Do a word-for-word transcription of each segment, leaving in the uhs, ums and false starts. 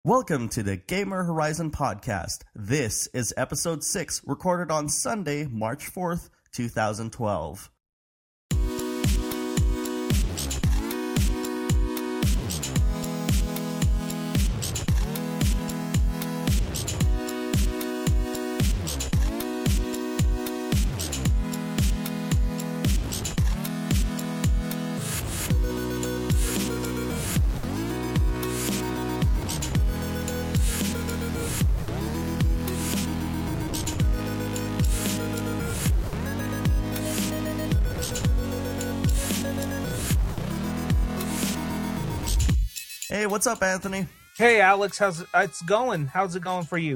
Welcome to the Gamer Horizon Podcast. This is episode six, recorded on Sunday, March fourth, twenty twelve. Hey, what's up, Anthony? Hey, Alex, how's it it's going? How's it going for you?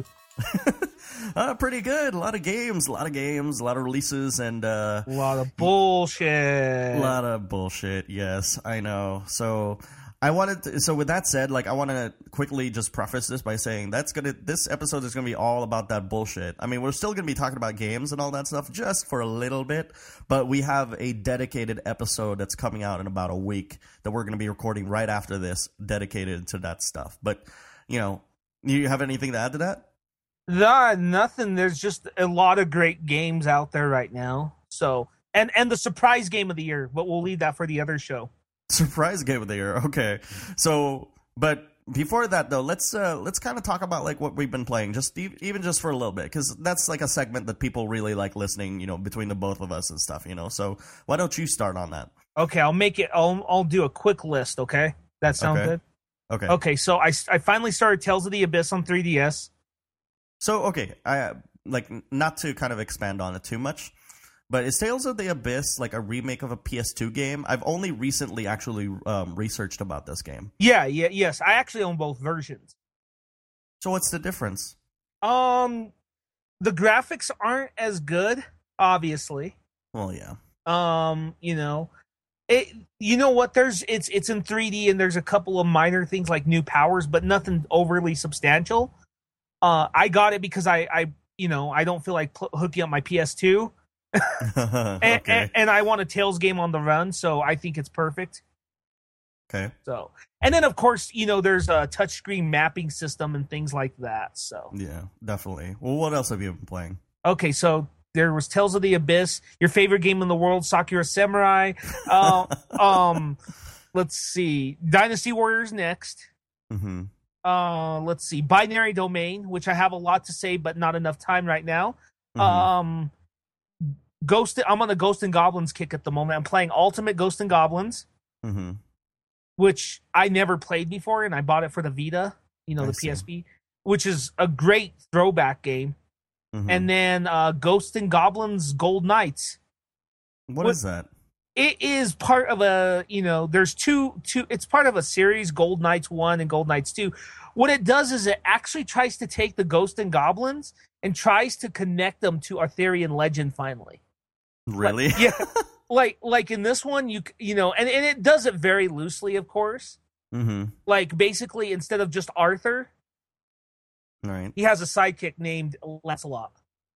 uh, pretty good. A lot of games, a lot of games, a lot of releases, and uh, A lot of bullshit. a lot of bullshit. Yes, I know. So I wanted to, so with that said, like I want to quickly just preface this by saying that's gonna this episode is gonna be all about that bullshit. I mean, we're still gonna be talking about games and all that stuff just for a little bit, but we have a dedicated episode that's coming out in about a week that we're gonna be recording right after this, dedicated to that stuff. But you know, you have anything to add to that? Nah, nothing. There's just a lot of great games out there right now. So, and and the surprise game of the year, but we'll leave that for the other show. Surprise game of the year. Okay. So, but before that though, let's uh, let's kind of talk about like what we've been playing, just e- even just for a little bit, because that's like a segment that people really like listening, you know, between the both of us and stuff, you know. So why don't you start on that? Okay, I'll make it. I'll I'll do a quick list. Okay, that sounds Okay. good. Okay. Okay, so I I finally started Tales of the Abyss on three D S. So okay, I uh, like not to kind of expand on it too much, but is Tales of the Abyss like a remake of a P S two game? I've only recently actually um, researched about this game. Yeah, yeah, yes. I actually own both versions. So what's the difference? Um, the graphics aren't as good, obviously. Well, yeah. Um, you know, it. You know what? There's it's it's in three D, and there's a couple of minor things like new powers, but nothing overly substantial. Uh, I got it because I, I, you know, I don't feel like pl- hooking up my P S two, and, Okay. and, and I want a Tales game on the run, so I think it's perfect. Okay. So, and then of course, you know, there's a touchscreen mapping system and things like that. So, Yeah, definitely. Well, what else have you been playing? okay, so there was Tales of the Abyss, your favorite game in the world, Sakura Samurai. Uh, um, let's see, Dynasty Warriors next. Mm-hmm. Uh, let's see, Binary Domain, which I have a lot to say, but not enough time right now. Mhm. Um, Ghost. I'm on the Ghost and Goblins kick at the moment. I'm playing Ultimate Ghost and Goblins, Mm-hmm. which I never played before, and I bought it for the Vita, you know, I the see. P S P, which is a great throwback game. Mm-hmm. And then uh, Ghost and Goblins Gold Knights. what what- is that? It is part of a, you know, there's two, two, it's part of a series, Gold Knights one and Gold Knights two. What it does is it actually tries to take the Ghost and Goblins and tries to connect them to Arthurian legend finally. Really? Yeah. like, like in this one, you, you know, and, and it does it very loosely, of course. Mm-hmm. Like basically instead of just Arthur, All right. he has a sidekick named Lancelot.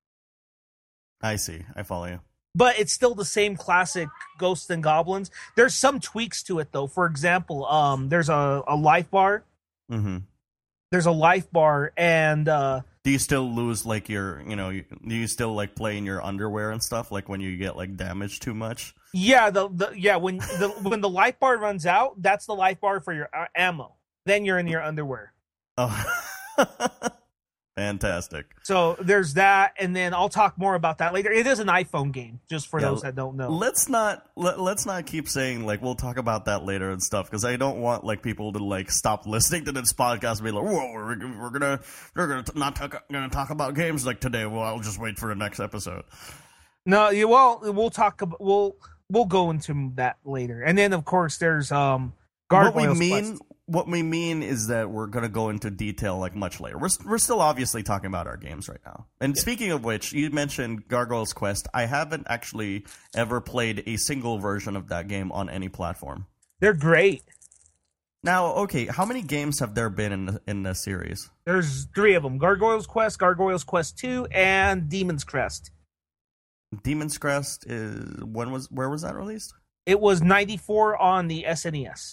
I see. I follow you. But it's still the same classic Ghosts and Goblins. There's some tweaks to it, though. For example, um, there's a, a life bar. Mm-hmm. There's a life bar, and uh, Do you still lose like your, you know, you, do you still like play in your underwear and stuff? Like when you get like damaged too much? yeah, the, the yeah when the when the life bar runs out, that's the life bar for your uh, ammo. Then you're in your underwear. Oh, fantastic. So there's that, and then I'll talk more about that later. It is an iPhone game, just for Yeah, those that don't know. Let's not let, let's not keep saying like we'll talk about that later and stuff, because I don't want like people to like stop listening to this podcast and be like, whoa, we're, we're gonna we're gonna t- not talk, gonna talk about games like today. Well, I'll just wait for the next episode. No, you well, we'll talk about we'll we'll go into that later, and then of course there's um. What we Gargoyles mean, Quest. what we mean is that we're gonna go into detail like much later. We're we're still obviously talking about our games right now. And speaking of which, you mentioned Gargoyles Quest. I haven't actually ever played a single version of that game on any platform. They're great. Now, okay, how many games have there been in the, in the series? There's three of them: Gargoyles Quest, Gargoyles Quest two, and Demon's Crest. Demon's Crest is when was where was that released? It was ninety-four on the S N E S.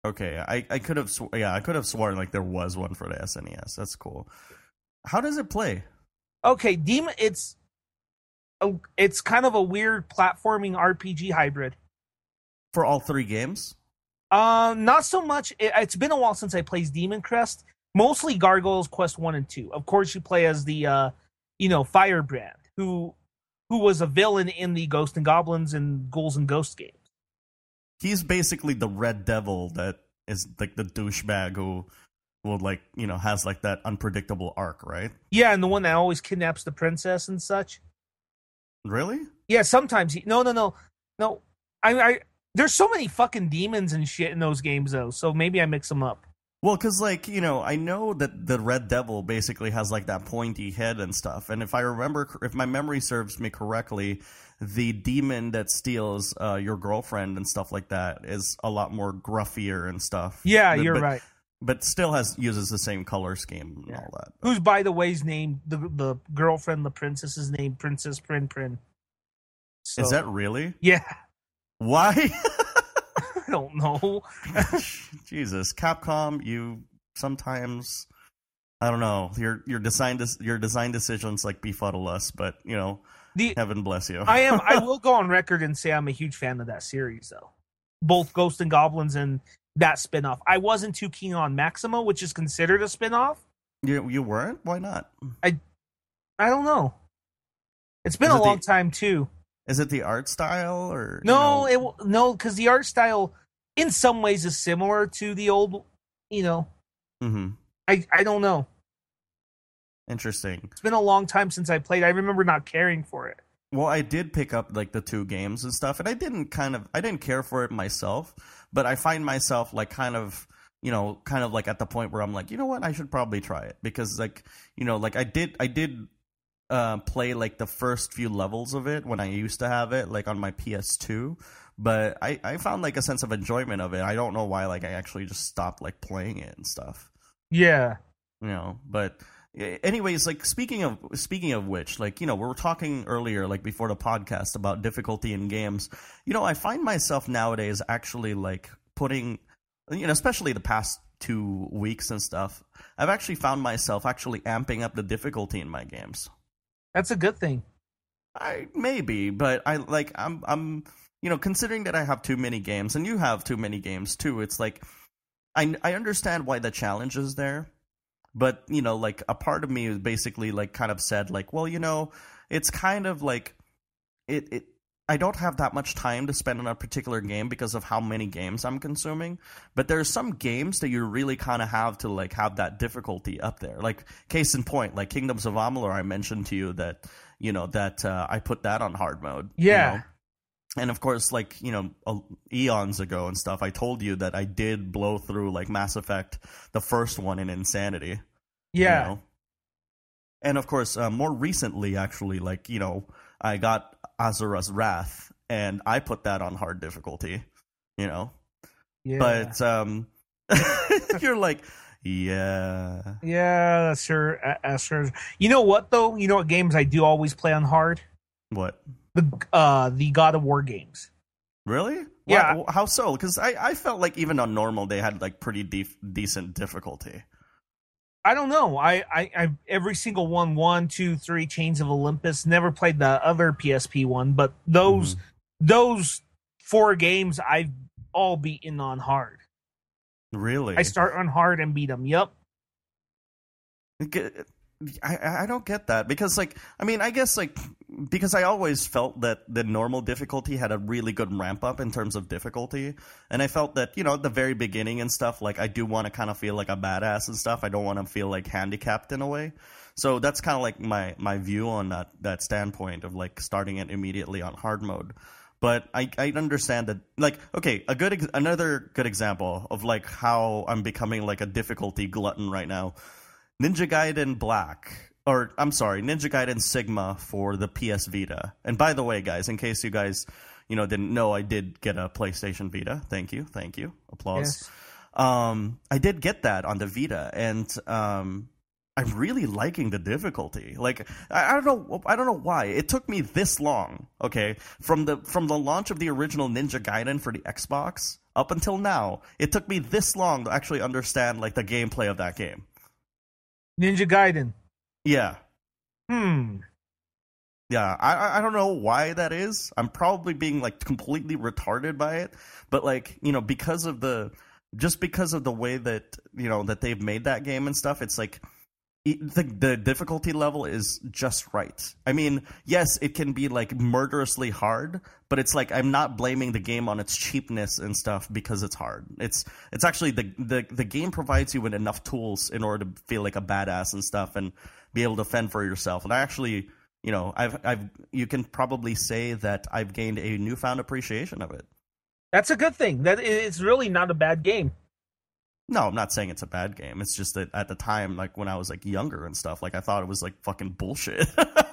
Okay, I, I could have sw- yeah I could have sworn like there was one for the S N E S. That's cool. How does it play? Okay, Demon. It's a, it's kind of a weird platforming R P G hybrid. For all three games? Uh, not so much. It, it's been a while since I played Demon Crest. Mostly Gargoyles Quest one and two. Of course, you play as the uh, you know, Firebrand, who who was a villain in the Ghosts and Goblins and Ghouls and Ghosts games. He's basically the Red Devil that is like the douchebag who will like, you know, has like that unpredictable arc, right? Yeah, and the one that always kidnaps the princess and such. Really? Yeah, sometimes he no no no no. I I there's so many fucking demons and shit in those games though, so maybe I mix them up. Well, because, like, you know, I know that the Red Devil basically has, like, that pointy head and stuff. And if I remember, if my memory serves me correctly, the demon that steals uh, your girlfriend and stuff like that is a lot more gruffier and stuff. Yeah, but, you're but, right. But still has uses the same color scheme and Yeah. all that. Who's, by the way, is named, the the girlfriend, the princess is named Princess Prin Prin. So, Is that really? Yeah. Why? I don't know. Jesus, Capcom, you sometimes, I don't know, your your design your design decisions like befuddle us, but you know, the, heaven bless you. I am. I will go on record and say I'm a huge fan of that series, though. Both Ghosts and Goblins and that spinoff. I wasn't too keen on Maxima, which is considered a spinoff. You you weren't? Why not? I I don't know. It's been Is a it long the- time too. Is it the art style or No, you know? it no, because the art style, in some ways, is similar to the old. You know, Mm-hmm. I I don't know. Interesting. It's been a long time since I played. I remember not caring for it. Well, I did pick up like the two games and stuff, and I didn't kind of I didn't care for it myself, but I find myself like kind of you know kind of like at the point where I'm like, you know what, I should probably try it because like you know like I did I did uh, play like the first few levels of it when I used to have it like on my P S two, but I I found like a sense of enjoyment of it. I don't know why like I actually just stopped like playing it and stuff. Yeah. You know, but anyways, like speaking of speaking of which, like you know, we were talking earlier, like before the podcast, about difficulty in games. You know, I find myself nowadays actually like putting, you know, especially the past two weeks and stuff. I've actually found myself actually amping up the difficulty in my games. That's a good thing. I maybe, but I like I'm I'm you know, considering that I have too many games and you have too many games too. It's like I I understand why the challenge is there. But, you know, like, a part of me is basically, like, kind of said, like, well, you know, it's kind of like, it, it, I don't have that much time to spend on a particular game because of how many games I'm consuming. But there are some games that you really kind of have to, like, have that difficulty up there. Like, case in point, like, Kingdoms of Amalur, I mentioned to you that, you know, that uh, I put that on hard mode. Yeah. You know? And of course, like, you know, uh, eons ago and stuff, I told you that I did blow through, like, Mass Effect, the first one, in Insanity. Yeah. You know? And of course, uh, more recently, actually, like, you know, I got Azura's Wrath, and I put that on hard difficulty, you know? Yeah. But um, you're like, yeah. Yeah, that's sure. That's sure. You know what, though? You know what games I do always play on hard? What? The uh the God of War games. Really? Yeah. Why, how so? Because I, I felt like even on normal, they had, like, pretty def- decent difficulty. I don't know. I, I, I every single one, one, two, three, Chains of Olympus. Never played the other P S P one, but those mm-hmm. those four games I've all beaten on hard. Really? I start on hard and beat them. Yep. I I don't get that because like I mean I guess like because I always felt that the normal difficulty had a really good ramp up in terms of difficulty, and I felt that you know at the very beginning and stuff like I do want to kind of feel like a badass and stuff. I don't want to feel like handicapped in a way. So that's kind of like my my view on that that standpoint of like starting it immediately on hard mode. But I, I understand that, like, okay, a good ex- another good example of like how I'm becoming like a difficulty glutton right now. Ninja Gaiden Black, or I'm sorry, Ninja Gaiden Sigma for the P S Vita. And by the way, guys, in case you guys, you know, didn't know, I did get a PlayStation Vita. Thank you, thank you, applause. Yes. Um, I did get that on the Vita, and um, I'm really liking the difficulty. Like, I, I don't know, I don't know why it took me this long. Okay, from the from the launch of the original Ninja Gaiden for the Xbox up until now, it took me this long to actually understand like the gameplay of that game. Ninja Gaiden. Yeah. Hmm. Yeah, I I don't know why that is. I'm probably being like completely retarded by it, but like, you know, because of the just because of the way that, you know, that they've made that game and stuff, it's like it, the the difficulty level is just right. I mean, yes, it can be like murderously hard, but it's like I'm not blaming the game on its cheapness and stuff because it's hard. It's it's actually the the the game provides you with enough tools in order to feel like a badass and stuff and be able to fend for yourself. And I actually, you know, I've I've you can probably say that I've gained a newfound appreciation of it. That's a good thing. That it's really not a bad game. No, I'm not saying it's a bad game. It's just that at the time, like when I was like younger and stuff, like I thought it was like fucking bullshit.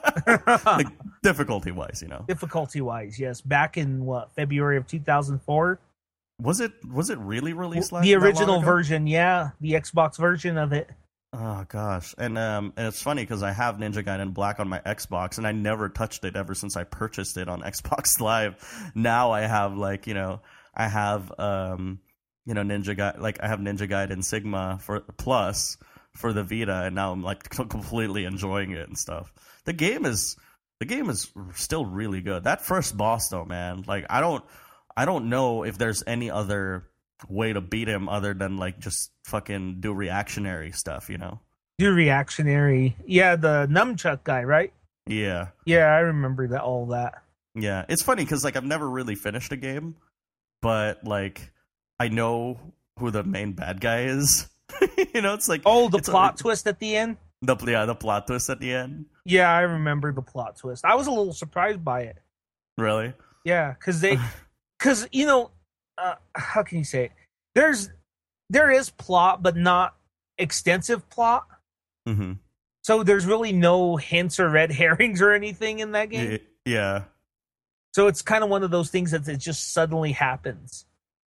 Like difficulty wise, you know. Difficulty wise, yes. Back in what, February of two thousand four? Was it was it really released last The original version, yeah, the Xbox version of it. Oh gosh, and um, and it's funny because I have Ninja Gaiden Black on my Xbox, and I never touched it ever since I purchased it on Xbox Live. Now I have like you know I have um you know Ninja Gaiden, like I have Ninja Gaiden Sigma for Plus for the Vita, and now I'm like completely enjoying it and stuff. The game is the game is still really good. That first boss though, man, like I don't I don't know if there's any other way to beat him other than like just fucking do reactionary stuff, you know? Do reactionary. Yeah, the nunchuck guy, right? Yeah. Yeah, I remember that all that. Yeah. It's funny because like I've never really finished a game, but like I know who the main bad guy is. You know, it's like Oh, the it's plot a, twist at the end? The yeah, the plot twist at the end. Yeah, I remember the plot twist. I was a little surprised by it. Really? Yeah, because they because you know Uh, how can you say it? There's there is plot, but not extensive plot. Mm-hmm. So there's really no hints or red herrings or anything in that game. Yeah. So it's kind of one of those things that it just suddenly happens.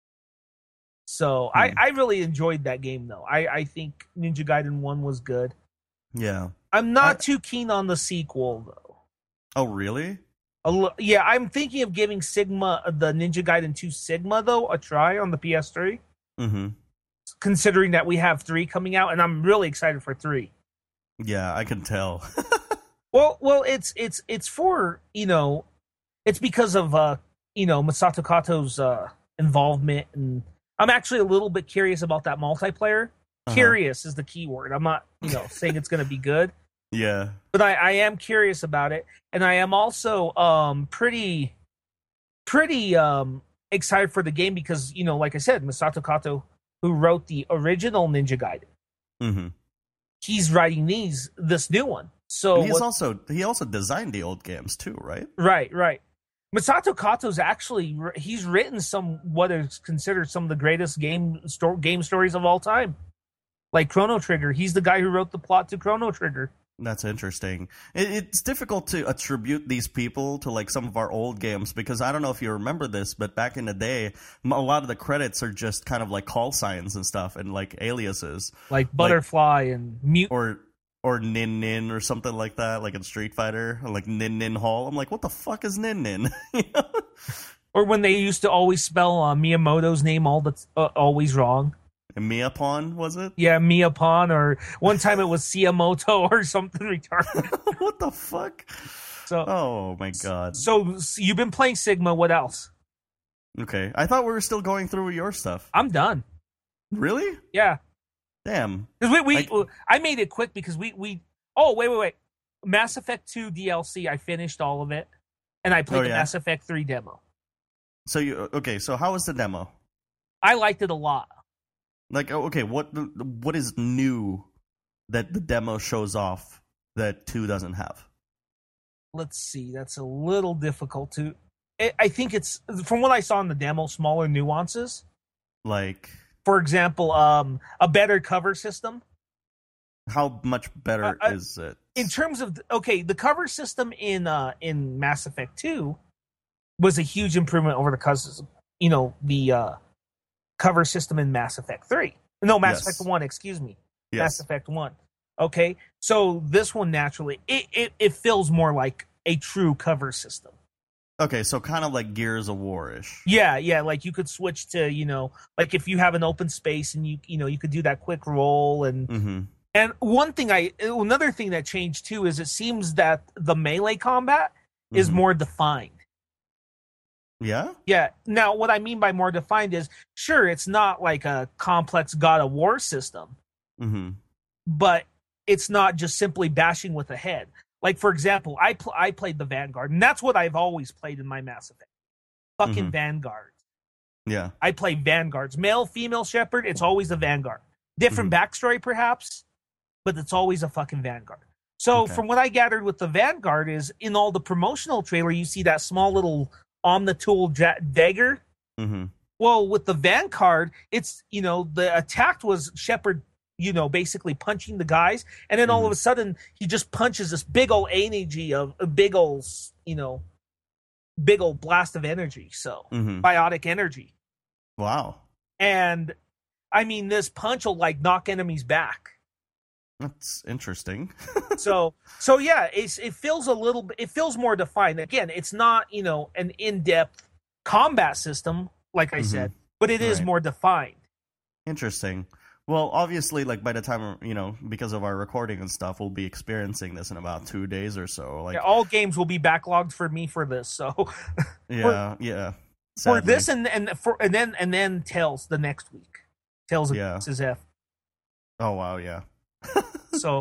So Hmm. I, I really enjoyed that game though. I, I think Ninja Gaiden one was good. Yeah. I'm not I, too keen on the sequel though. Oh really? A, yeah, I'm thinking of giving Sigma the Ninja Gaiden two Sigma though a try on the P S three. Mm-hmm. Considering that we have three coming out, and I'm really excited for three. Yeah, I can tell. well, well, it's it's it's for you know, it's because of uh you know Masato Kato's uh, involvement, and I'm actually a little bit curious about that multiplayer. Uh-huh. Curious is the key word. I'm not you know saying it's going to be good. Yeah, but I, I am curious about it, and I am also um pretty pretty um excited for the game because you know, like I said, Masato Kato, who wrote the original Ninja Gaiden, mm-hmm. he's writing these this new one. So he's what, also he also designed the old games too, right? Right, right. Masato Kato's actually he's written some what is considered some of the greatest game sto- game stories of all time, like Chrono Trigger. He's the guy who wrote the plot to Chrono Trigger. That's interesting. It, it's difficult to attribute these people to like some of our old games because I don't know if you remember this, but back in the day, a lot of the credits are just kind of like call signs and stuff and like aliases, like Butterfly like, and Mute or or Nin Nin or something like that, like in Street Fighter, or like Nin Nin Hall. I'm like, what the fuck is Nin Nin? You know? Or when they used to always spell uh, Miyamoto's name all the uh, always wrong. Miyapon, was it? Yeah, Miyapon, or one time it was Siamoto or something retarded. What the fuck? So, oh my god. So, so you've been playing Sigma, what else? Okay. I thought we were still going through your stuff. I'm done. Really? Yeah. Damn. Because we, we I... I made it quick because we, we oh wait, wait, wait. Mass Effect two D L C, I finished all of it. And I played oh, the yeah? Mass Effect three demo. So you okay, so how was the demo? I liked it a lot. Like, okay, what what is new that the demo shows off that two doesn't have? Let's see. That's a little difficult to... I think it's, from what I saw in the demo, smaller nuances. Like? For example, um, a better cover system. How much better uh, is it? In terms of... Okay, the cover system in uh, in Mass Effect two was a huge improvement over the, you know, the... Uh, cover system in Mass Effect three. No, Mass yes. Effect one, excuse me. Yes. Mass Effect one. Okay, so this one naturally, it, it, it feels more like a true cover system. Okay, so kind of like Gears of War-ish. Yeah, yeah, like you could switch to, you know, like if you have an open space and you you know, you could do that quick roll and Mm-hmm. and one thing I another thing that changed too is it seems that the melee combat is Mhm. more defined. Yeah? Yeah. Now, what I mean by more defined is, sure, it's not like a complex God of War system, Mm-hmm. but it's not just simply bashing with a head. Like, for example, I pl- I played the Vanguard, and that's what I've always played in my Mass Effect. Fucking Mhm. Vanguard. Yeah. I play Vanguards. Male, female Shepherd, it's always the Vanguard. Different Mm-hmm. backstory, perhaps, but it's always a fucking Vanguard. So, Okay. from what I gathered with the Vanguard is, in all the promotional trailer, you see that small little Omnitool ja- dagger. Mm-hmm. Well, with the Vanguard, it's, you know, the attack was Shepard, you know, basically punching the guys, and then all Mhm. of a sudden he just punches this big old energy of a big old, you know, big old blast of energy. So Mm-hmm. biotic energy, Wow. and I mean, this punch will like knock enemies back. That's interesting. So, so yeah, it's it feels a little, bit- it feels more defined. Again, it's not, you know, an in-depth combat system, like I Mhm. said, but it is Right. more defined. Interesting. Well, obviously, like by the time, you know, because of our recording and stuff, we'll be experiencing this in about two days or so. Like, Yeah, all games will be backlogged for me for this. So yeah, yeah. for Sadly. this and and for and then and then Tales the next week. Tales of Yeah. Grace's F. Oh wow, yeah. So,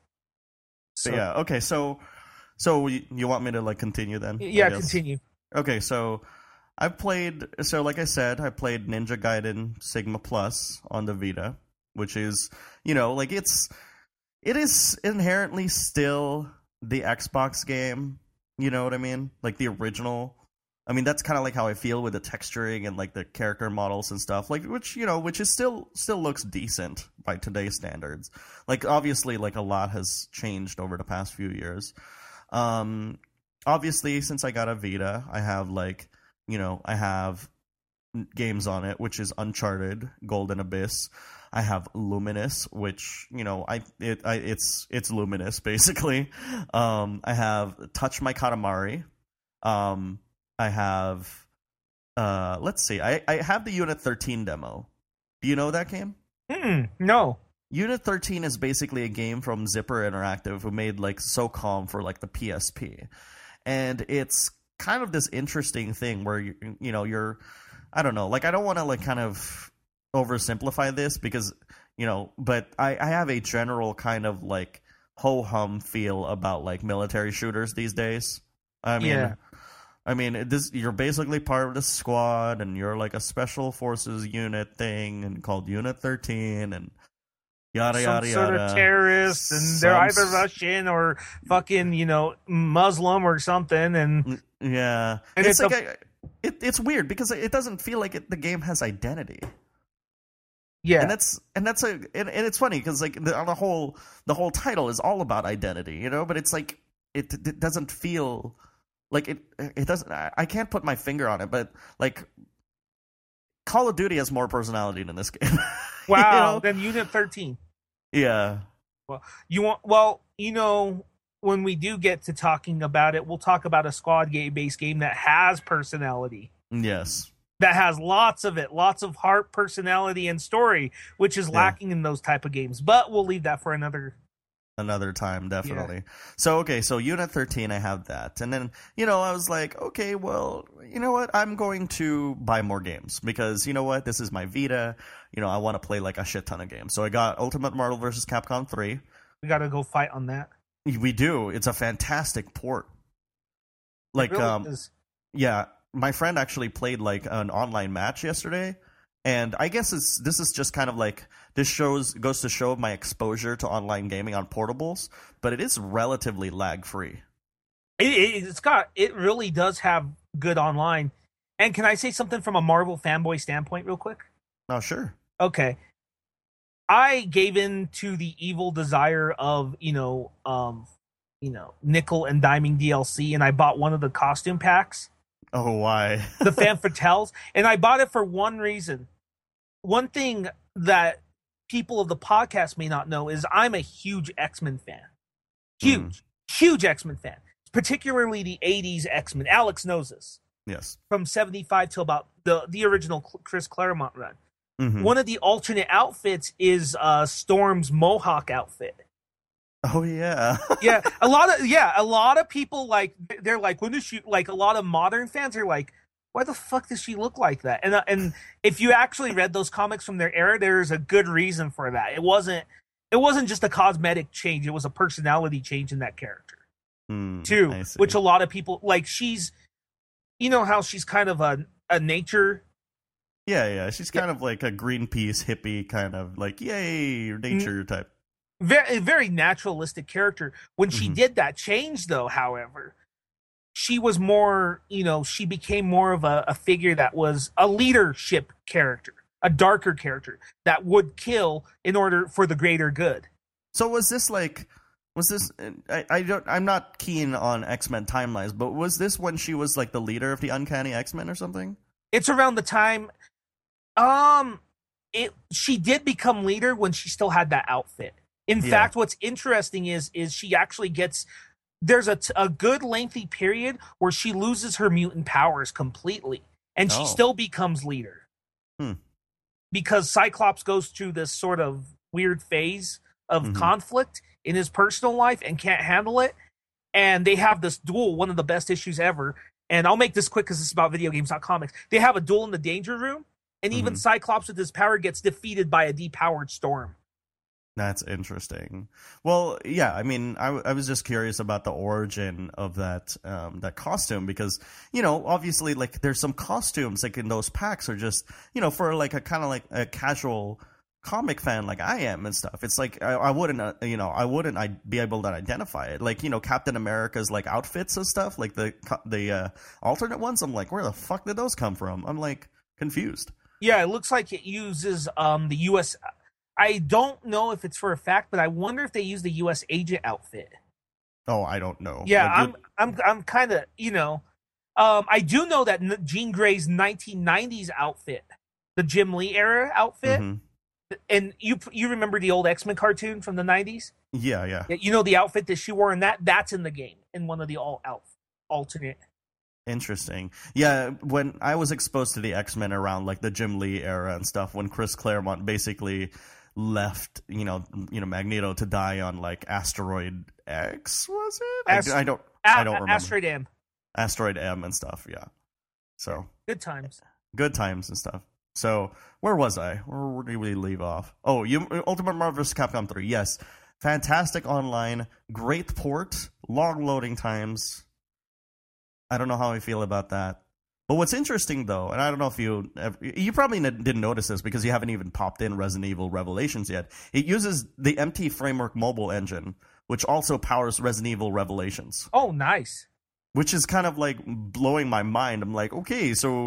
So, so yeah. Okay, so so you, you want me to like continue then? I yeah, guess? continue. Okay, so I've played. So like I said, I played Ninja Gaiden Sigma Plus on the Vita, which is, you know, like it's it is inherently still the Xbox game. You know what I mean? Like the original. I mean, that's kind of like how I feel with the texturing and like the character models and stuff. Like, which, you know, which is still still looks decent by today's standards. Like, obviously, like a lot has changed over the past few years. Um, obviously, since I got a Vita, I have like, you know, I have games on it, which is Uncharted, Golden Abyss. I have Luminous, which, you know, I it I it's it's Luminous basically. Um, I have Touch My Katamari. Um, I have uh let's see. I I have the Unit thirteen demo. Do you know that game? Mm, no. Unit thirteen is basically a game from Zipper Interactive, who made like SOCOM for like the P S P. And it's kind of this interesting thing where you you know, you're I don't know, like I don't want to like kind of oversimplify this because, you know, but I I have a general kind of like ho hum feel about like military shooters these days. I mean, Yeah. I mean, this you're basically part of the squad, and you're like a special forces unit thing, and called Unit thirteen, and yada Some yada sort yada. of terrorist, and they're Some either s- Russian or fucking, you know, Muslim or something. And Yeah, And it's it's like I, it, it's weird because it doesn't feel like it, the game has identity. yeah, And that's and that's a and, and it's funny because like the, the whole the whole title is all about identity, you know. But it's like it, it doesn't feel like it. It doesn't. I I can't put my finger on it, but like Call of Duty has more personality than this game. You wow. know? Then Unit thirteen. Yeah. You want well, you know, when we do get to talking about it, we'll talk about a squad game based game that has personality. Yes. That has lots of it, lots of heart, personality, and story, which is Yeah. lacking in those type of games. But we'll leave that for another. Another time, definitely. So, okay, so Unit thirteen, I have that. And then, you know, I was like, okay, well, you know what? I'm going to buy more games because, you know what? This is my Vita. You know, I want to play like a shit ton of games. So I got Ultimate Marvel versus. Capcom three. We got to go fight on that. We do. It's a fantastic port. Like, It really um, is. yeah, my friend actually played like an online match yesterday. And I guess it's this is just kind of like this shows goes to show my exposure to online gaming on portables, but it is relatively lag free. It, it, it's got. It really does have good online. And can I say something from a Marvel fanboy standpoint, real quick? Oh, sure. Okay. I gave in to the evil desire of, you know, um, you know, nickel and diming D L C, and I bought one of the costume packs, Oh, why? the Fan Fatales, and I bought it for one reason. One thing that people of the podcast may not know is I'm a huge X-Men fan. Huge, huge X-Men fan. particularly the eighties X-Men. Alex knows this. Yes. From seventy-five till about the the original Chris Claremont run. Mm-hmm. One of the alternate outfits is uh, Storm's Mohawk outfit. Oh yeah. yeah, a lot of yeah, a lot of people like they're like, when does she, like a lot of modern fans are like, why the fuck does she look like that? And uh, and if you actually read those comics from their era, there's a good reason for that. It wasn't it wasn't just a cosmetic change; it was a personality change in that character mm, too, which a lot of people like. She's, you know how she's kind of a a nature. Yeah, yeah, she's kind yeah. of like a Greenpeace hippie kind of like yay nature type. Very very naturalistic character. When she mm-hmm. did that change, though, however, she was more, you know, she became more of a, a figure that was a leadership character, a darker character that would kill in order for the greater good. So was this like, was this, I, I don't, I'm not keen on X-Men timelines, but was this when she was like the leader of the Uncanny X-Men or something? It's around the time, um, it, she did become leader when she still had that outfit. In yeah. fact, what's interesting is, is she actually gets, there's a, t- a good lengthy period where she loses her mutant powers completely, and she oh. still becomes leader. Hmm. Because Cyclops goes through this sort of weird phase of mm-hmm. conflict in his personal life and can't handle it. And they have this duel, one of the best issues ever. And I'll make this quick because this is about video games, not comics. They have a duel in the Danger Room, and mm-hmm. even Cyclops with his power gets defeated by a depowered Storm. That's interesting. Well, yeah, I mean, I, I was just curious about the origin of that um, that costume because, you know, obviously, like, there's some costumes, like, in those packs are just, you know, for, like, a kind of, like, a casual comic fan like I am and stuff. It's like, I, I wouldn't, uh, you know, I wouldn't I'd be able to identify it. Like, you know, Captain America's, like, outfits and stuff, like, the, the uh, alternate ones, I'm like, where the fuck did those come from? I'm, like, confused. Yeah, it looks like it uses um, the U S I don't know if it's for a fact, but I wonder if they use the U S agent outfit. Oh, I don't know. Yeah, like, I'm, I'm, I'm kind of, you know, um, I do know that Jean Grey's nineteen nineties outfit, the Jim Lee era outfit, mm-hmm. and you, you remember the old X-Men cartoon from the nineties? Yeah, yeah. You know the outfit that she wore in that? That's in the game in one of the all out alternate. Interesting. Yeah, when I was exposed to the X-Men around like the Jim Lee era and stuff, when Chris Claremont basically left, you know, you know, Magneto to die on like Asteroid X, was it? Ast- I, I don't, a- I don't remember. Asteroid M. Asteroid M and stuff. Yeah. So good times. Good times and stuff. So where was I? Where did we leave off? Oh, you Ultimate Marvel versus. Capcom three. Yes, fantastic online, great port, long loading times. I don't know how I feel about that. But what's interesting, though, and I don't know if you you probably didn't notice this because you haven't even popped in Resident Evil Revelations yet. It uses the M T Framework mobile engine, which also powers Resident Evil Revelations. Oh, nice. Which is kind of like blowing my mind. I'm like, okay, so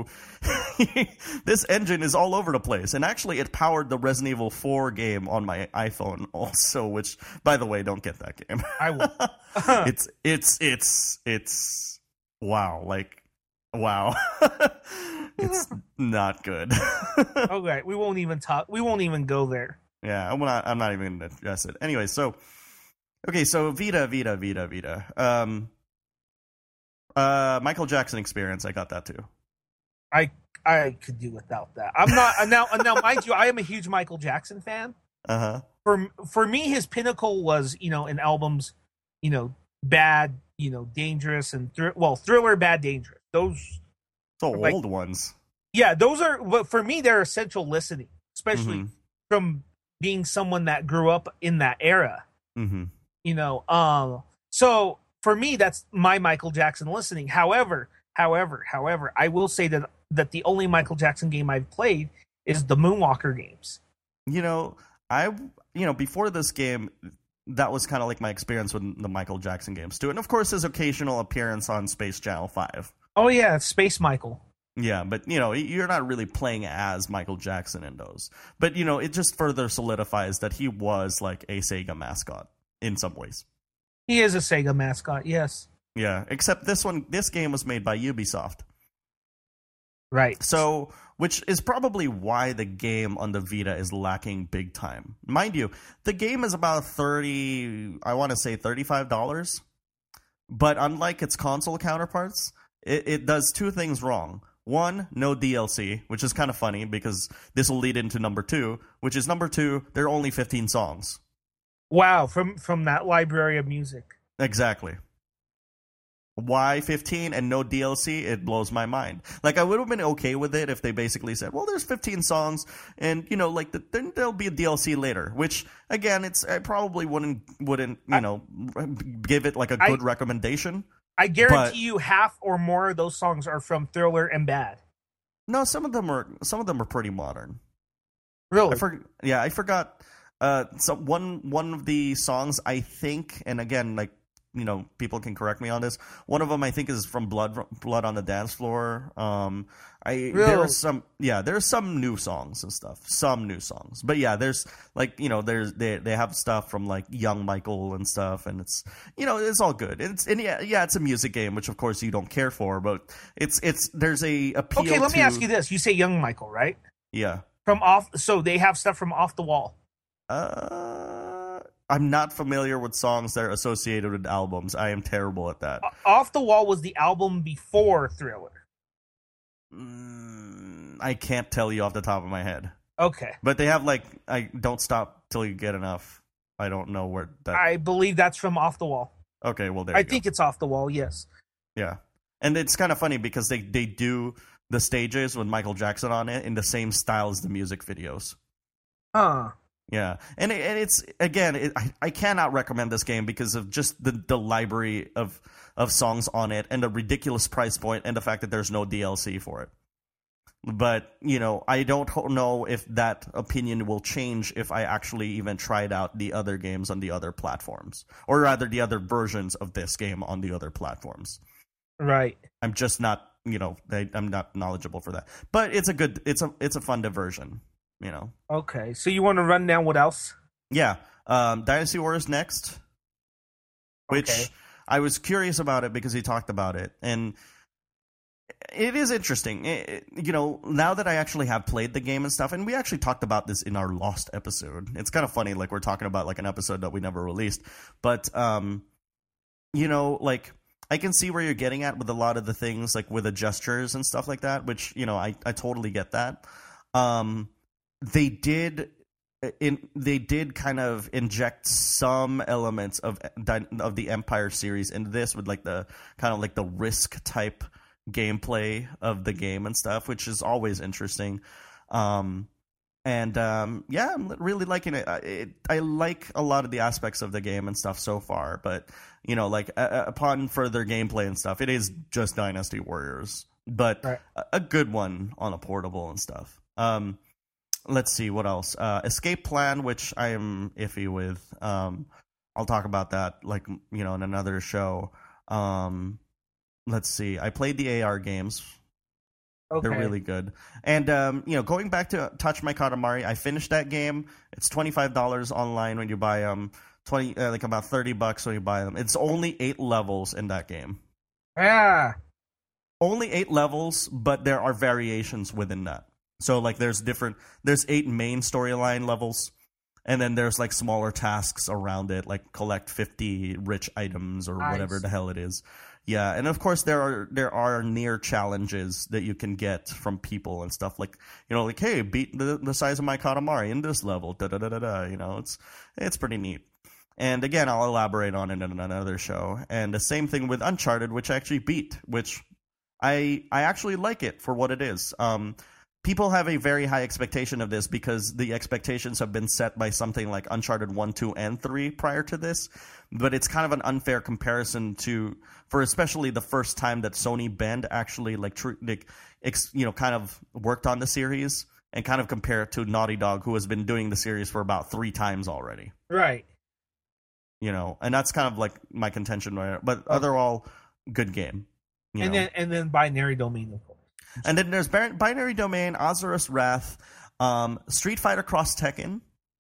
this engine is all over the place. And actually, it powered the Resident Evil four game on my iPhone also, which, by the way, don't get that game. I will. it's, it's, it's, it's, wow, like... Wow. It's not good. Okay, we won't even talk. We won't even go there. Yeah, I'm not, I'm not even going to address it. Anyway, so, okay, so Vita, Vita, Vita, Vita. Um, uh, Michael Jackson Experience, I got that too. I I could do without that. I'm not, now, now mind you, I am a huge Michael Jackson fan. Uh-huh. For, for me, his pinnacle was, you know, in albums, you know, Bad, you know, Dangerous, and, thr- well, Thriller, Bad, Dangerous. Those the like, old ones. Yeah, those are, but for me, they're essential listening, especially mm-hmm. from being someone that grew up in that era. Mm-hmm. You know, um, so for me, that's my Michael Jackson listening. However, however, however, I will say that that the only Michael Jackson game I've played is the Moonwalker games. You know, I, you know, before this game, that was kind of like my experience with the Michael Jackson games too. And of course, his occasional appearance on Space Channel five. Oh, yeah, Space Michael. Yeah, but, you know, you're not really playing as Michael Jackson in those. But, you know, it just further solidifies that he was like a Sega mascot in some ways. He is a Sega mascot, yes. Yeah, except this one, this game was made by Ubisoft. Right. So, which is probably why the game on the Vita is lacking big time. Mind you, the game is about thirty, I want to say thirty-five dollars. but unlike its console counterparts, it, it does two things wrong. One, no D L C, which is kind of funny because this will lead into number two, which is number two, there are only fifteen songs. Wow, from from that library of music. Exactly. Why fifteen and no D L C? It blows my mind. Like, I would have been okay with it if they basically said, well, there's fifteen songs, and, you know, like, the, then there'll be a D L C later, which, again, it's I probably wouldn't, wouldn't you I, know, give it, like, a good I, recommendation. I guarantee but, you half or more of those songs are from Thriller and Bad. No, some of them are, some of them are pretty modern. Really? I for, yeah, I forgot, uh, so one, one of the songs, I think, and again, like, you know, people can correct me on this. One of them, I think, is from Blood Blood on the Dance Floor. Um, I really? There are some, yeah, there's some new songs and stuff. Some new songs, but yeah, there's like, you know, there's they they have stuff from like Young Michael and stuff, and it's, you know, it's all good. It's and yeah, yeah, it's a music game, which of course you don't care for, but it's it's there's a appeal. Okay, let to, me ask you this: you say Young Michael, right? Yeah. From off, so they have stuff from Off the Wall. Uh. I'm not familiar with songs that are associated with albums. I am terrible at that. Off the Wall was the album before Thriller. Mm, I can't tell you off the top of my head. Okay. But they have, like, I Don't Stop Till You Get Enough. I don't know where that... I believe that's from Off the Wall. Okay, well, there I you go. think it's Off the Wall, yes. Yeah. And it's kind of funny because they, they do the stages with Michael Jackson on it in the same style as the music videos. Huh. Yeah, and it, and it's again, it, I I cannot recommend this game because of just the, the library of of songs on it and the ridiculous price point and the fact that there's no D L C for it. But you know, I don't know if that opinion will change if I actually even tried out the other games on the other platforms, or rather, the other versions of this game on the other platforms. Right. I'm just not, you know, I, I'm not knowledgeable for that. But it's a good, it's a it's a fun diversion. You know. Okay, so you want to run down what else? Yeah, um, Dynasty Warriors next, which okay. I was curious about it because he talked about it, and it is interesting. It, you know, now that I actually have played the game and stuff, and we actually talked about this in our Lost episode. It's kind of funny, like we're talking about like an episode that we never released, but um, you know, like I can see where you're getting at with a lot of the things, like with the gestures and stuff like that, which you know, I I totally get that. Um. They did, in they did kind of inject some elements of of the Empire series into this with like the kind of like the Risk type gameplay of the game and stuff, which is always interesting. Um, and um, yeah, I'm really liking it. I, it. I like a lot of the aspects of the game and stuff so far, but you know, like uh, upon further gameplay and stuff, it is just Dynasty Warriors, but right. a, a good one on a portable and stuff. Um. Let's see, what else? Uh, Escape Plan, which I am iffy with. Um, I'll talk about that, like, you know, in another show. Um, let's see. I played the A R games. Okay. They're really good. And, um, you know, going back to Touch My Katamari, I finished that game. It's twenty-five dollars online when you buy them. twenty, uh, like about thirty bucks when you buy them. It's only eight levels in that game. Yeah. Only eight levels, but there are variations within that. So, like, there's different, there's eight main storyline levels, and then there's, like, smaller tasks around it, like collect fifty rich items or nice. Whatever the hell it is. Yeah, and of course there are there are near challenges that you can get from people and stuff, like, you know, like, hey, beat the, the size of my Katamari in this level, da-da-da-da-da, you know, it's it's pretty neat. And again, I'll elaborate on it in another show. And the same thing with Uncharted, which I actually beat, which I I actually like it for what it is. Um People have a very high expectation of this because the expectations have been set by something like Uncharted one, two, and three prior to this. But it's kind of an unfair comparison to, for especially the first time that Sony Bend actually like, tr- like ex, you know, kind of worked on the series, and kind of compare it to Naughty Dog, who has been doing the series for about three times already. Right. You know, and that's kind of like my contention right. But okay. Overall, good game. You and know. then and then Binary Domain, of course. And then there's Binary Domain, Azura's Wrath, um, Street Fighter Cross Tekken.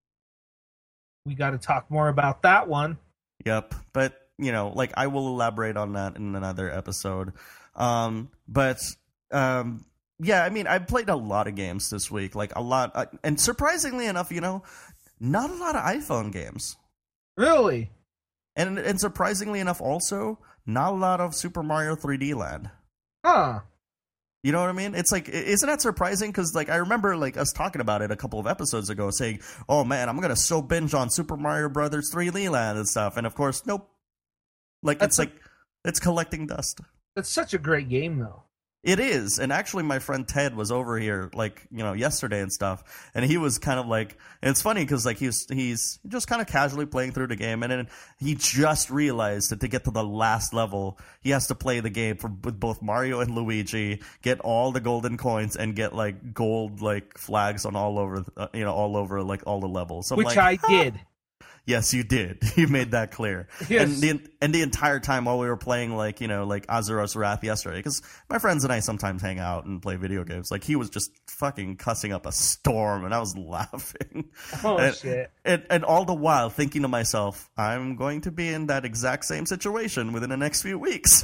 We got to talk more about that one. Yep, but you know, like I will elaborate on that in another episode. Um, but um, yeah, I mean, I played a lot of games this week, like a lot, uh, and surprisingly enough, you know, not a lot of iPhone games. Really? And and surprisingly enough, also not a lot of Super Mario three D Land. Huh. You know what I mean? It's like, isn't that surprising? Because like I remember like us talking about it a couple of episodes ago, saying, "Oh man, I'm gonna so binge on Super Mario Brothers three D Land and stuff." And of course, nope. Like That's it's a- like it's collecting dust. That's such a great game, though. It is, and actually, my friend Ted was over here, like you know, yesterday and stuff, and he was kind of like, and it's funny because like he's he's just kind of casually playing through the game, and then he just realized that to get to the last level, he has to play the game for with both Mario and Luigi, get all the golden coins, and get like gold like flags on all over, uh, you know, all over like all the levels. So I'm Which like, I did. Yes, you did. You made that clear. Yes. And the and the entire time while we were playing, like you know, like Azuros Wrath yesterday, because my friends and I sometimes hang out and play video games. Like he was just fucking cussing up a storm, and I was laughing. Oh and, shit! And, and all the while thinking to myself, I'm going to be in that exact same situation within the next few weeks.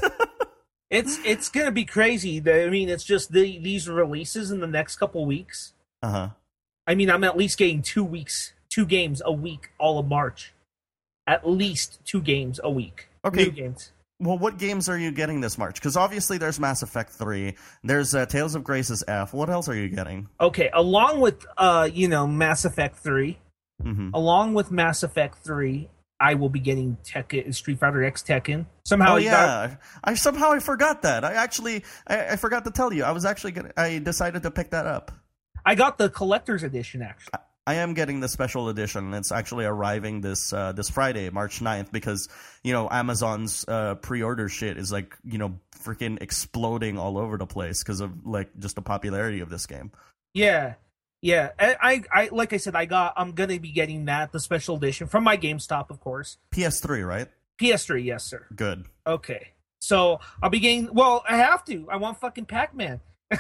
It's it's gonna be crazy. I mean, it's just the these releases in the next couple weeks. Uh huh. I mean, I'm at least getting two weeks, two games a week, all of March. At least two games a week. Okay. New games. Well, what games are you getting this March? Because obviously there's Mass Effect three. There's uh, Tales of Grace's F. What else are you getting? Okay, along with uh, you know, Mass Effect three, Mm-hmm. along with Mass Effect three, I will be getting Tekken, Street Fighter X Tekken. Somehow, Oh you got- yeah, I somehow I forgot that. I actually I, I forgot to tell you. I was actually gonna, I decided to pick that up. I got the collector's edition actually. I am getting the special edition. It's actually arriving this uh, this Friday, March ninth, because you know Amazon's uh, pre-order shit is like you know freaking exploding all over the place because of like just the popularity of this game. Yeah, yeah. I, I, I, like I said, I got. I'm gonna be getting that the special edition from my GameStop, of course. P S three, right? P S three, yes, sir. Good. Okay, so I'll be getting. Well, I have to. I want fucking Pac-Man.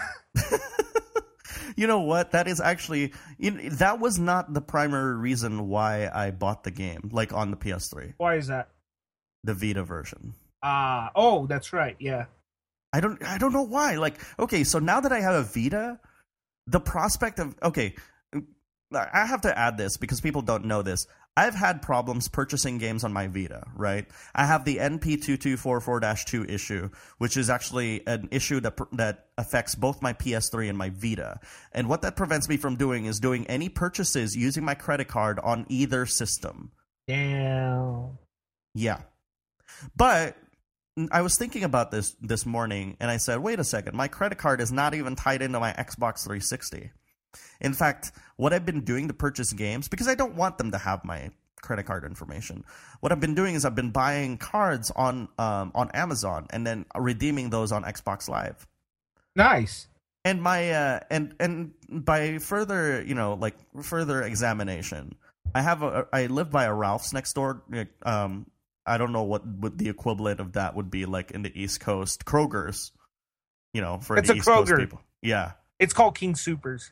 You know what? That is actually you know, that was not the primary reason why I bought the game, like on the P S three, Why is that? the Vita version. Ah, oh, that's right. Yeah. I don't I don't know why. Like, okay, so now that I have a Vita, the prospect of okay, I have to add this because people don't know this. I've had problems purchasing games on my Vita, right? I have the N P two two four four dash two issue, which is actually an issue that that affects both my P S three and my Vita. And what that prevents me from doing is doing any purchases using my credit card on either system. Damn. Yeah. But I was thinking about this this morning, and I said, wait a second, my credit card is not even tied into my Xbox three sixty. In fact, what I've been doing to purchase games, because I don't want them to have my credit card information, what I've been doing is I've been buying cards on um, on Amazon and then redeeming those on Xbox Live. Nice. And my uh, and and by further, you know, like further examination, I have a I live by a Ralph's next door. Um, I don't know what, what the equivalent of that would be like in the East Coast. Kroger's, you know, for It's the a East Coast Kroger. people. Yeah. It's called King Supers.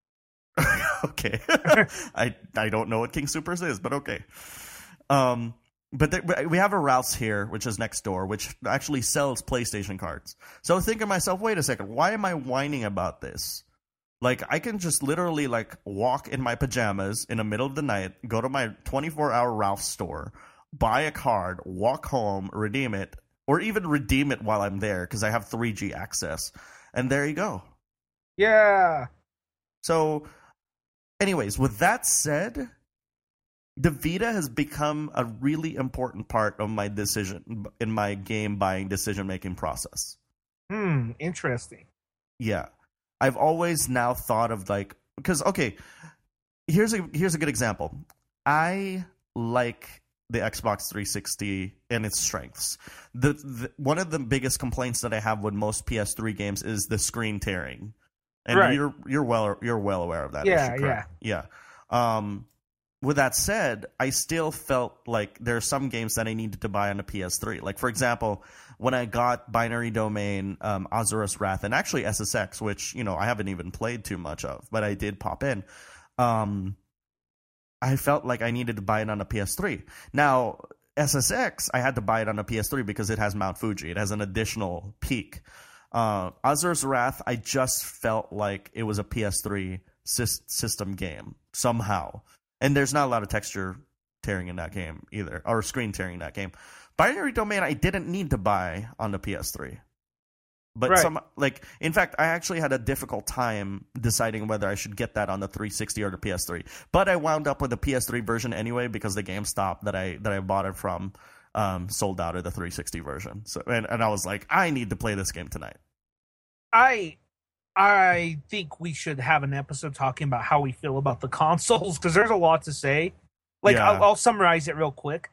Okay. I I don't know what King Supers is, but okay. Um, but th- we have a Ralph's here, which is next door, which actually sells PlayStation cards. So I was thinking to myself, wait a second, why am I whining about this? Like, I can just literally, like, walk in my pajamas in the middle of the night, go to my twenty-four hour Ralph's store, buy a card, walk home, redeem it, or even redeem it while I'm there because I have three G access. And there you go. Yeah. So, anyways, with that said, the Vita has become a really important part of my decision, in my game buying decision-making process. Hmm. Interesting. Yeah. I've always now thought of like, because, okay, here's a, here's a good example. I like the Xbox three sixty and its strengths. The, the one of the biggest complaints that I have with most P S three games is the screen tearing. And Right. you're you're well you're well aware of that. Yeah, issue, correct? yeah, yeah. Um, with that said, I still felt like there are some games that I needed to buy on the P S three. Like for example, when I got Binary Domain, um, Azuros Wrath, and actually S S X, which you know I haven't even played too much of, but I did pop in. Um, I felt like I needed to buy it on a P S three. Now S S X, I had to buy it on a P S three because it has Mount Fuji. It has an additional peak. Uh, Azur's Wrath, I just felt like it was a P S three sys- system game somehow. And there's not a lot of texture tearing in that game either, or screen tearing in that game. Binary Domain, I didn't need to buy on the P S three. But right. some like, in fact, I actually had a difficult time deciding whether I should get that on the three sixty or the P S three. But I wound up with the P S three version anyway because the GameStop that I that I bought it from um, sold out of the three sixty version. So and, and I was like, I need to play this game tonight. I I think we should have an episode talking about how we feel about the consoles because there's a lot to say. Like Yeah. I'll, I'll summarize it real quick.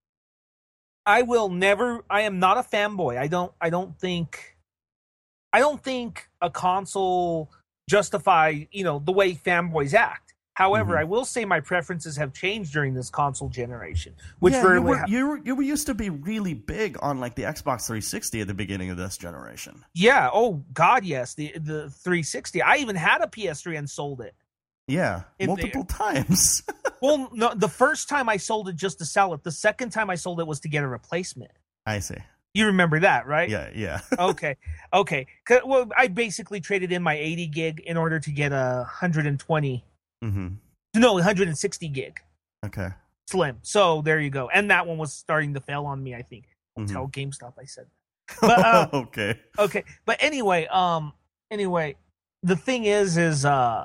I will never. I am not a fanboy. I don't. I don't think. I don't think a console justify, you know, the way fanboys act. However, Mhm. I will say my preferences have changed during this console generation, which yeah, rarely you were, ha- you, were, you were used to be really big on like the Xbox three sixty at the beginning of this generation. Yeah. Oh God, yes. The the three sixty. I even had a P S three and sold it. Yeah, In multiple times. Well, no. The first time I sold it just to sell it. The second time I sold it was to get a replacement. I see. You remember that, right? Yeah, yeah. okay, okay. 'Cause, well, I basically traded in my eighty gig in order to get a one hundred twenty. Mm-hmm. No, one hundred sixty gig Okay. slim. So there you go. And that one was starting to fail on me. I think. Don't Mhm. tell GameStop I said that. But, uh, okay. okay. But anyway, um, anyway, the thing is, is uh,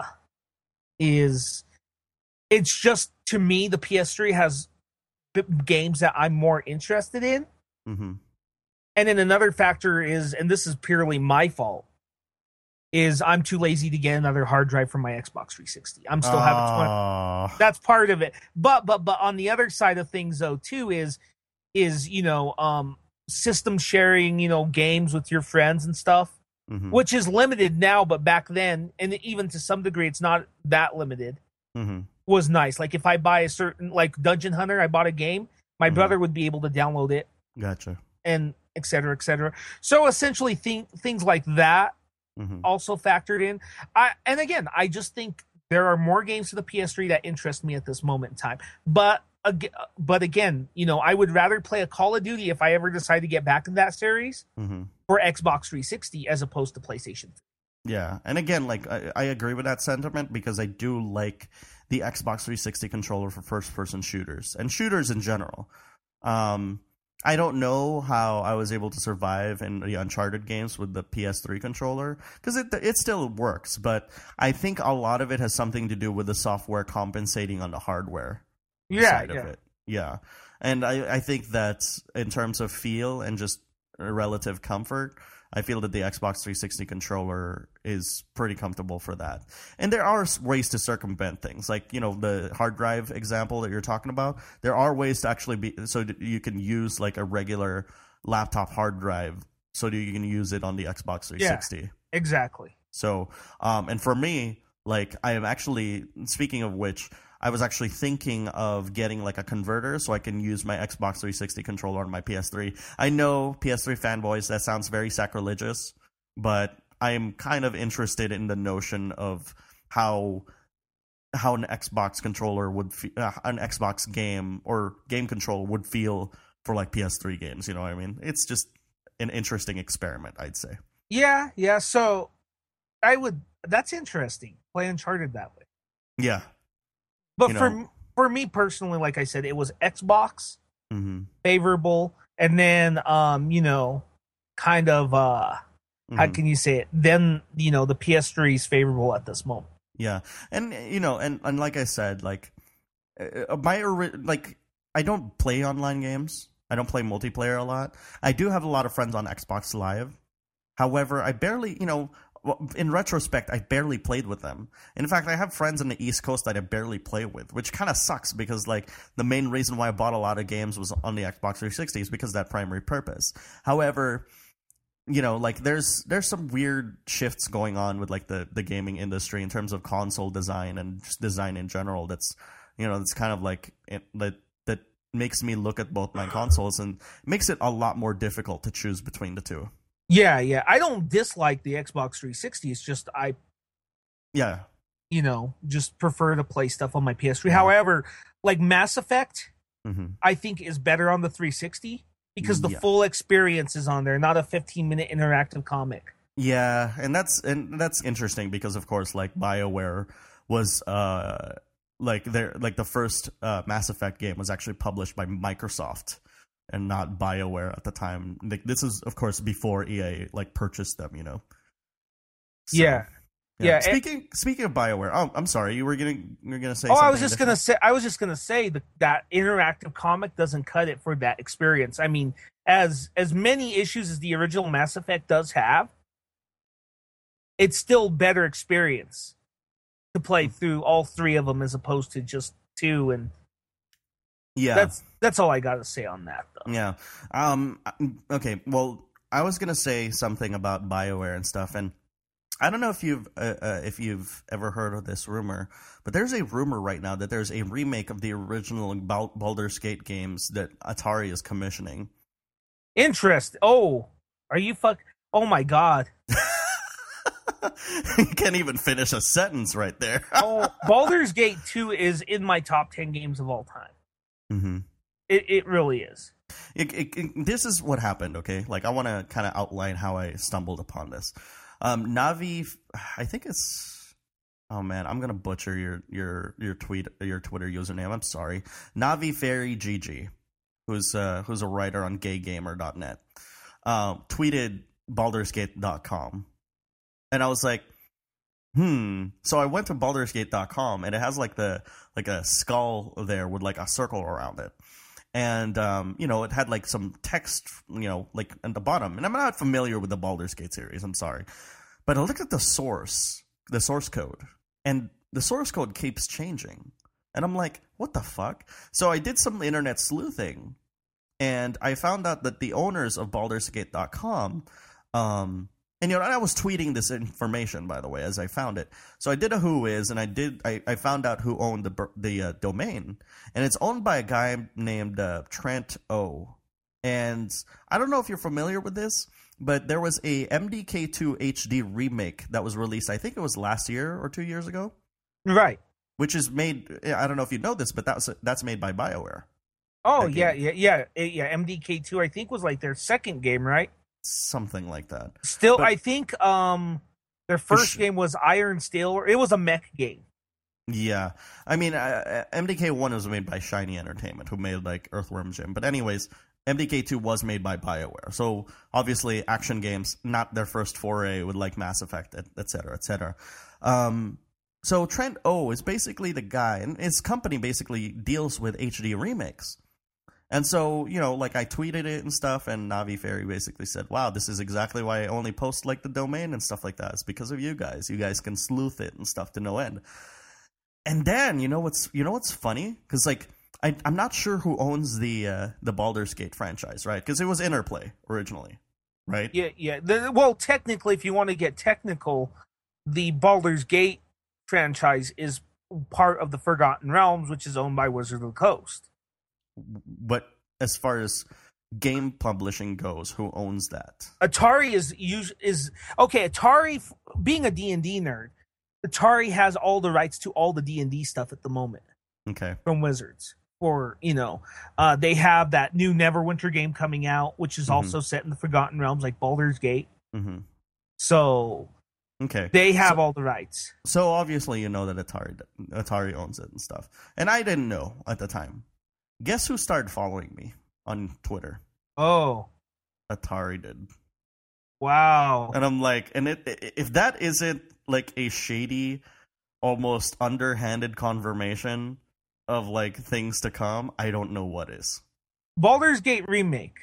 is it's just to me the P S three has b- games that I'm more interested in. Mm-hmm. And then another factor is, and this is purely my fault, is I'm too lazy to get another hard drive for my Xbox three sixty. I'm still having twenty. Uh, That's part of it. But but but on the other side of things though too is is you know um system sharing, you know, games with your friends and stuff, mhm. which is limited now, but back then, and even to some degree, it's not that limited. Mm-hmm. Was nice. Like if I buy a certain like Dungeon Hunter, I bought a game, my Mhm. brother would be able to download it Gotcha. and et cetera, et cetera. So essentially, th- things like that Mm-hmm. also factored in. I and again, I just think there are more games to the P S three that interest me at this moment in time. But ag- but again, you know, I would rather play a Call of Duty if I ever decide to get back in that series Mm-hmm. for Xbox three sixty as opposed to PlayStation. Yeah, and again, like I, I agree with that sentiment because I do like the Xbox three sixty controller for first-person shooters and shooters in general. Um, I don't know how I was able to survive in the Uncharted games with the P S three controller because it it still works, but I think a lot of it has something to do with the software compensating on the hardware Yeah, side yeah. of it. Yeah, and I, I think that in terms of feel and just relative comfort, I feel that the Xbox three sixty controller is pretty comfortable for that. And there are s- ways to circumvent things, like, you know, the hard drive example that you're talking about. There are ways to actually be so that you can use like a regular laptop hard drive so that you can use it on the Xbox three sixty. Exactly. So, um, and for me, like, I am actually, speaking of which, I was actually thinking of getting like a converter so I can use my Xbox three sixty controller on my P S three. I know P S three fanboys, that sounds very sacrilegious, but I am kind of interested in the notion of how how an Xbox controller would fe- uh, an Xbox game or game controller would feel for like P S three games. You know what I mean? It's just an interesting experiment, I'd say. Yeah, yeah. So I would. That's interesting. Play Uncharted that way. Yeah. But You for know. for me personally, like I said, it was Xbox Mm-hmm. favorable, and then um, you know, kind of uh, how Mhm. can you say it? Then you know, the P S three is favorable at this moment. Yeah, and you know, and, and like I said, like uh, my ori- like I don't play online games. I don't play multiplayer a lot. I do have a lot of friends on Xbox Live. However, I barely, you know, well, in retrospect, I barely played with them. In fact, I have friends on the East Coast that I barely play with, which kind of sucks because like the main reason why I bought a lot of games was on the Xbox three sixty is because of that primary purpose. However, you know, like there's there's some weird shifts going on with like the, the gaming industry in terms of console design and just design in general. That's, you know, that's kind of like it, that that makes me look at both my consoles and makes it a lot more difficult to choose between the two. Yeah, yeah. I don't dislike the Xbox three sixty. It's just I, Yeah. you know, just prefer to play stuff on my P S three. Yeah. However, like Mass Effect, Mm-hmm. I think is better on the three sixty because the Yeah. full experience is on there, not a fifteen minute interactive comic. Yeah, and that's and that's interesting because of course, like BioWare was uh like they're like the first uh, Mass Effect game was actually published by Microsoft and not BioWare at the time. Like, this is, of course, before E A like purchased them. You know. So, yeah. yeah. Yeah. Speaking and, speaking of BioWare, oh, I'm sorry, you were gonna you were gonna say. Oh, something I was just different? gonna say. I was just gonna say that that interactive comic doesn't cut it for that experience. I mean, as as many issues as the original Mass Effect does have, it's still better experience to play through all three of them as opposed to just two. And Yeah, that's that's all I got to say on that, though. yeah. Um. Okay. Well, I was gonna say something about BioWare and stuff, and I don't know if you've uh, uh, if you've ever heard of this rumor, but there's a rumor right now that there's a remake of the original Bal- Baldur's Gate games that Atari is commissioning. Interest. Oh, are you fuck? Oh my god. You can't even finish a sentence right there. Oh, Baldur's Gate two is in my top ten games of all time. Mm-hmm. It it really is. It, it, it, this is what happened. Okay, like I want to kind of outline how I stumbled upon this. Um, Navi, I think it's. Oh man, I'm gonna butcher your your your tweet your Twitter username. I'm sorry, Navi Fairy G G, who's uh, who's a writer on gay gamer dot net, uh, tweeted Baldur's Gate dot com, and I was like, hmm. So I went to Baldur's Gate dot com, and it has like the like a skull there with like a circle around it. And, um, you know, it had, like, some text, you know, like, at the bottom. And I'm not familiar with the Baldur's Gate series. I'm sorry. But I looked at the source, the source code. And the source code keeps changing. And I'm like, what the fuck? So I did some internet sleuthing. And I found out that the owners of Baldur's Gate dot com, um... and, you know, I was tweeting this information, by the way, as I found it. So I did a Whois, and I did. I, I found out who owned the the uh, domain, and it's owned by a guy named uh, Trent O. And I don't know if you're familiar with this, but there was a M D K two H D remake that was released. I think it was last year or two years ago, Right? Which is made. I don't know if you know this, but that's that's made by BioWare. Oh yeah, yeah, yeah, yeah. M D K two, I think, was like their second game, right? Something like that. Still, but, I think um, their first sh- game was Iron Steel. It was a mech game. Yeah. I mean, uh, M D K one was made by Shiny Entertainment, who made, like, Earthworm Jim. But anyways, M D K two was made by BioWare. So, obviously, action games, not their first foray with, like, Mass Effect, et cetera, et cetera. Um, so, Trent O is basically the guy, and his company basically deals with H D remakes. And so, you know, like I tweeted it and stuff, and Navi Fairy basically said, wow, this is exactly why I only post like the domain and stuff like that. It's because of you guys. You guys can sleuth it and stuff to no end. And then, you know what's you know what's funny? Because, like, I, I'm not sure who owns the uh, the Baldur's Gate franchise, right? Because it was Interplay originally, right? Yeah, yeah. The, well, technically, if you want to get technical, the Baldur's Gate franchise is part of the Forgotten Realms, which is owned by Wizard of the Coast. But as far as game publishing goes, who owns that? Atari is is okay. Atari, being a D and D nerd, Atari has all the rights to all the D and D stuff at the moment. Okay, from Wizards. Or, you know, uh, they have that new Neverwinter game coming out, which is mm-hmm. also set in the Forgotten Realms, like Baldur's Gate. Mm-hmm. So, okay, they have so, all the rights. So obviously, you know that Atari Atari owns it and stuff, and I didn't know at the time. Guess who started following me on Twitter? Oh, Atari did. Wow. And I'm like, and it, if that isn't like a shady, almost underhanded confirmation of like things to come, I don't know what is. Baldur's Gate remake.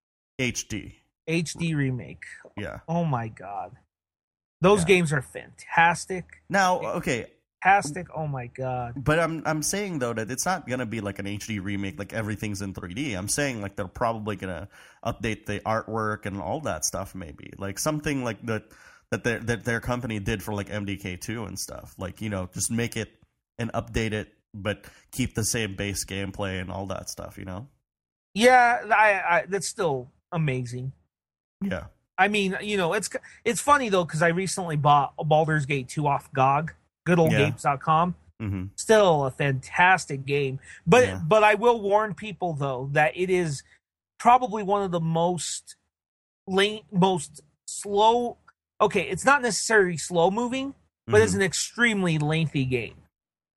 H D. H D remake. Yeah. Oh my god. Those yeah. games are fantastic. Now, okay. Fantastic. Oh my god. But I'm I'm saying though that it's not gonna be like an H D remake, like everything's in three D. I'm saying like they're probably gonna update the artwork and all that stuff, maybe like something like that that their that their company did for like M D K two and stuff. Like, you know, just make it and update it, but keep the same base gameplay and all that stuff. You know? Yeah, I, I that's still amazing. Yeah. I mean, you know, it's it's funny though because I recently bought a Baldur's Gate two off G O G. good old games dot com. Mm-hmm. Still a fantastic game. But yeah. but I will warn people, though, that it is probably one of the most late, most slow... Okay, it's not necessarily slow-moving, but mm-hmm. it's an extremely lengthy game.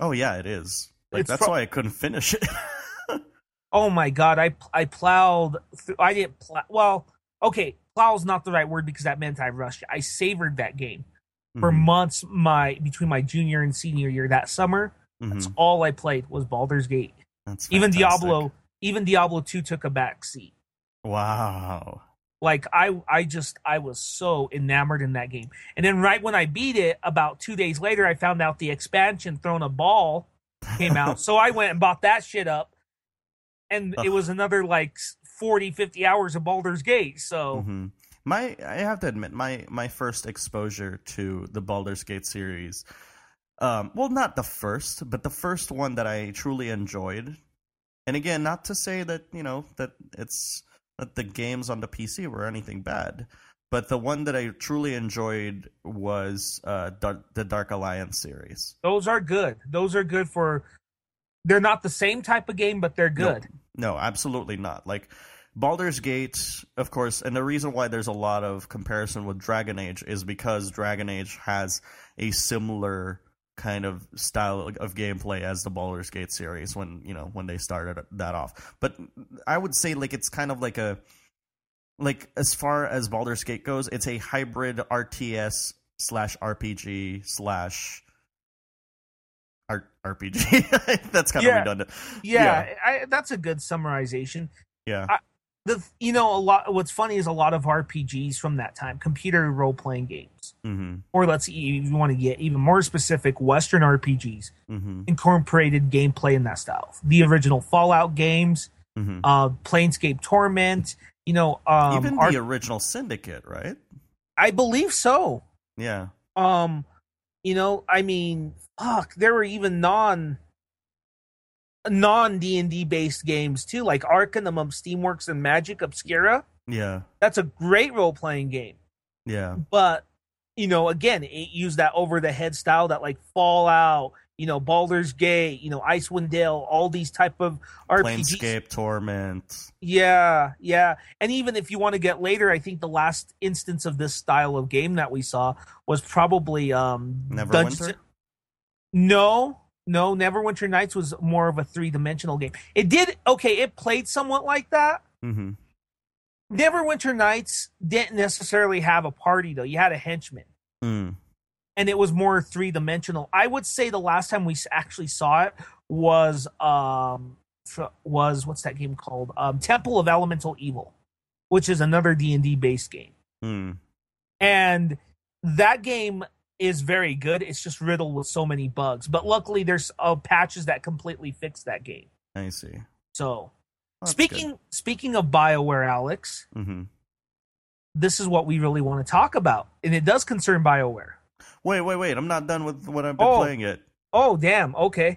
Oh yeah, it is. Like It's that's pro- why I couldn't finish it. Oh my god, I I plowed. Through, I didn't plow. Well, okay, plow is not the right word because that meant I rushed. I savored that game for Mhm. months. My between my junior and senior year that summer, that's Mhm. all I played was Baldur's Gate. That's Even fantastic. Diablo, even Diablo two took a back seat. Wow. Like I, I just I was so enamored in that game. And then right when I beat it, about two days later, I found out the expansion Throne of Ball came out. So I went and bought that shit up. And it was another like forty, fifty hours of Baldur's Gate. So Mm-hmm. my I have to admit my my first exposure to the Baldur's Gate series, um, well, not the first, but the first one that I truly enjoyed. And again, not to say that you know that it's that the games on the P C were anything bad, but the one that I truly enjoyed was uh, Dark, the Dark Alliance series. those are good. Those are good for. They're not the same type of game, but they're good. No, no, absolutely not. Like Baldur's Gate, of course, and the reason why there's a lot of comparison with Dragon Age is because Dragon Age has a similar kind of style of gameplay as the Baldur's Gate series when, you know, when they started that off. But I would say like it's kind of like a like as far as Baldur's Gate goes, it's a hybrid R T S slash R P G slash R P G. That's kind Yeah. of redundant. Yeah, Yeah. I, that's a good summarization. Yeah. I, the you know a lot. What's funny is a lot of R P Gs from that time, computer role playing games, Mm-hmm. or let's if you want to get even more specific, Western R P Gs Mm-hmm. incorporated gameplay in that style. The original Fallout games, Mm-hmm. uh, Planescape Torment. You know, um, Even Ar- the original Syndicate, right? I believe so. Yeah. Um, you know, I mean, fuck, there were even non non D and D based games too, like Arcanum of Steamworks and Magic Obscura. Yeah. That's a great role playing game, Yeah. but you know, again, it used that over the head style that like Fallout, you know, Baldur's Gate, you know, Icewind Dale, all these type of R P Gs. Planescape Torment. Yeah, yeah. And even if you want to get later, I think the last instance of this style of game that we saw was probably um Neverwinter? No, no, Neverwinter Nights was more of a three-dimensional game. It did okay, it played somewhat like that. Mm-hmm. Neverwinter Nights didn't necessarily have a party though. You had a henchman. Mm. And it was more three-dimensional. I would say the last time we actually saw it was um was what's that game called? Um, Temple of Elemental Evil, which is another D and D based game. Mm. And that game is very good. It's just riddled with so many bugs. But luckily, there's uh, patches that completely fix that game. I see. So, That's speaking good. speaking of BioWare, Alex, Mm-hmm. this is what we really want to talk about, and it does concern BioWare. Wait, wait, wait! I'm not done with what I've been Oh. playing yet. Oh, damn. Okay.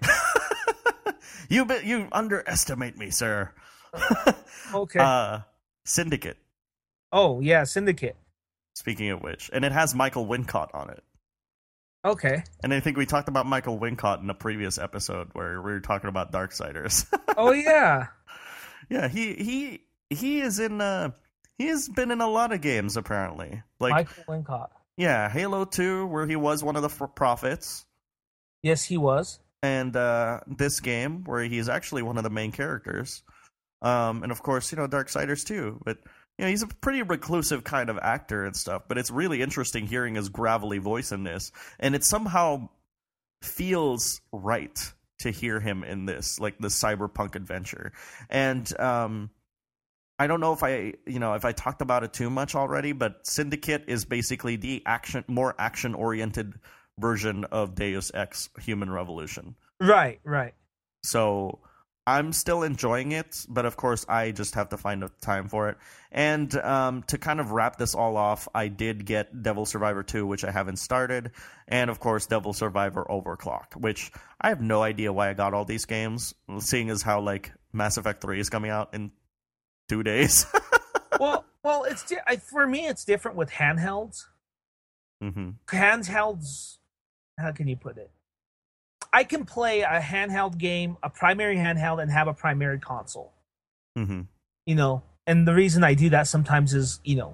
you be, you underestimate me, sir. Okay. Uh, Syndicate. Oh, yeah, Syndicate. Speaking of which, and it has Michael Wincott on it. Okay. And I think we talked about Michael Wincott in a previous episode where we were talking about Darksiders. Oh, yeah. Yeah, he he he is in. Uh, he has been in a lot of games apparently. Like Michael Wincott. yeah, Halo two, where he was one of the f- prophets, Yes, he was. and uh, this game where he's actually one of the main characters. Um, and of course, you know, Darksiders too. But you know, he's a pretty reclusive kind of actor and stuff. But it's really interesting hearing his gravelly voice in this, and it somehow feels right to hear him in this, like the cyberpunk adventure. And um, I don't know if I, you know, if I talked about it too much already, but Syndicate is basically the action, more action-oriented version of Deus Ex: Human Revolution. Right, right. So I'm still enjoying it, but of course I just have to find the time for it. And um, to kind of wrap this all off, I did get Devil Survivor two, which I haven't started, and of course Devil Survivor Overclock, which I have no idea why I got all these games, seeing as how like Mass Effect three is coming out in two days. well, well, it's di- I, for me, it's different with handhelds. Mm-hmm. Handhelds, how can you put it? I can play a handheld game, a primary handheld, and have a primary console. Mm-hmm. You know, and the reason I do that sometimes is, you know,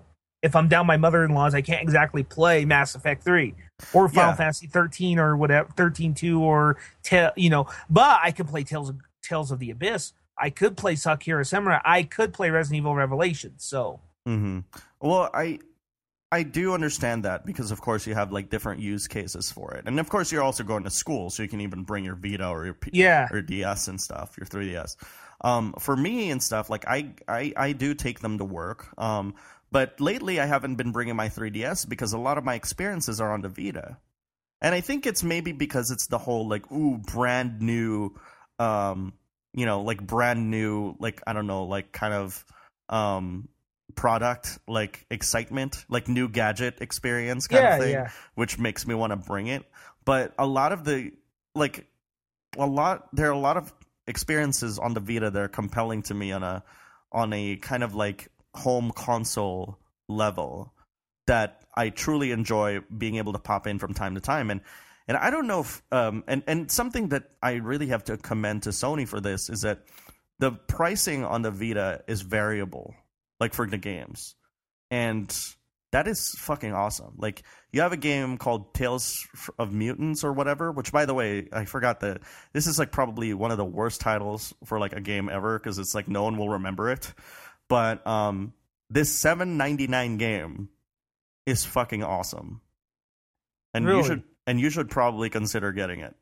if I'm down my mother-in-law's, I can't exactly play Mass Effect three or Final Yeah. Fantasy thirteen or whatever, thirteen two or, ta- you know, but I could play Tales of, Tales of the Abyss. I could play Sakura Samurai. I could play Resident Evil Revelations. So, Mm-hmm. Well, I I do understand that because, of course, you have like different use cases for it, and of course, you're also going to school, so you can even bring your Vita or your P- yeah. or D S and stuff, your three D S. Um, for me and stuff, like I, I I do take them to work. Um, but lately, I haven't been bringing my three D S because a lot of my experiences are on the Vita, and I think it's maybe because it's the whole like ooh brand new, um, you know, like brand new, like I don't know, like kind of um product, like excitement, like new gadget experience kind Yeah, of thing, yeah. which makes me want to bring it. But a lot of the like a lot there are a lot of experiences on the Vita that are compelling to me on a on a kind of like home console level that I truly enjoy being able to pop in from time to time. And and I don't know if um and, and something that I really have to commend to Sony for this is that the pricing on the Vita is variable, like for the games. And that is fucking awesome. Like, you have a game called Tales of Mutants or whatever, which, by the way, I forgot that this is like probably one of the worst titles for like a game ever because it's like no one will remember it. But um, this seven ninety-nine game is fucking awesome, and Really? you should and you should probably consider getting it.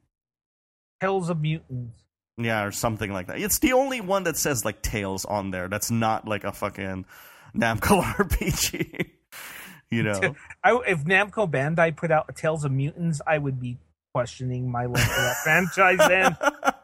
Tales of Mutants. Yeah, or something like that. It's the only one that says like Tales on there. That's not like a fucking Namco R P G. You know, I, if Namco Bandai put out Tales of Mutants, I would be questioning my love for that franchise. Then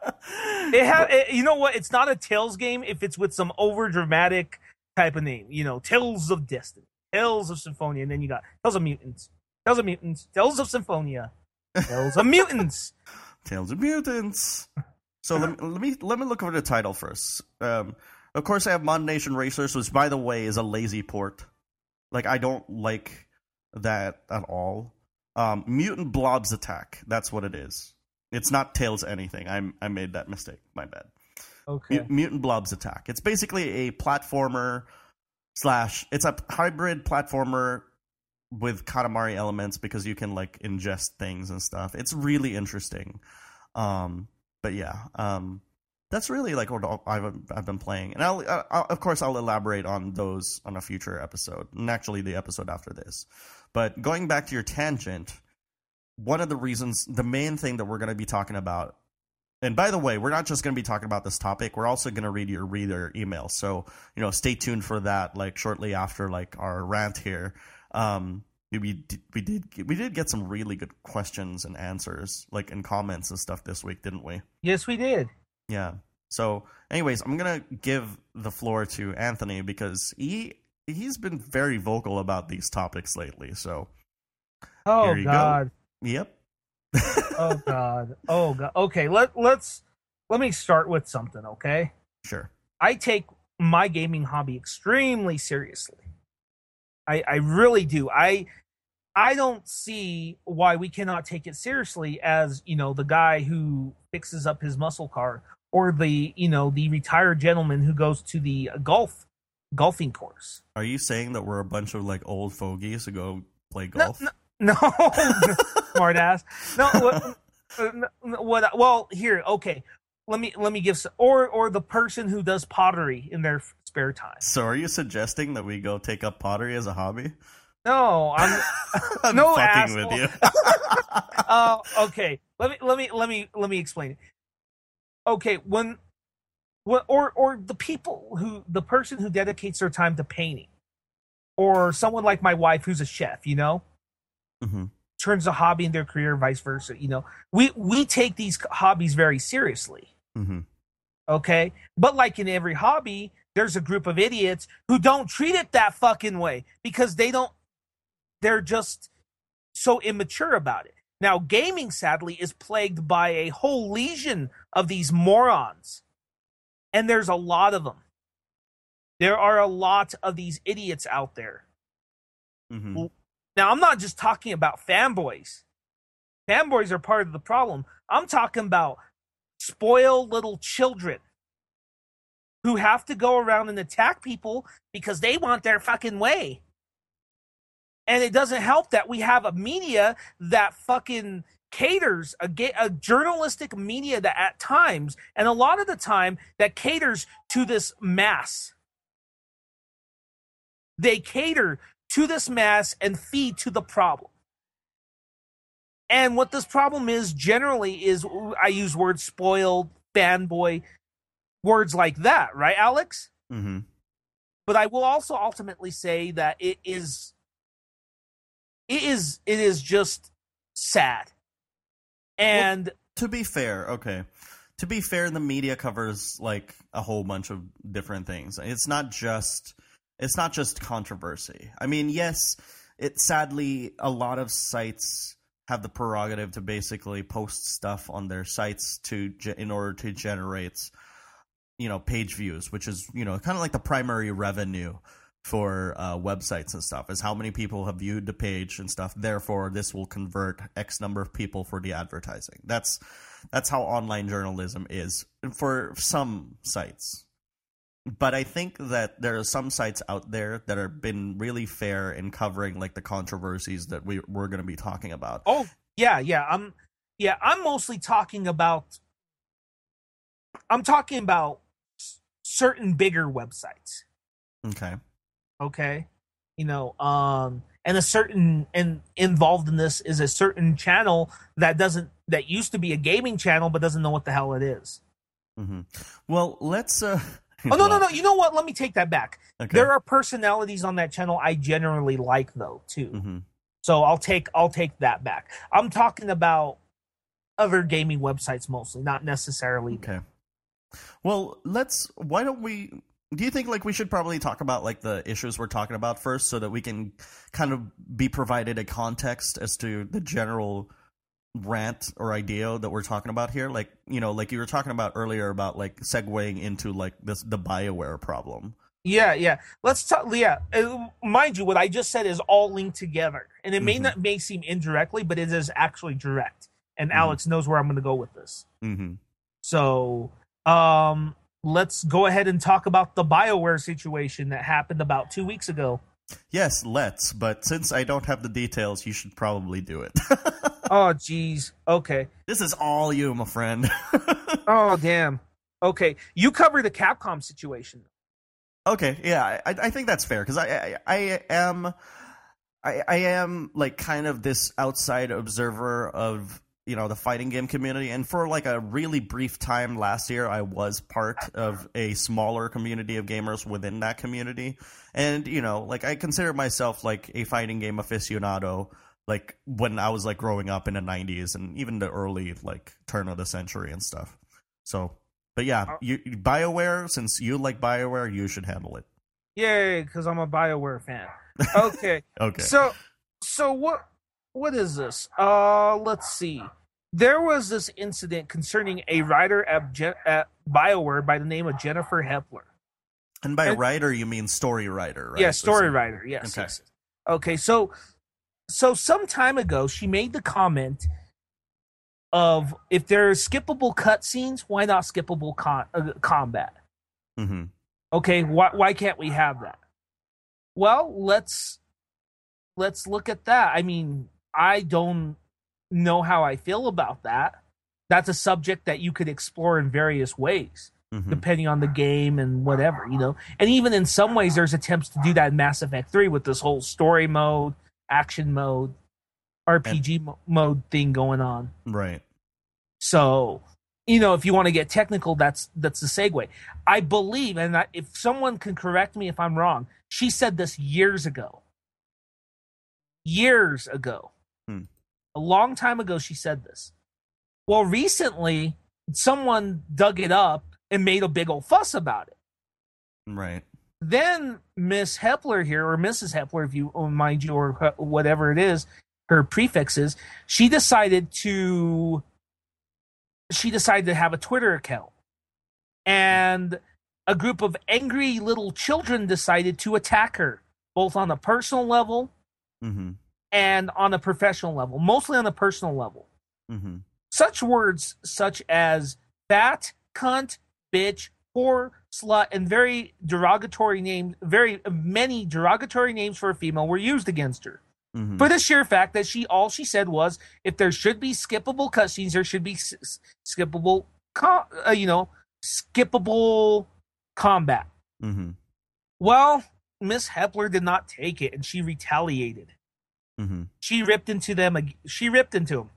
it ha- it, you know what? It's not a Tales game if it's with some over dramatic type of name. You know, Tales of Destiny, Tales of Symphonia, and then you got Tales of Mutants, Tales of Mutants, Tales of Symphonia, Tales of Mutants, Tales of Mutants. So let me, let me let me look over the title first. Um, of course, I have Mod Nation Racers, which, by the way, is a lazy port. Like, I don't like that at all. Um, Mutant Blobs Attack. That's what it is. It's not Tales anything. I I made that mistake. My bad. Okay. Mu- Mutant Blobs Attack. It's basically a platformer slash. It's a hybrid platformer with Katamari elements because you can like ingest things and stuff. It's really interesting. Um, but yeah. Um, That's really like what I've I've been playing, and I'll, I'll of course I'll elaborate on those on a future episode, and actually the episode after this. But going back to your tangent, one of the reasons, the main thing that we're going to be talking about, and by the way, we're not just going to be talking about this topic. We're also going to read your reader email, so you know, stay tuned for that. Like shortly after like our rant here, um, we did, we did we did get some really good questions and answers, like in comments and stuff this week, didn't we? Yes, we did. Yeah. So, anyways, I'm gonna give the floor to Anthony because he he's been very vocal about these topics lately. So, Oh here you God. go. Yep. Oh God. Oh God. Okay. Let let's let me start with something. Okay. Sure. I take my gaming hobby extremely seriously. I I really do. I I don't see why we cannot take it seriously as, you know, the guy who fixes up his muscle car or the, you know, the retired gentleman who goes to the golf golfing course. Are you saying that we're a bunch of like old fogies who go play No, golf? no, no. Smart ass. No, what, uh, what well, here, okay. Let me let me give some, or or the person who does pottery in their spare time. So, are you suggesting that we go take up pottery as a hobby? No, I'm, I'm no fucking asshole. with you. uh, okay, let me let me let me let me explain it. Okay, when, when or or the people who the person who dedicates their time to painting, or someone like my wife who's a chef, you know, Mm-hmm. turns a hobby into a career, vice versa. You know, we we take these hobbies very seriously. Mm-hmm. Okay, but like in every hobby, there's a group of idiots who don't treat it that fucking way because they don't. They're just so immature about it. Now, gaming, sadly, is plagued by a whole legion of these morons. And there's a lot of them. There are a lot of these idiots out there. Mm-hmm. Now, I'm not just talking about fanboys. Fanboys are part of the problem. I'm talking about spoiled little children who have to go around and attack people because they want their fucking way. And it doesn't help that we have a media that fucking caters, a, a journalistic media that at times, and a lot of the time, that caters to this mass. They cater to this mass and feed to the problem. And what this problem is generally is, I use words spoiled, fanboy, words like that, right, Alex? Mm-hmm. But I will also ultimately say that it is, it is, it is just sad. And well, to be fair, okay, to be fair, the media covers like a whole bunch of different things. It's not just, it's not just controversy. I mean, yes, it sadly a lot of sites have the prerogative to basically post stuff on their sites to in order to generate, you know, page views, which is, you know, kind of like the primary revenue for uh, websites and stuff, is how many people have viewed the page and stuff. Therefore, this will convert X number of people for the advertising. That's that's how online journalism is for some sites. But I think that there are some sites out there that have been really fair in covering like the controversies that we we're going to be talking about. Oh yeah, yeah. I'm yeah. I'm mostly talking about. I'm talking about certain bigger websites. Okay. Okay. You know, um, and a certain and involved in this is a certain channel that doesn't that used to be a gaming channel but doesn't know what the hell it is. Mm-hmm. Well, let's. Uh... Oh, no, no, no. You know what? Let me take that back. Okay. There are personalities on that channel I generally like, though, too. Mm-hmm. So I'll take I'll take that back. I'm talking about other gaming websites mostly, not necessarily. Okay. Well, let's. Why don't we? Do you think like we should probably talk about like the issues we're talking about first, so that we can kind of be provided a context as to the general rant or idea that we're talking about here? Like, you know, like you were talking about earlier about like segueing into like this the BioWare problem. Yeah, yeah. Let's talk. Yeah, uh, mind you, what I just said is all linked together, and it may Mm-hmm. not may seem indirectly, but it is actually direct. And Mm-hmm. Alex knows where I'm going to go with this. Mm-hmm. So, um, let's go ahead and talk about the BioWare situation that happened about two weeks ago. Yes, let's. But since I don't have the details, you should probably do it. Oh, geez. Okay. This is all you, my friend. Oh, damn. Okay. You cover the Capcom situation. Okay, yeah, I, I think that's fair because I, I I am I, I am like kind of this outside observer of, you know, the fighting game community, and for like a really brief time last year, I was part of a smaller community of gamers within that community, and you know, like I consider myself like a fighting game aficionado. Like when I was like growing up in the nineties and even the early like turn of the century and stuff. So. But yeah, you, BioWare, since you like BioWare, you should handle it. Yay, because I'm a BioWare fan. Okay. Okay. So, so what? What is this? Uh, let's see. There was this incident concerning a writer at, Je- at BioWare by the name of Jennifer Hepler. And by and, writer, you mean story writer, right? Yeah, story writer. Yes. Okay. Yes. Okay. So, so some time ago, she made the comment of if there's skippable cutscenes, why not skippable con- uh, combat? Mm-hmm. Okay, why why can't we have that? Well, let's let's look at that. I mean, I don't know how I feel about that. That's a subject that you could explore in various ways, mm-hmm. depending on the game and whatever, you know. And even in some ways, there's attempts to do that in Mass Effect three with this whole story mode, action mode, R P G and, mode thing going on. Right. So, you know, if you want to get technical, that's that's the segue. I believe, and I, if someone can correct me if I'm wrong, she said this years ago. Years ago. Hmm. A long time ago, she said this. Well, recently, someone dug it up and made a big old fuss about it. Right. Then Miss Hepler here, or Missus Hepler, if you mind you, or whatever it is, her prefix is, she decided to... she decided to have a Twitter account. And a group of angry little children decided to attack her, both on a personal level mm-hmm. and on a professional level, mostly on a personal level. Mm-hmm. Such words such as fat, cunt, bitch, whore, slut, and very derogatory names, very many derogatory names for a female were used against her. Mm-hmm. For the sheer fact that she all she said was, if there should be skippable cutscenes, there should be s- skippable, com- uh, you know, skippable combat. Mm-hmm. Well, Miss Hepler did not take it, and she retaliated. Mm-hmm. She ripped into them. She ripped into them,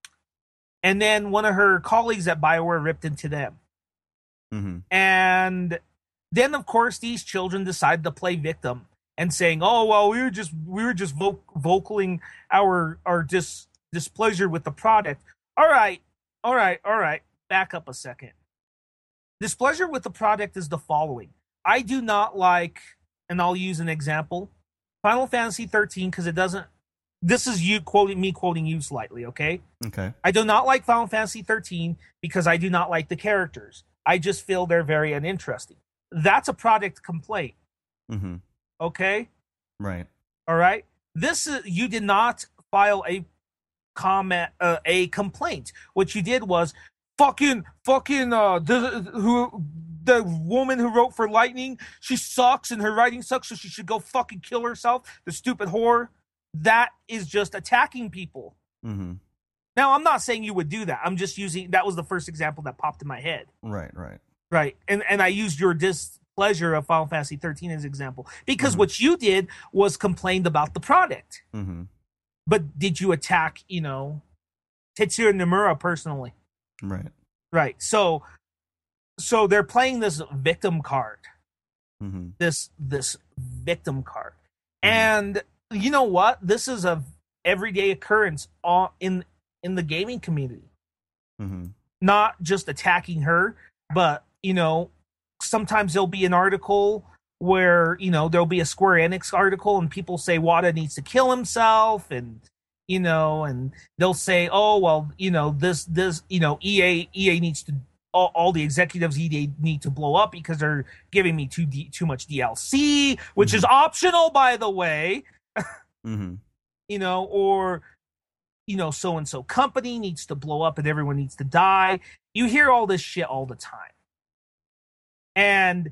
and then one of her colleagues at BioWare ripped into them. Mm-hmm. And then, of course, these children decided to play victim and saying, "Oh well, we were just we were just vo- vocaling our our dis- displeasure with the product." All right, all right, all right. Back up a second. Displeasure with the product is the following. I do not like, and I'll use an example, Final Fantasy thirteen, because it doesn't. This is you quoting me quoting you slightly, okay? Okay. I do not like Final Fantasy thirteen because I do not like the characters. I just feel they're very uninteresting. That's a product complaint. Mm-hmm. Okay? Right. All right? This is you did not file a comment uh, a complaint. What you did was fucking fucking uh the who the woman who wrote for Lightning, she sucks and her writing sucks, so she should go fucking kill herself, the stupid whore. That is just attacking people. Mm-hmm. Now, I'm not saying you would do that. I'm just using that was the first example that popped in my head. Right, right. Right. And and I used your displeasure of Final Fantasy thirteen as an example. Because Mm-hmm. what you did was complained about the product. Mm-hmm. But did you attack, you know, Tetsuya Nomura personally? Right. Right. So so they're playing this victim card. Mm-hmm. This this victim card. Mhm. And you know what? This is a everyday occurrence all in in the gaming community. Mm-hmm. Not just attacking her, but you know, sometimes there'll be an article where, you know, there'll be a Square Enix article and people say Wada needs to kill himself, and you know, and they'll say, oh well, you know, this this you know, E A E A needs to all, all the executives E A need to blow up because they're giving me too D, too much D L C, which Mhm. is optional, by the way. Mm-hmm. You know, or you know, so and so company needs to blow up and everyone needs to die. You hear all this shit all the time. And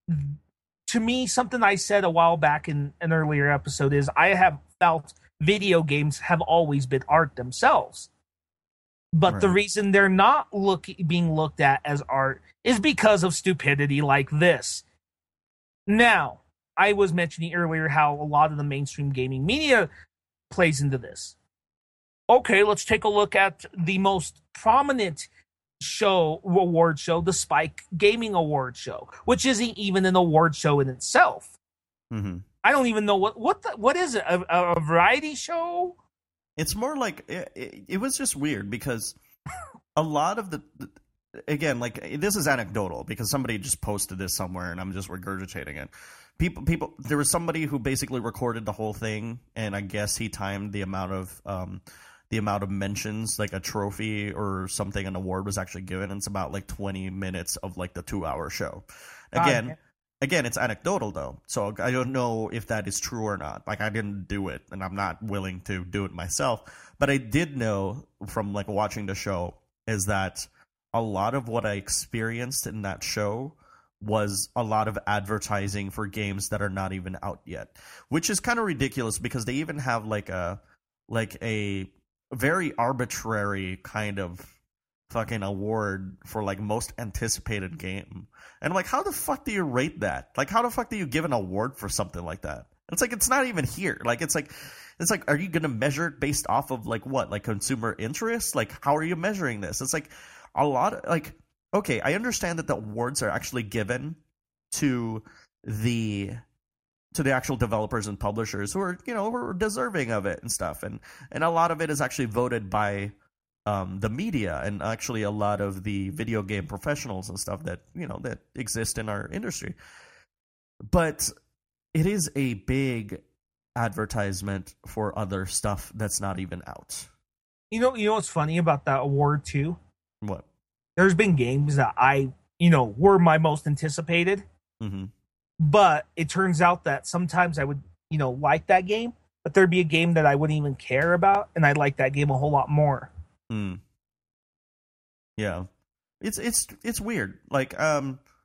to me, something I said a while back in an earlier episode is I have felt video games have always been art themselves. But the Right. reason they're not look, being looked at as art is because of stupidity like this. Now, I was mentioning earlier how a lot of the mainstream gaming media plays into this. Okay, let's take a look at the most prominent show, award show, the Spike Gaming Award Show, which isn't even an award show in itself. Mm-hmm. I don't even know what what the, what is it? A, a variety show? It's more like it, it, it was just weird because a lot of the, the again, like this is anecdotal because somebody just posted this somewhere and I'm just regurgitating it. People, people. There was somebody who basically recorded the whole thing, and I guess he timed the amount of um, the amount of mentions, like a trophy or something, an award was actually given. And it's about like twenty minutes of like the two-hour show. Again, God. again, it's anecdotal though, so I don't know if that is true or not. Like I didn't do it, and I'm not willing to do it myself. But I did know from like watching the show is that a lot of what I experienced in that show was a lot of advertising for games that are not even out yet, which is kind of ridiculous because they even have like a like a very arbitrary kind of fucking award for like most anticipated game. And I'm like, how the fuck do you rate that? Like, how the fuck do you give an award for something like that? It's like it's not even here. Like it's like it's like, are you gonna measure it based off of like what? Like consumer interest? Like how are you measuring this? It's like a lot of like okay, I understand that the awards are actually given to the to the actual developers and publishers who are, you know, who are deserving of it and stuff. And and a lot of it is actually voted by um, the media and actually a lot of the video game professionals and stuff that, you know, that exist in our industry. But it is a big advertisement for other stuff that's not even out. You know, you know what's funny about that award too? What? There's been games that I, you know, were my most anticipated, Mm-hmm. but it turns out that sometimes I would, you know, like that game, but there'd be a game that I wouldn't even care about, and I'd like that game a whole lot more. Mm. Yeah, it's it's it's weird. Like, um,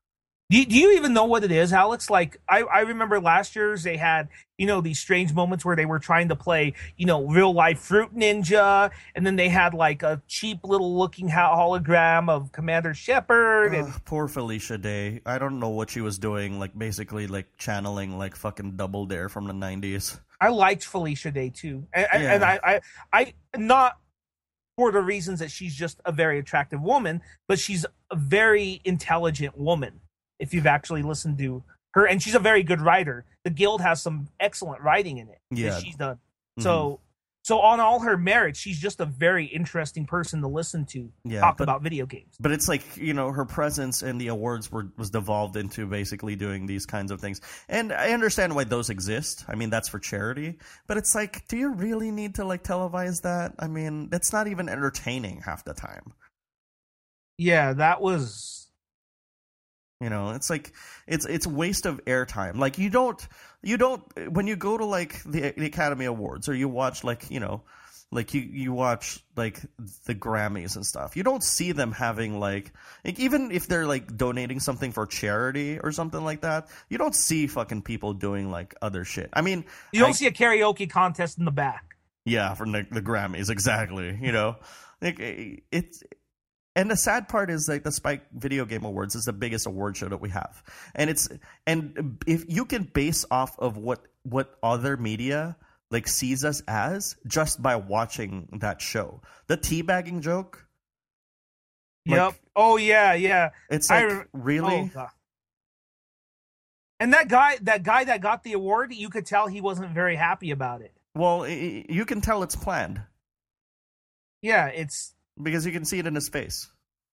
Do you, do you even know what it is, Alex? Like, I, I remember last year's they had, you know, these strange moments where they were trying to play, you know, real life Fruit Ninja, and then they had like a cheap little looking hologram of Commander Shepard. And... Uh, poor Felicia Day. I don't know what she was doing. Like basically, like channeling like fucking Double Dare from the nineties. I liked Felicia Day too, and, Yeah. and I, I, I not for the reasons that she's just a very attractive woman, but she's a very intelligent woman. If you've actually listened to her, and she's a very good writer. The Guild has some excellent writing in it Yeah. that she's done. Mm-hmm. So, so on all her merits, she's just a very interesting person to listen to Yeah, talk but- about video games. But it's like, you know, her presence in the awards were was devolved into basically doing these kinds of things. And I understand why those exist. I mean, that's for charity. But it's like, do you really need to like televise that? I mean, that's not even entertaining half the time. Yeah, that was. You know, it's like it's it's waste of airtime. Like you don't you don't when you go to like the, the Academy Awards or you watch like, you know, like you, you watch like the Grammys and stuff. You don't see them having like, like even if they're like donating something for charity or something like that, you don't see fucking people doing like other shit. I mean, You don't I, see a karaoke contest in the back. yeah, from the, the Grammys, exactly. You know, like it's. And the sad part is like the Spike Video Game Awards is the biggest award show that we have, and it's and if you can base off of what what other media like sees us as just by watching that show, the teabagging joke. Yep. Like, oh yeah, yeah. it's I like re- really. Oh, God. And that guy, that guy that got the award, you could tell he wasn't very happy about it. Well, i you can tell it's planned Yeah, it's. because you can see it in his face.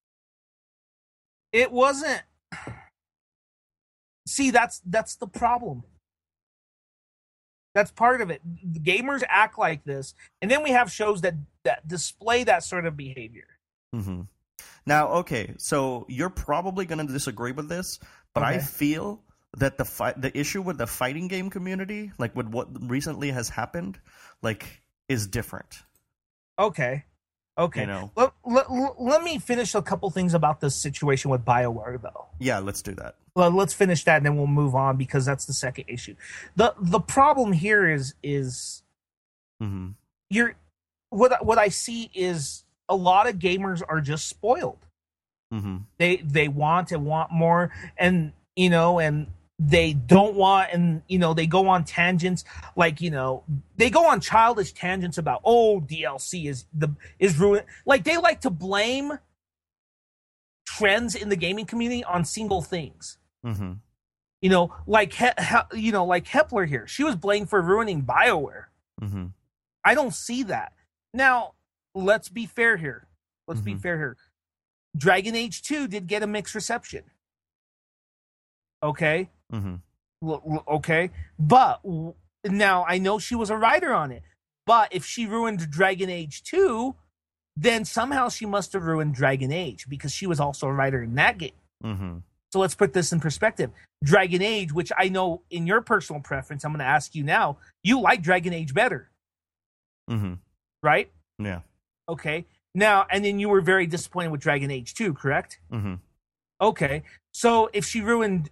It wasn't. See, that's that's the problem. That's part of it. The gamers act like this, and then we have shows that that display that sort of behavior. Mm-hmm. Now, okay, so you're probably going to disagree with this, but I Okay. feel that the fight, the issue with the fighting game community, like with what recently has happened, like is different. Okay. Okay. You know. Let, let, let me finish a couple things about this situation with BioWare, though. Yeah, let's do that. Well, let's finish that, and then we'll move on because that's the second issue. the The problem here is is Mm-hmm. you're what what I see is a lot of gamers are just spoiled. Mm-hmm. They they want and want more, and you know, and they don't want, and you know, they go on tangents like, you know, they go on childish tangents about, oh, D L C is the is ruined. Like they like to blame trends in the gaming community on single things. Mm-hmm. You know, like he, he, you know, like Hepler here, she was blamed for ruining BioWare. Mm-hmm. I don't see that. Now, let's be fair here. Let's be Mhm. fair here. Dragon Age two did get a mixed reception. Okay? Mm-hmm. L- l- okay? But w- now I know she was a writer on it. But if she ruined Dragon Age two, then somehow she must have ruined Dragon Age because she was also a writer in that game. Mm-hmm. So let's put this in perspective. Dragon Age, which I know in your personal preference, I'm going to ask you now, you like Dragon Age better, Mm-hmm. right? Yeah. Okay. Now, and then you were very disappointed with Dragon Age two, correct? Mm-hmm. Okay. So if she ruined,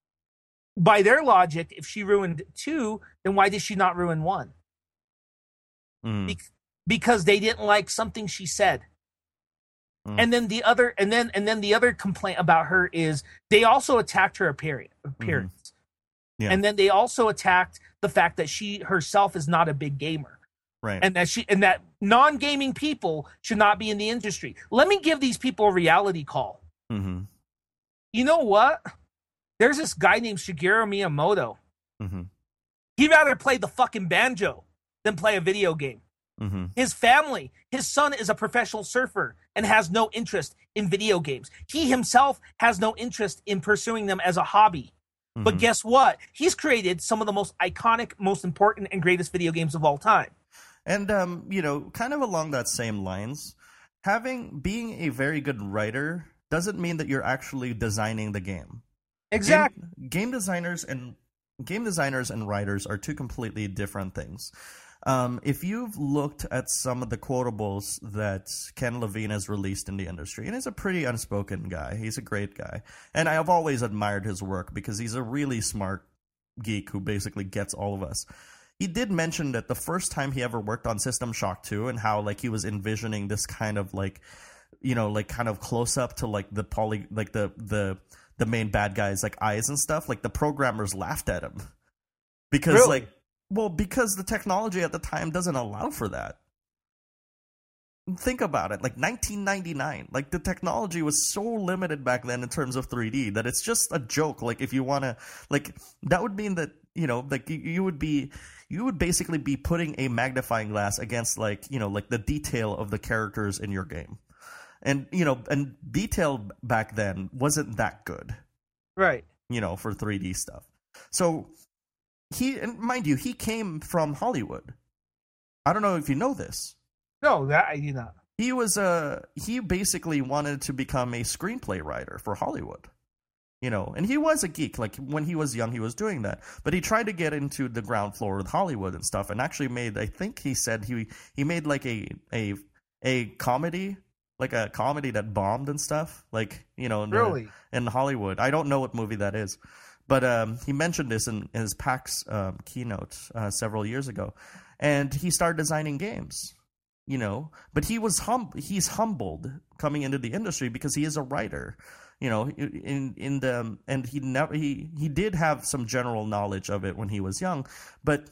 by their logic, if she ruined two, then why did she not ruin one? Mm-hmm. Be- because they didn't like something she said. Mm. And then the other, and then and then the other complaint about her is they also attacked her appearance. appearance. Yeah. And then they also attacked the fact that she herself is not a big gamer. Right. And that she and that non-gaming people should not be in the industry. Let me give these people a reality call. Mm-hmm. You know what? There's this guy named Shigeru Miyamoto. Mm-hmm. He'd rather play the fucking banjo than play a video game. Mm-hmm. His family, his son is a professional surfer and has no interest in video games. He himself has no interest in pursuing them as a hobby. But Mhm. guess what? He's created some of the most iconic, most important, and greatest video games of all time. And um, you know, kind of along that same lines, having being a very good writer doesn't mean that you're actually designing the game. Exactly. Game, game designers and game designers and writers are two completely different things. Um, if you've looked at some of the quotables that Ken Levine has released in the industry, and he's a pretty unspoken guy, he's a great guy, and I've always admired his work because he's a really smart geek who basically gets all of us. He did mention that the first time he ever worked on System Shock two and how like he was envisioning this kind of like, you know, like kind of close up to like the poly, like the the the main bad guys like eyes and stuff. Like the programmers laughed at him because Really? like. Well, because the technology at the time doesn't allow for that. Think about it, like nineteen ninety-nine, like the technology was so limited back then in terms of three D that it's just a joke. Like if you want to, like that would mean that, you know, like you, you would be, you would basically be putting a magnifying glass against like, you know, like the detail of the characters in your game. And, you know, and detail back then wasn't that good. Right. You know, for three D stuff. So he, and mind you, he came from Hollywood. I don't know if you know this. No, that I do not. He was a he basically wanted to become a screenplay writer for Hollywood. You know, and he was a geek. Like when he was young, he was doing that. But he tried to get into the ground floor with Hollywood and stuff, and actually made. I think he said he he made like a a a comedy, like a comedy that bombed and stuff. Like you know, in, Really? the, in Hollywood. I don't know what movie that is. But um, he mentioned this in, in his PAX um, keynote uh, several years ago, and he started designing games. You know, but he was hum he's humbled coming into the industry because he is a writer. You know, in in the and he never he he did have some general knowledge of it when he was young. But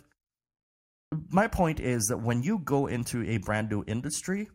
my point is that when you go into a brand new industry,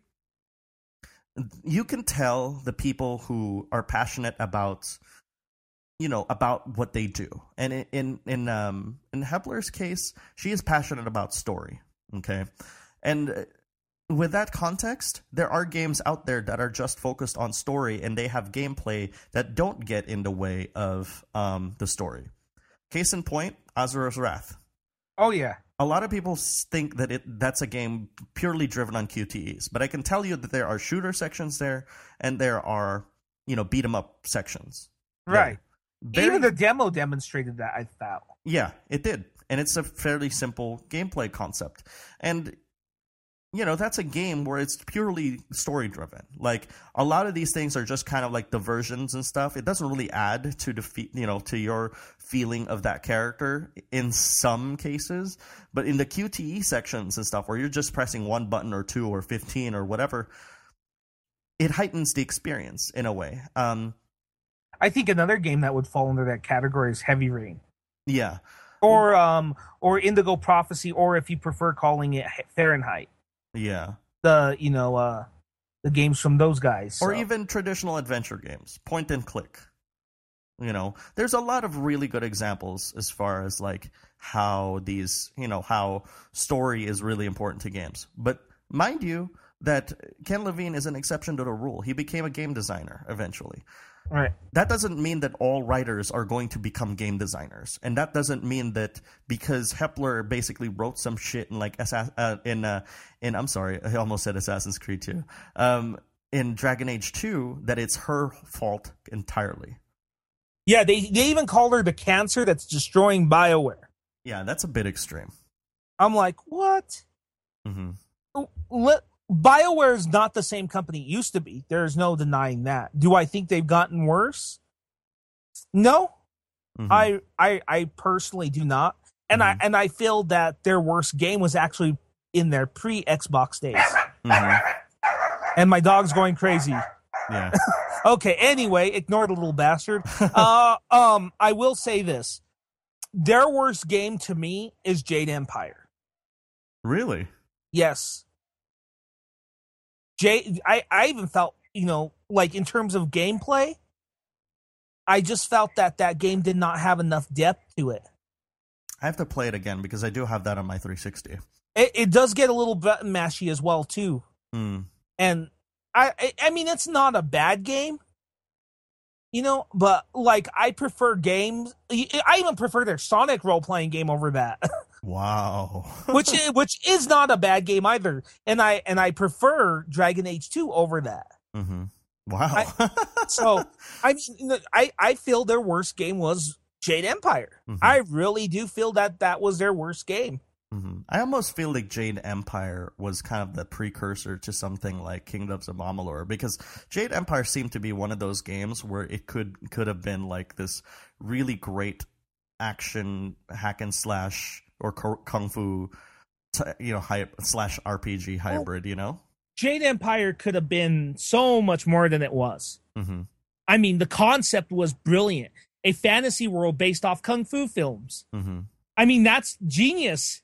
you can tell the people who are passionate about. You know, about what they do. And in in in, um, in Hepler's case, she is passionate about story, okay? And with that context, there are games out there that are just focused on story, and they have gameplay that don't get in the way of um, the story. Case in point, Azura's Wrath. Oh, yeah. A lot of people think that it that's a game purely driven on Q T Es, but I can tell you that there are shooter sections there, and there are, you know, beat-em-up sections. Right. There. Very, Even the demo demonstrated that, I thought. Yeah, it did. And it's a fairly simple gameplay concept. And, you know, that's a game where it's purely story-driven. Like, a lot of these things are just kind of like diversions and stuff. It doesn't really add to the, fe- you know, to your feeling of that character in some cases. But in the Q T E sections and stuff, where you're just pressing one button or two or fifteen or whatever, it heightens the experience in a way. Um I think another game that would fall under that category is Heavy Rain. Yeah. Or um or Indigo Prophecy, or if you prefer calling it Fahrenheit. Yeah. The you know, uh the games from those guys. Or so. even traditional adventure games. Point and click. You know, there's a lot of really good examples as far as like how these, you know, how story is really important to games. But mind you, that Ken Levine is an exception to the rule. He became a game designer eventually. Right. That doesn't mean that all writers are going to become game designers, and that doesn't mean that because Hepler basically wrote some shit in like uh, in uh, in I'm sorry, I almost said Assassin's Creed two, um, in Dragon Age two, that it's her fault entirely. Yeah, they they even called her the cancer that's destroying BioWare. Yeah, that's a bit extreme. I'm like, what? Mm-hmm. Let. BioWare is not the same company it used to be. There's no denying that. Do I think they've gotten worse? No. Mm-hmm. I, I I personally do not. And mm-hmm. I and I feel that their worst game was actually in their pre-Xbox days. Mm-hmm. And my dog's going crazy. Yeah. Okay, anyway, ignore the little bastard. uh um I will say this. Their worst game to me is Jade Empire. Really? Yes. Jay, I, I even felt, you know, like in terms of gameplay, I just felt that that game did not have enough depth to it. I have to play it again because I do have that on my three sixty. It, it does get a little button mashy as well, too. Mm. And I, I, I mean, it's not a bad game, you know, but like I prefer games. I even prefer their Sonic role-playing game over that. Wow. which which is not a bad game either, and I and I prefer Dragon Age two over that. Mm-hmm. Wow. I, so I mean, I I feel their worst game was Jade Empire. Mm-hmm. I really do feel that that was their worst game. Mm-hmm. I almost feel like Jade Empire was kind of the precursor to something like Kingdoms of Amalur, because Jade Empire seemed to be one of those games where it could could have been like this really great action hack and slash or kung fu, you know, hy- slash R P G hybrid. You know, Jade Empire could have been so much more than it was. Mm-hmm. I mean, the concept was brilliant. A fantasy world based off kung fu films. Mm-hmm. I mean, that's genius.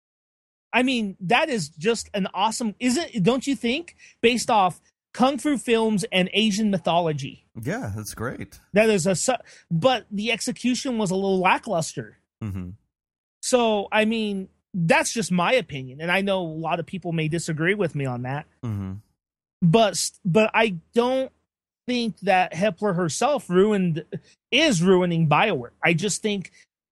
I mean, that is just an awesome, isn't, don't you think? Based off kung fu films and Asian mythology. Yeah, that's great. That is a, but the execution was a little lackluster. Mm-hmm. So, I mean, that's just my opinion. And I know a lot of people may disagree with me on that. Mm-hmm. But, but I don't think that Hepler herself ruined, is ruining BioWare. I just think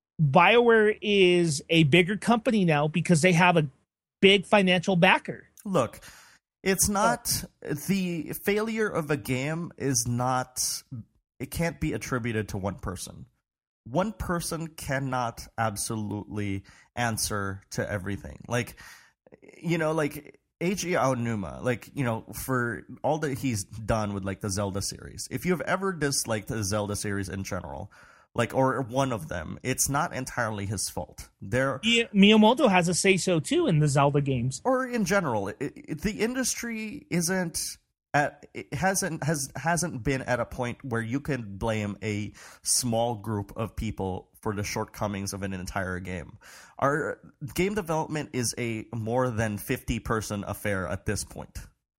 BioWare is a bigger company now because they have a big financial backer. Look, it's not the failure of a game is not, it can't be attributed to one person. One person cannot absolutely answer to everything. Like, you know, like Eiji Aonuma, like, you know, for all that he's done with like the Zelda series, if you've ever disliked the Zelda series in general, like, or one of them, it's not entirely his fault. There, yeah, Miyamoto has a say so too in the Zelda games, or in general, it, it, the industry isn't at, it hasn't has hasn't been at a point where you can blame a small group of people for the shortcomings of an entire game. Our game development is a more than fifty person affair at this point.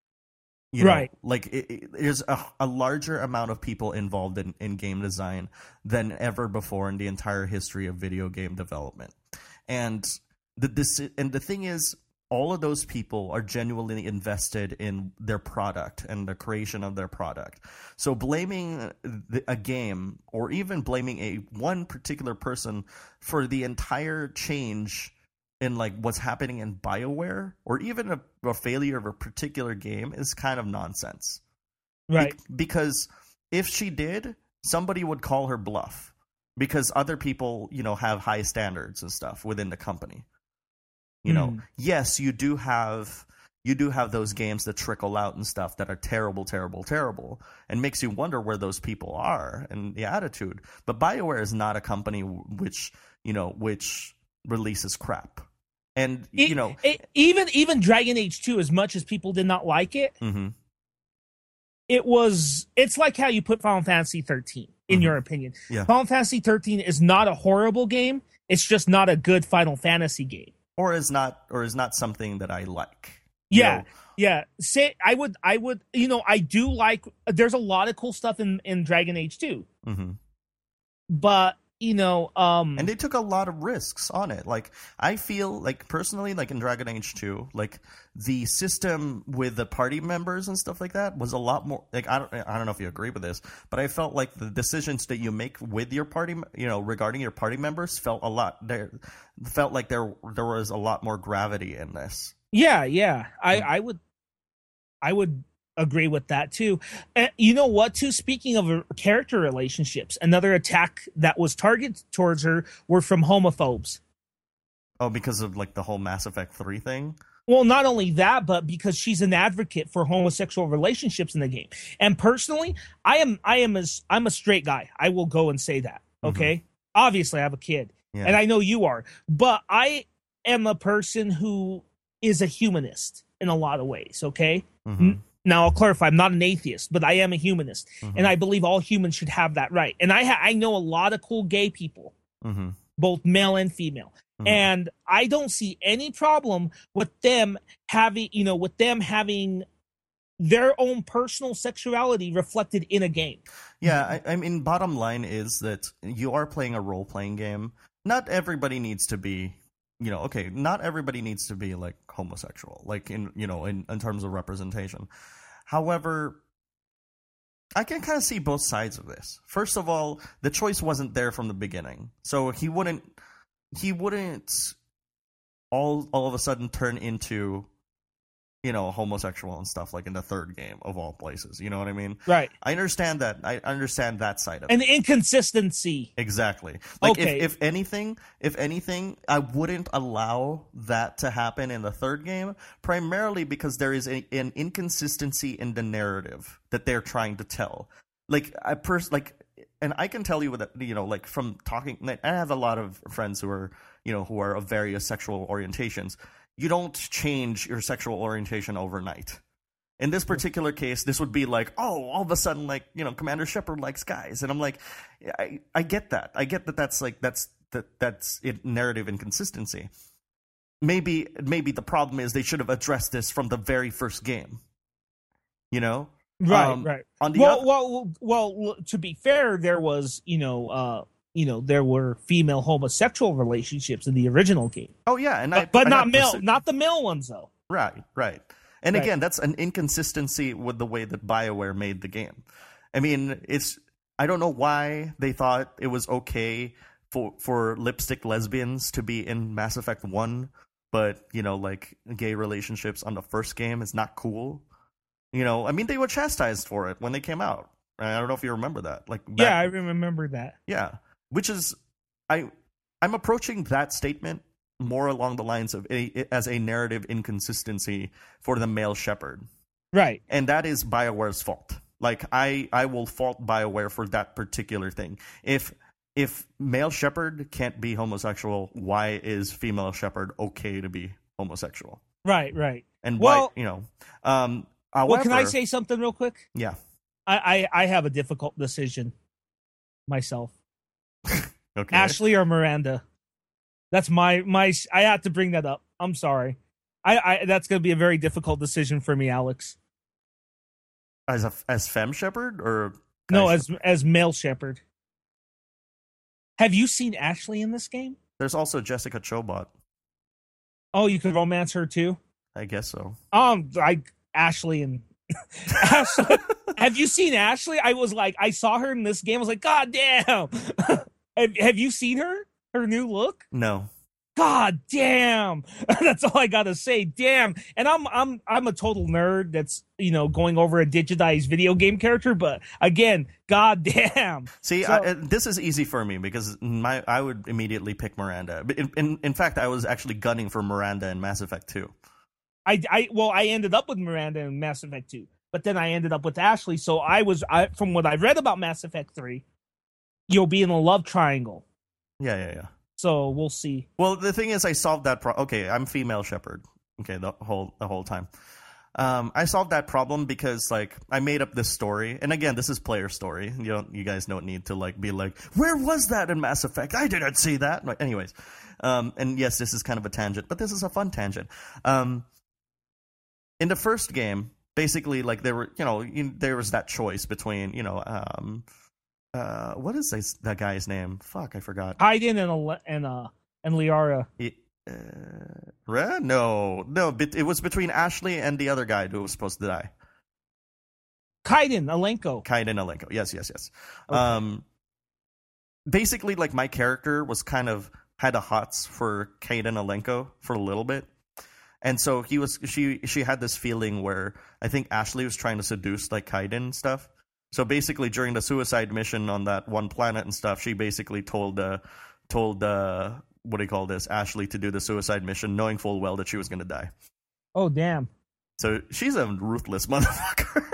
You know, right. Like, it, it, there's a, a larger amount of people involved in, in game design than ever before in the entire history of video game development. And the this, and the thing is, all of those people are genuinely invested in their product and the creation of their product. So blaming the, a game, or even blaming a one particular person for the entire change in like what's happening in BioWare, or even a, a failure of a particular game, is kind of nonsense. Right. Be- because if she did, somebody would call her bluff, because other people, you know, have high standards and stuff within the company. You know, Mm. yes, you do have you do have those games that trickle out and stuff that are terrible, terrible, terrible, and makes you wonder where those people are and the attitude. But BioWare is not a company which, you know, which releases crap. And, It- you know, it- even even Dragon Age two, as much as people did not like it, mm-hmm. it was, it's like how you put Final Fantasy thirteen, in Mhm. your opinion. Yeah. Final Fantasy thirteen is not a horrible game. It's just not a good Final Fantasy game. or is not or is not something that I like. You Yeah. know, Yeah. Say I would I would you know, I do like, there's a lot of cool stuff in, in Dragon Age two. mm-hmm. But, you know, um And they took a lot of risks on it. Like, I feel like personally, like in Dragon Age two, like the system with the party members and stuff like that was a lot more like, I don't I don't know if you agree with this, but I felt like the decisions that you make with your party, you know, regarding your party members felt a lot there felt like there there was a lot more gravity in this. yeah, yeah. I Mm. I would I would agree with that too. And you know what, too? Speaking of uh, character relationships, another attack that was targeted towards her were from homophobes. Oh, because of like the whole Mass Effect three thing? Well, not only that, but because she's an advocate for homosexual relationships in the game. And personally, I am I am as I'm a straight guy. I will go and say that. Okay, mm-hmm. Obviously, I have a kid, Yeah. and I know you are, but I am a person who is a humanist in a lot of ways. Okay. Mm-hmm. Now, I'll clarify, I'm not an atheist, but I am a humanist, Mm-hmm. and I believe all humans should have that right. And I ha- I know a lot of cool gay people, Mm-hmm. both male and female, Mhm. and I don't see any problem with them having, you know, with them having their own personal sexuality reflected in a game. Yeah, I, I mean, bottom line is that you are playing a role-playing game. Not everybody needs to be, you know, okay, not everybody needs to be, like, homosexual, like, in, you know, in, in terms of representation. However, I can kind of see both sides of this. First of all, the choice wasn't there from the beginning. So he wouldn't, he wouldn't all, all of a sudden turn into you know, homosexual and stuff like in the third game of all places. You know what I mean? Right. I understand that. I understand that side of An it. inconsistency. Exactly. Like Okay. if, if anything, if anything, I wouldn't allow that to happen in the third game, primarily because there is a, an inconsistency in the narrative that they're trying to tell. Like I pers- like and I can tell you with you know, like from talking, I have a lot of friends who are, you know, who are of various sexual orientations. You don't change your sexual orientation overnight. In this particular case, this would be like, oh, all of a sudden, like, you know, Commander Shepard likes guys. And I'm like, I, I get that. I get that that's like, that's, that that's it, narrative inconsistency. Maybe, maybe the problem is they should have addressed this from the very first game. You know? Right, Um, right. On the Well, other, well, well, to be fair, there was, you know, uh, you know, there were female homosexual relationships in the original game. oh yeah. And I, But, but I not have male, persi- not the male ones though. Right, right. And Right. again, that's an inconsistency with the way that BioWare made the game. I mean, it's I don't know why they thought it was okay for for lipstick lesbians to be in Mass Effect one, but, you know, like gay relationships on the first game is not cool. You know, I mean, they were chastised for it when they came out. I don't know if you remember that. Like back- Yeah, I remember that. yeah, which is I I'm approaching that statement more along the lines of a, as a narrative inconsistency for the male Shepard. Right. And that is BioWare's fault. Like I, I will fault BioWare for that particular thing. If if male Shepard can't be homosexual, why is female Shepard okay to be homosexual? Right, right. And Well- why, you know, um, however, Well, can I say something real quick? yeah, I, I, I have a difficult decision myself. okay, Ashley or Miranda? That's my my. I had to bring that up. I'm sorry. I, I that's going to be a very difficult decision for me, Alex. as a as femme Shepard or No, guy as as male Shepherd. Have you seen Ashley in this game? There's also Jessica Chobot. Oh, you could romance her too. I guess so. Um, like Ashley and Ashley. Have you seen Ashley? I was like, I saw her in this game. I was like, God damn. have, have you seen her? Her new look? No. God damn. That's all I gotta say. Damn. And I'm I'm I'm a total nerd that's, you know, going over a digitized video game character, but again, god damn. See, So- I, this is easy for me because my I would immediately pick Miranda. But in, in in fact, I was actually gunning for Miranda in Mass Effect two. I I well, I ended up with Miranda in Mass Effect two, but then I ended up with Ashley. So I was I from what I read about Mass Effect three, you'll be in a love triangle. Yeah, yeah, yeah. So we'll see. Well, the thing is, I solved that. Pro- okay, I'm female Shepherd. Okay, the whole the whole time. Um, I solved that problem because like I made up this story, and again, this is player story. You don't, you guys don't need to like be like, where was that in Mass Effect? I didn't see that. But anyways, um, and yes, this is kind of a tangent, but this is a fun tangent. Um, in the first game, basically, like there were, you know, you, there was that choice between, you know, um, uh, what is this, that guy's name? Fuck, I forgot. Hayden and Ale- and uh and Liara. It, uh, Re? No, no. But it was between Ashley and the other guy who was supposed to die. Kaiden, Alenko. Kaiden Alenko. Yes, yes, yes. Okay. Um, basically, like my character was kind of had a hots for Kaiden Alenko for a little bit, and so he was. She she had this feeling where I think Ashley was trying to seduce like Kaiden and stuff. So basically, during the suicide mission on that one planet and stuff, she basically told uh, told uh, what do you call this, Ashley, to do the suicide mission, knowing full well that she was going to die. Oh damn. So she's a ruthless motherfucker.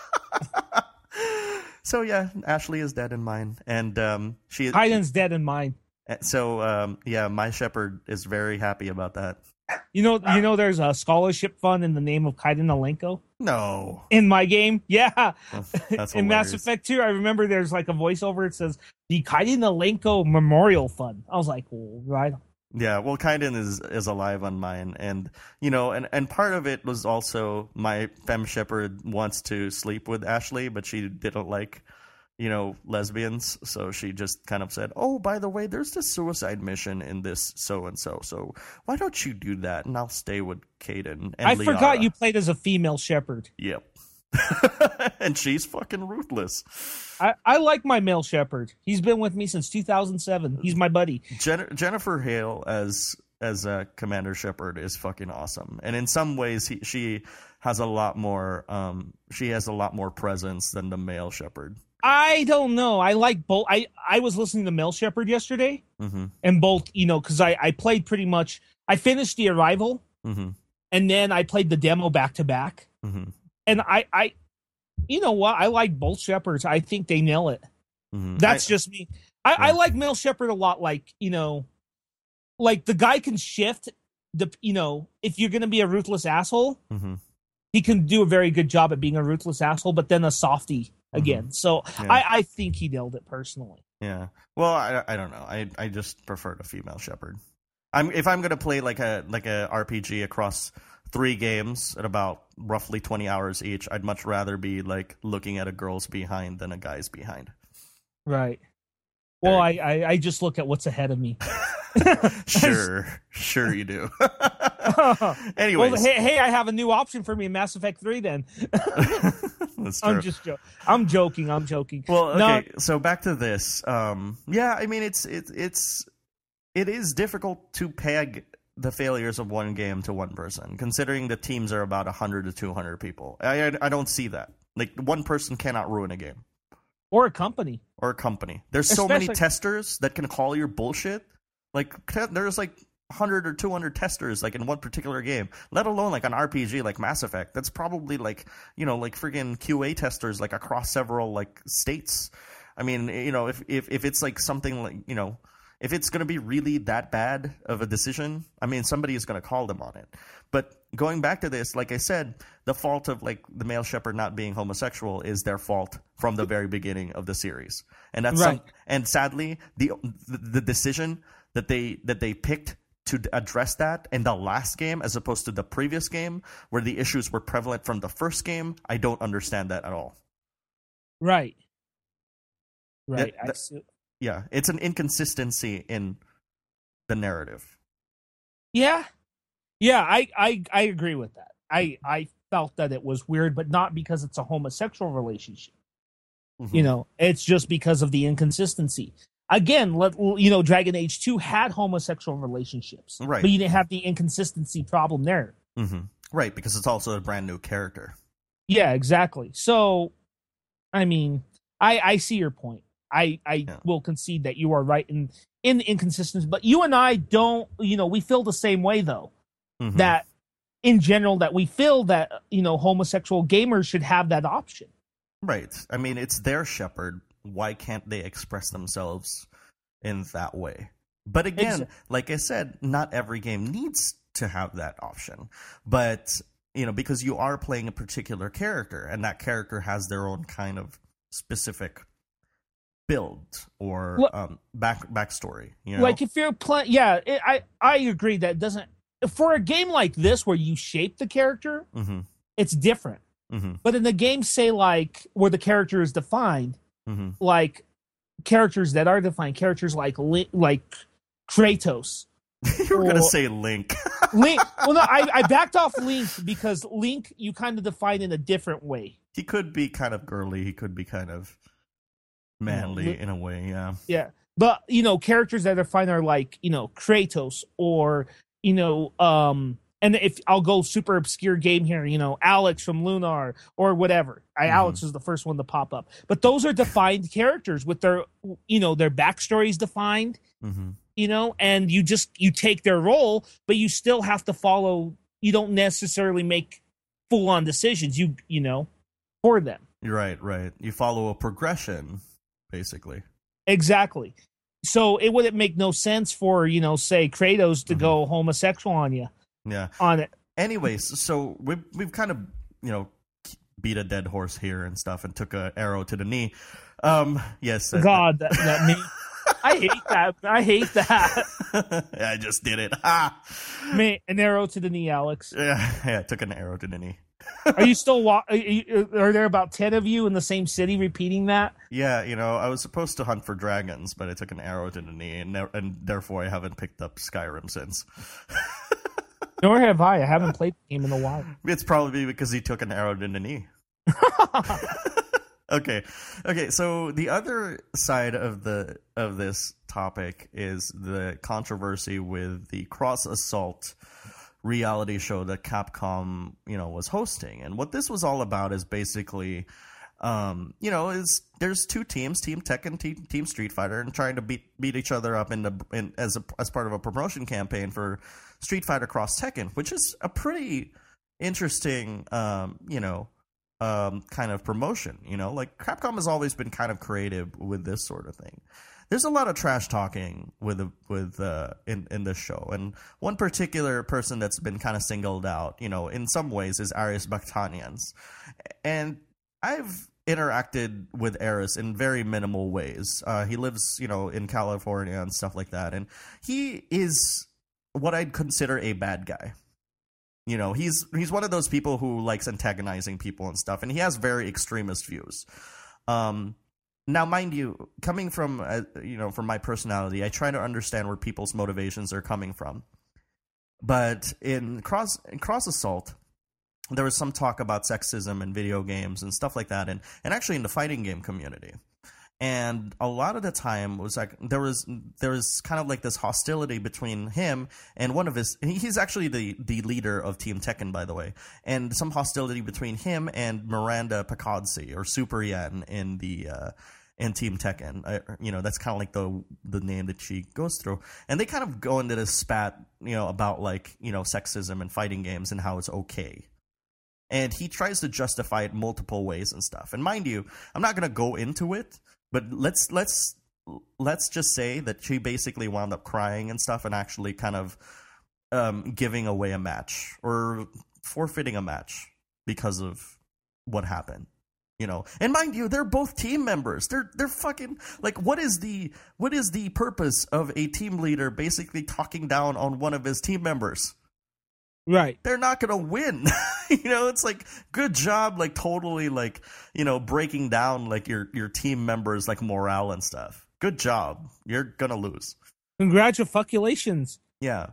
So yeah, Ashley is dead in mine, and um, she. Hayden's dead in mine. So um, yeah, my Shepherd is very happy about that. You know, you know, there's a scholarship fund in the name of Kaiden Alenko No, in my game. Yeah, that's, that's in Mass hilarious. Effect two, I remember there's like a voiceover. It says the Kaiden Alenko Memorial Fund. I was like, well, right. Yeah, well, Kaiden is is alive on mine, and you know, and, and part of it was also my femme shepherd wants to sleep with Ashley, but she didn't like, you know, lesbians, so she just kind of said, "Oh, by the way, there's this suicide mission in this so and so, so why don't you do that, and I'll stay with Kaiden." And I Liara." forgot you played as a female shepherd. Yep. And she's fucking ruthless. I, I like my male shepherd. He's been with me since two thousand seven. He's my buddy. Jen- Jennifer Hale as as a Commander Shepard is fucking awesome, and in some ways, he, she has a lot more. Um, she has a lot more presence than the male Shepard. I don't know. I like both. I, I was listening to Male Shepherd yesterday, mm-hmm. and both, you know, because I, I played pretty much. I finished the Arrival, mm-hmm. and then I played the demo back to back. Mm-hmm. And I, I, you know what? I like both Shepherds. I think they nail it. Mm-hmm. That's I, just me. I, yeah. I like Male Shepherd a lot. Like, you know, like the guy can shift. The you know, if you're gonna be a ruthless asshole, mm-hmm. he can do a very good job at being a ruthless asshole, but then a softie again. Mm-hmm. So yeah. I, I think he nailed it personally. Yeah. Well, I, I don't know. I I just prefer the female Shepard. I'm if I'm gonna play like a like a R P G across three games at about roughly twenty hours each, I'd much rather be like looking at a girl's behind than a guy's behind. Right. Well, I, I, I just look at what's ahead of me. Sure, sure you do. Anyways, well, hey, hey, I have a new option for me in Mass Effect three. Then that's true. I'm just, jo- I'm joking. I'm joking. Well, okay. No. So back to this. Um, yeah, I mean, it's it, it's it is difficult to peg the failures of one game to one person, considering the teams are about one hundred to two hundred people. I, I I don't see that. Like one person cannot ruin a game. Or a company. Or a company. There's so Especially- many testers that can call your bullshit. Like, there's like one hundred or two hundred testers, like, in one particular game. Let alone, like, an R P G like Mass Effect. That's probably, like, you know, like, friggin' Q A testers, like, across several, like, states. I mean, you know, if, if, if it's, like, something like, you know, if it's going to be really that bad of a decision, I mean, somebody is going to call them on it. But going back to this, like I said, the fault of like the male Shepard not being homosexual is their fault from the very beginning of the series, and that's right. some, and sadly, the the decision that they that they picked to address that in the last game as opposed to the previous game, where the issues were prevalent from the first game, I don't understand that at all. Right. Right. That, that, yeah, it's an inconsistency in the narrative. Yeah. Yeah, I, I, I agree with that. I, I felt that it was weird, but not because it's a homosexual relationship. Mm-hmm. You know, it's just because of the inconsistency. Again, let you know, Dragon Age two had homosexual relationships, right? But you didn't have the inconsistency problem there, mm-hmm. right? Because it's also a brand new character. Yeah, exactly. So, I mean, I, I see your point. I, I yeah. will concede that you are right in in the inconsistency, but you and I don't. You know, we feel the same way though. Mm-hmm. That in general, that we feel that, you know, homosexual gamers should have that option. Right. I mean, it's their Shepard. Why can't they express themselves in that way? But again, exactly. like I said, not every game needs to have that option. But, you know, because you are playing a particular character, and that character has their own kind of specific build or well, um, back backstory. You know? Like if you're playing, yeah, it, I I agree that it doesn't. For a game like this where you shape the character, mm-hmm. it's different. Mm-hmm. But in the game, say like where the character is defined, mm-hmm. like characters that are defined, characters like like Kratos. You were gonna say Link. Link. Well, no, I, I backed off Link because Link you kind of define in a different way. He could be kind of girly. He could be kind of manly mm-hmm. in a way. Yeah. Yeah, but you know, characters that are defined are like you know Kratos or. You know, um, and if I'll go super obscure game here, you know, Alex from Lunar or whatever. I, mm-hmm. Alex is the first one to pop up, but those are defined characters with their, you know, their backstories defined. Mm-hmm. You know, and you just you take their role, but you still have to follow. You don't necessarily make full on decisions. You you know, for them. Right, right. You follow a progression, basically. Exactly. So it wouldn't make no sense for, you know, say Kratos to mm-hmm. go homosexual on you. Yeah. On it. Anyways, so we've, we've kind of, you know, beat a dead horse here and stuff and took an arrow to the knee. Um, yes. God, that, that me. I hate that. I hate that. I just did it. Ha! Man, an arrow to the knee, Alex. Yeah, yeah, I took an arrow to the knee. Are you still wa- are, you, are there about ten of you in the same city repeating that? Yeah, you know, I was supposed to hunt for dragons, but I took an arrow to the knee, and, ne- and therefore I haven't picked up Skyrim since. Nor have I. I haven't played the game in a while. It's probably because he took an arrow to the knee. Okay, okay. So the other side of the of this topic is the controversy with the Cross Assault reality show that Capcom, you know, was hosting, and what this was all about is basically, um, you know, is there's two teams, Team Tekken, Team, Team Street Fighter, and trying to beat beat each other up in the in, as a, as part of a promotion campaign for Street Fighter Cross Tekken, which is a pretty interesting, um, you know. Um, kind of promotion, you know, like Capcom has always been kind of creative with this sort of thing. There's a lot of trash talking with with uh, in in this show, and one particular person that's been kind of singled out, you know, in some ways is Aris Bactanians, and I've interacted with Aris in very minimal ways. Uh, he lives, you know, in California and stuff like that, and he is what I'd consider a bad guy. You know, he's he's one of those people who likes antagonizing people and stuff, and he has very extremist views. Um, now, mind you, coming from uh, you know from my personality, I try to understand where people's motivations are coming from. But in Cross in Cross Assault, there was some talk about sexism in video games and stuff like that, and and actually in the fighting game community. And a lot of the time was like there was there was kind of like this hostility between him and one of his. He's actually the, the leader of Team Tekken, by the way, and some hostility between him and Miranda Pakadze or Super Yen in the uh, in Team Tekken. I, you know, that's kind of like the the name that she goes through, and they kind of go into this spat, you know, about like you know sexism in fighting games and how it's okay. And he tries to justify it multiple ways and stuff. And mind you, I'm not going to go into it. But let's let's let's just say that she basically wound up crying and stuff, and actually kind of um, giving away a match or forfeiting a match because of what happened. You know, and mind you, they're both team members. They're they're fucking like, what is the what is the purpose of a team leader basically talking down on one of his team members? Right. They're not going to win. You know, it's like, good job, like totally like, you know, breaking down like your, your team members, like morale and stuff. Good job. You're going to lose. Congratulations. Yeah.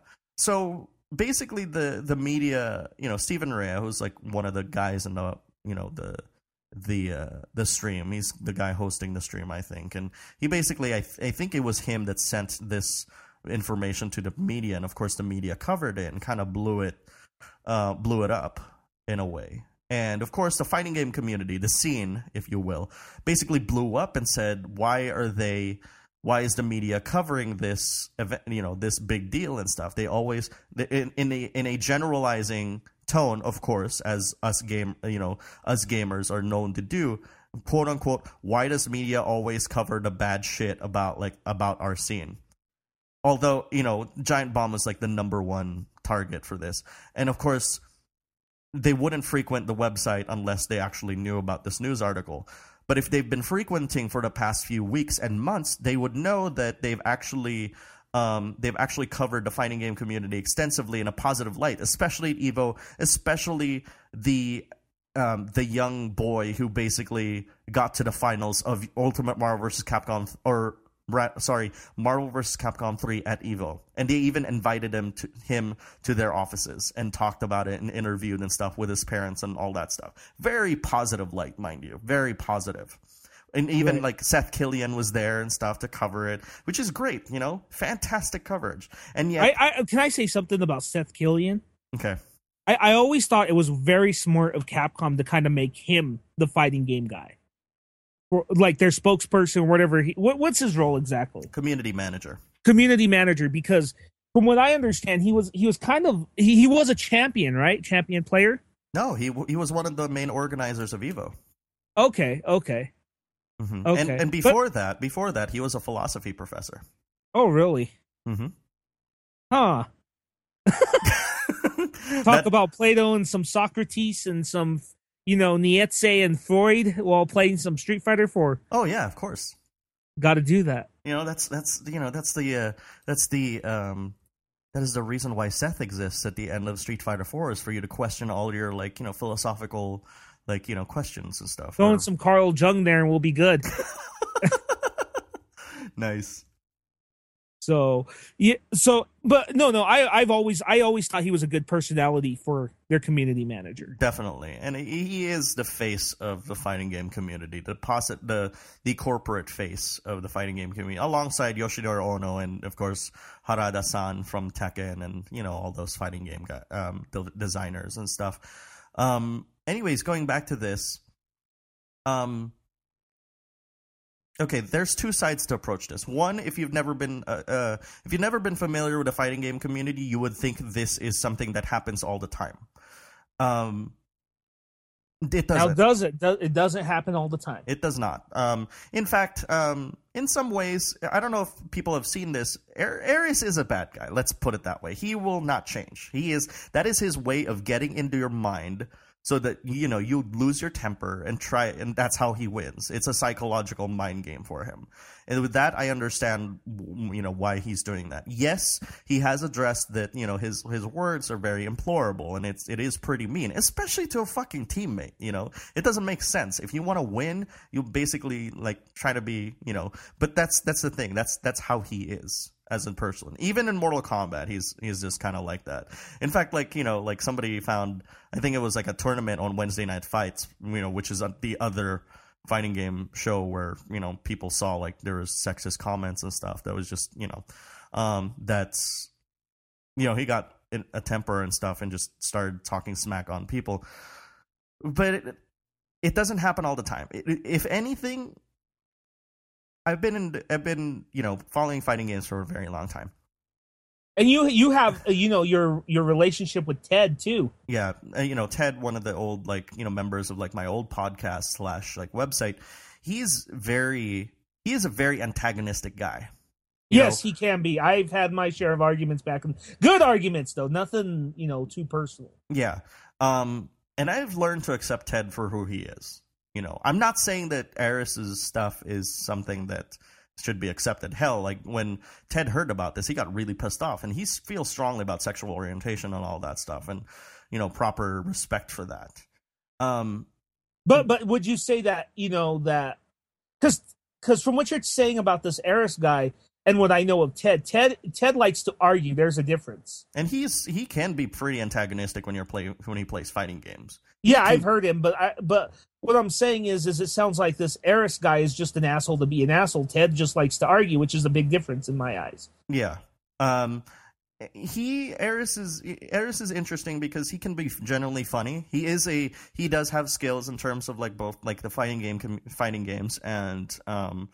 So basically the, the media, you know, Steven Rea, who's like one of the guys in the, you know, the, the, uh, the stream, he's the guy hosting the stream, I think. And he basically, I, th- I think it was him that sent this information to the media, and of course the media covered it and kind of blew it uh blew it up in a way. And of course the fighting game community, the scene if you will, basically blew up and said, why are they why is the media covering this event, you know, this big deal and stuff? They always in, in a in a generalizing tone, of course, as us game you know us gamers are known to do, quote unquote, why does media always cover the bad shit about like about our scene? Although, you know, Giant Bomb was like the number one target for this. And of course, they wouldn't frequent the website unless they actually knew about this news article. But if they've been frequenting for the past few weeks and months, they would know that they've actually um, they've actually covered the fighting game community extensively in a positive light, especially at EVO, especially the um, the young boy who basically got to the finals of Ultimate Marvel versus. Capcom, or Sorry, Marvel versus. Capcom three at EVO, and they even invited him to him to their offices and talked about it and interviewed and stuff with his parents and all that stuff. Very positive light, mind you, very positive. And even right. like Seth Killian was there and stuff to cover it, which is great, you know, fantastic coverage. And yet, I, I can I say something about Seth Killian? Okay, I, I always thought it was very smart of Capcom to kind of make him the fighting game guy. Or, like their spokesperson or whatever. He, what, what's his role exactly? Community manager. Community manager, because from what I understand, he was he was kind of he, he was a champion, right? Champion player. No, he he was one of the main organizers of EVO. Okay, okay, mm-hmm. okay. And, and before but, that, before that, he was a philosophy professor. Oh, really? Mm-hmm. Huh. Talk that, about Plato and some Socrates and some. You know, Nietzsche and Freud while playing some Street Fighter four. Oh yeah, of course. Got to do that. You know, that's that's you know that's the uh, that's the um, that is the reason why Seth exists at the end of Street Fighter four, is for you to question all your like you know philosophical like you know questions and stuff. Throwing or... some Carl Jung there and we'll be good. Nice. So yeah, so but no, no, I I've always I always thought he was a good personality for their community manager. Definitely, and he he is the face of the fighting game community, the posit the the corporate face of the fighting game community, alongside Yoshinori Ono and of course Harada-san from Tekken, and you know all those fighting game guy, um, designers and stuff. Um, anyways, going back to this, um. Okay, there's two sides to approach this. One, if you've never been uh, uh, if you've never been familiar with the fighting game community, you would think this is something that happens all the time. Um, it doesn't. Now, does it? It doesn't happen all the time. It does not. Um, in fact, um, in some ways, I don't know if people have seen this. Ares is a bad guy. Let's put it that way. He will not change. He is. That is his way of getting into your mind, so that, you know, you lose your temper and try, and that's how he wins. It's a psychological mind game for him. And with that, I understand, you know, why he's doing that. Yes, he has addressed that, you know, his his words are very implorable, and it's it is pretty mean, especially to a fucking teammate, you know. It doesn't make sense. If you want to win, you basically, like, try to be, you know, but that's that's the thing. That's that's how he is as a person. Even in Mortal Kombat, he's he's just kind of like that. In fact, like, you know, like somebody found, I think it was like a tournament on Wednesday Night Fights, you know, which is the other fighting game show where, you know, people saw like there was sexist comments and stuff that was just, you know, um, that's, you know, he got in a temper and stuff and just started talking smack on people. But it, it doesn't happen all the time. It, if anything, I've been in, I've been, you know, following fighting games for a very long time. And you you have, you know, your your relationship with Ted too. Yeah, you know, Ted, one of the old, like, you know, members of like my old podcast slash like website. He's very he is a very antagonistic guy. Yes, know? He can be. I've had my share of arguments back in good arguments though, nothing, you know, too personal. Yeah. Um and I've learned to accept Ted for who he is. You know, I'm not saying that Ares's stuff is something that should be accepted. Hell, like when Ted heard about this, he got really pissed off, and he feels strongly about sexual orientation and all that stuff, and, you know, proper respect for that. Um, but but would you say that, you know, that because because from what you're saying about this Ares guy and what I know of Ted, Ted Ted likes to argue. There's a difference, and he's he can be pretty antagonistic when you're play when he plays fighting games. Yeah, I've heard him, but I, but what I'm saying is, is it sounds like this Ares guy is just an asshole to be an asshole. Ted just likes to argue, which is a big difference in my eyes. Yeah, um, he Ares is Ares is interesting because he can be genuinely funny. He is a he does have skills in terms of like both like the fighting game fighting games and um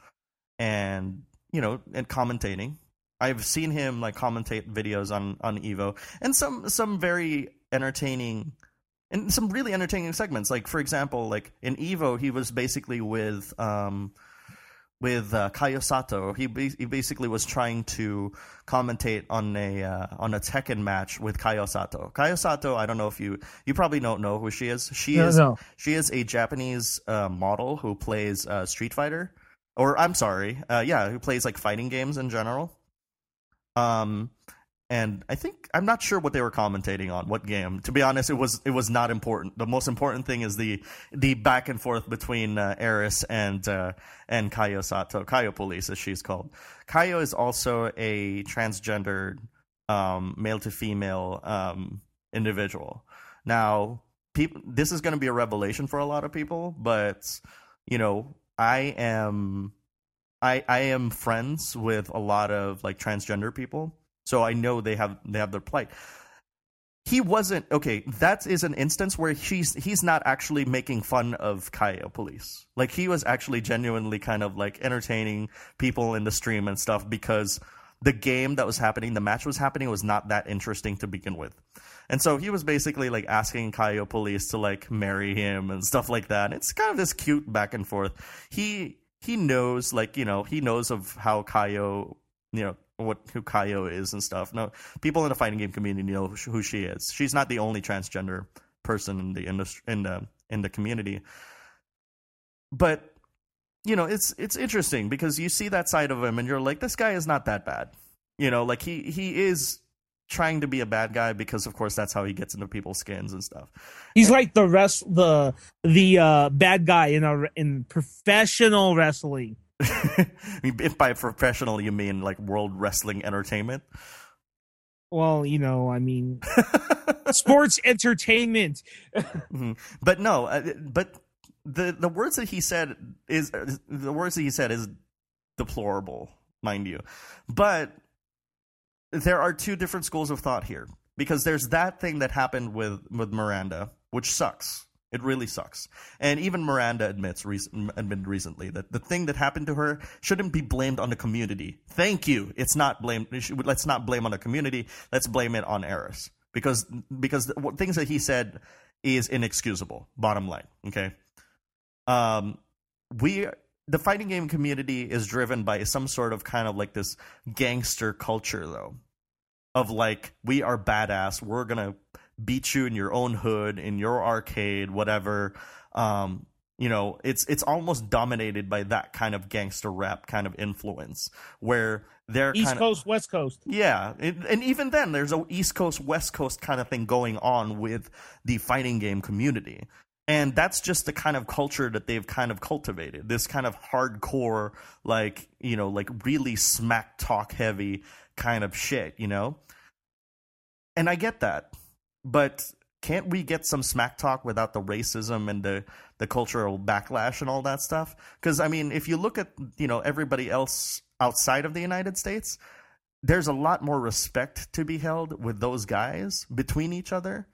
and you know and commentating. I've seen him like commentate videos on on Evo and some some very entertaining. And some really entertaining segments, like for example, like in Evo, he was basically with um, with uh, Kaio Sato. He be- he basically was trying to commentate on a uh, on a Tekken match with Kaio Sato. Kaio Sato, I don't know if you you probably don't know who she is. She no, is no. she is a Japanese uh, model who plays uh, Street Fighter, or I'm sorry, uh, yeah, who plays like fighting games in general. Um. And I think I'm not sure what they were commentating on, what game. To be honest, it was it was not important. The most important thing is the the back and forth between uh, Ares and uh, and Kaio Sato, Kaio Police, as she's called. Kaio is also a transgendered um, male to female um, individual. Now, people, this is going to be a revelation for a lot of people, but you know, I am I I am friends with a lot of like transgender people. So I know they have they have their plight. He wasn't okay. That is an instance where he's he's not actually making fun of Kaio Police. Like he was actually genuinely kind of like entertaining people in the stream and stuff because the game that was happening, the match was happening, was not that interesting to begin with. And so he was basically like asking Kaio Police to like marry him and stuff like that. It's kind of this cute back and forth. He he knows like you know he knows of how Kaio you know. what who Kaio is and stuff. No, people in the fighting game community know who she is. She's not the only transgender person in the industry in the in the community. But you know, it's it's interesting because you see that side of him and you're like, this guy is not that bad. You know, like he he is trying to be a bad guy because of course that's how he gets into people's skins and stuff. He's like the rest the the uh, bad guy in a in professional wrestling. I mean, if by professional you mean like World Wrestling Entertainment. Well, you know, I mean, sports entertainment. Mm-hmm. But no, uh, but the the words that he said is the words that he said is deplorable, mind you. But there are two different schools of thought here, because there's that thing that happened with with Miranda, which sucks. It really sucks. And even Miranda admits recent, admitted recently that the thing that happened to her shouldn't be blamed on the community. Thank you. It's not blamed. Let's not blame on the community. Let's blame it on Eris. Because because the things that he said is inexcusable. Bottom line. Okay. Um, we the fighting game community is driven by some sort of kind of like this gangster culture, though, of like, we are badass. We're gonna beat you in your own hood, in your arcade, whatever. Um, you know, it's it's almost dominated by that kind of gangster rap kind of influence, where they're East kind Coast, of, West Coast. Yeah, it, and even then, there's a East Coast, West Coast kind of thing going on with the fighting game community. And that's just the kind of culture that they've kind of cultivated. This kind of hardcore, like, you know, like really smack talk heavy kind of shit, you know? And I get that. But can't we get some smack talk without the racism and the, the cultural backlash and all that stuff? Because, I mean, if you look at, you know, everybody else outside of the United States, there's a lot more respect to be held with those guys between each other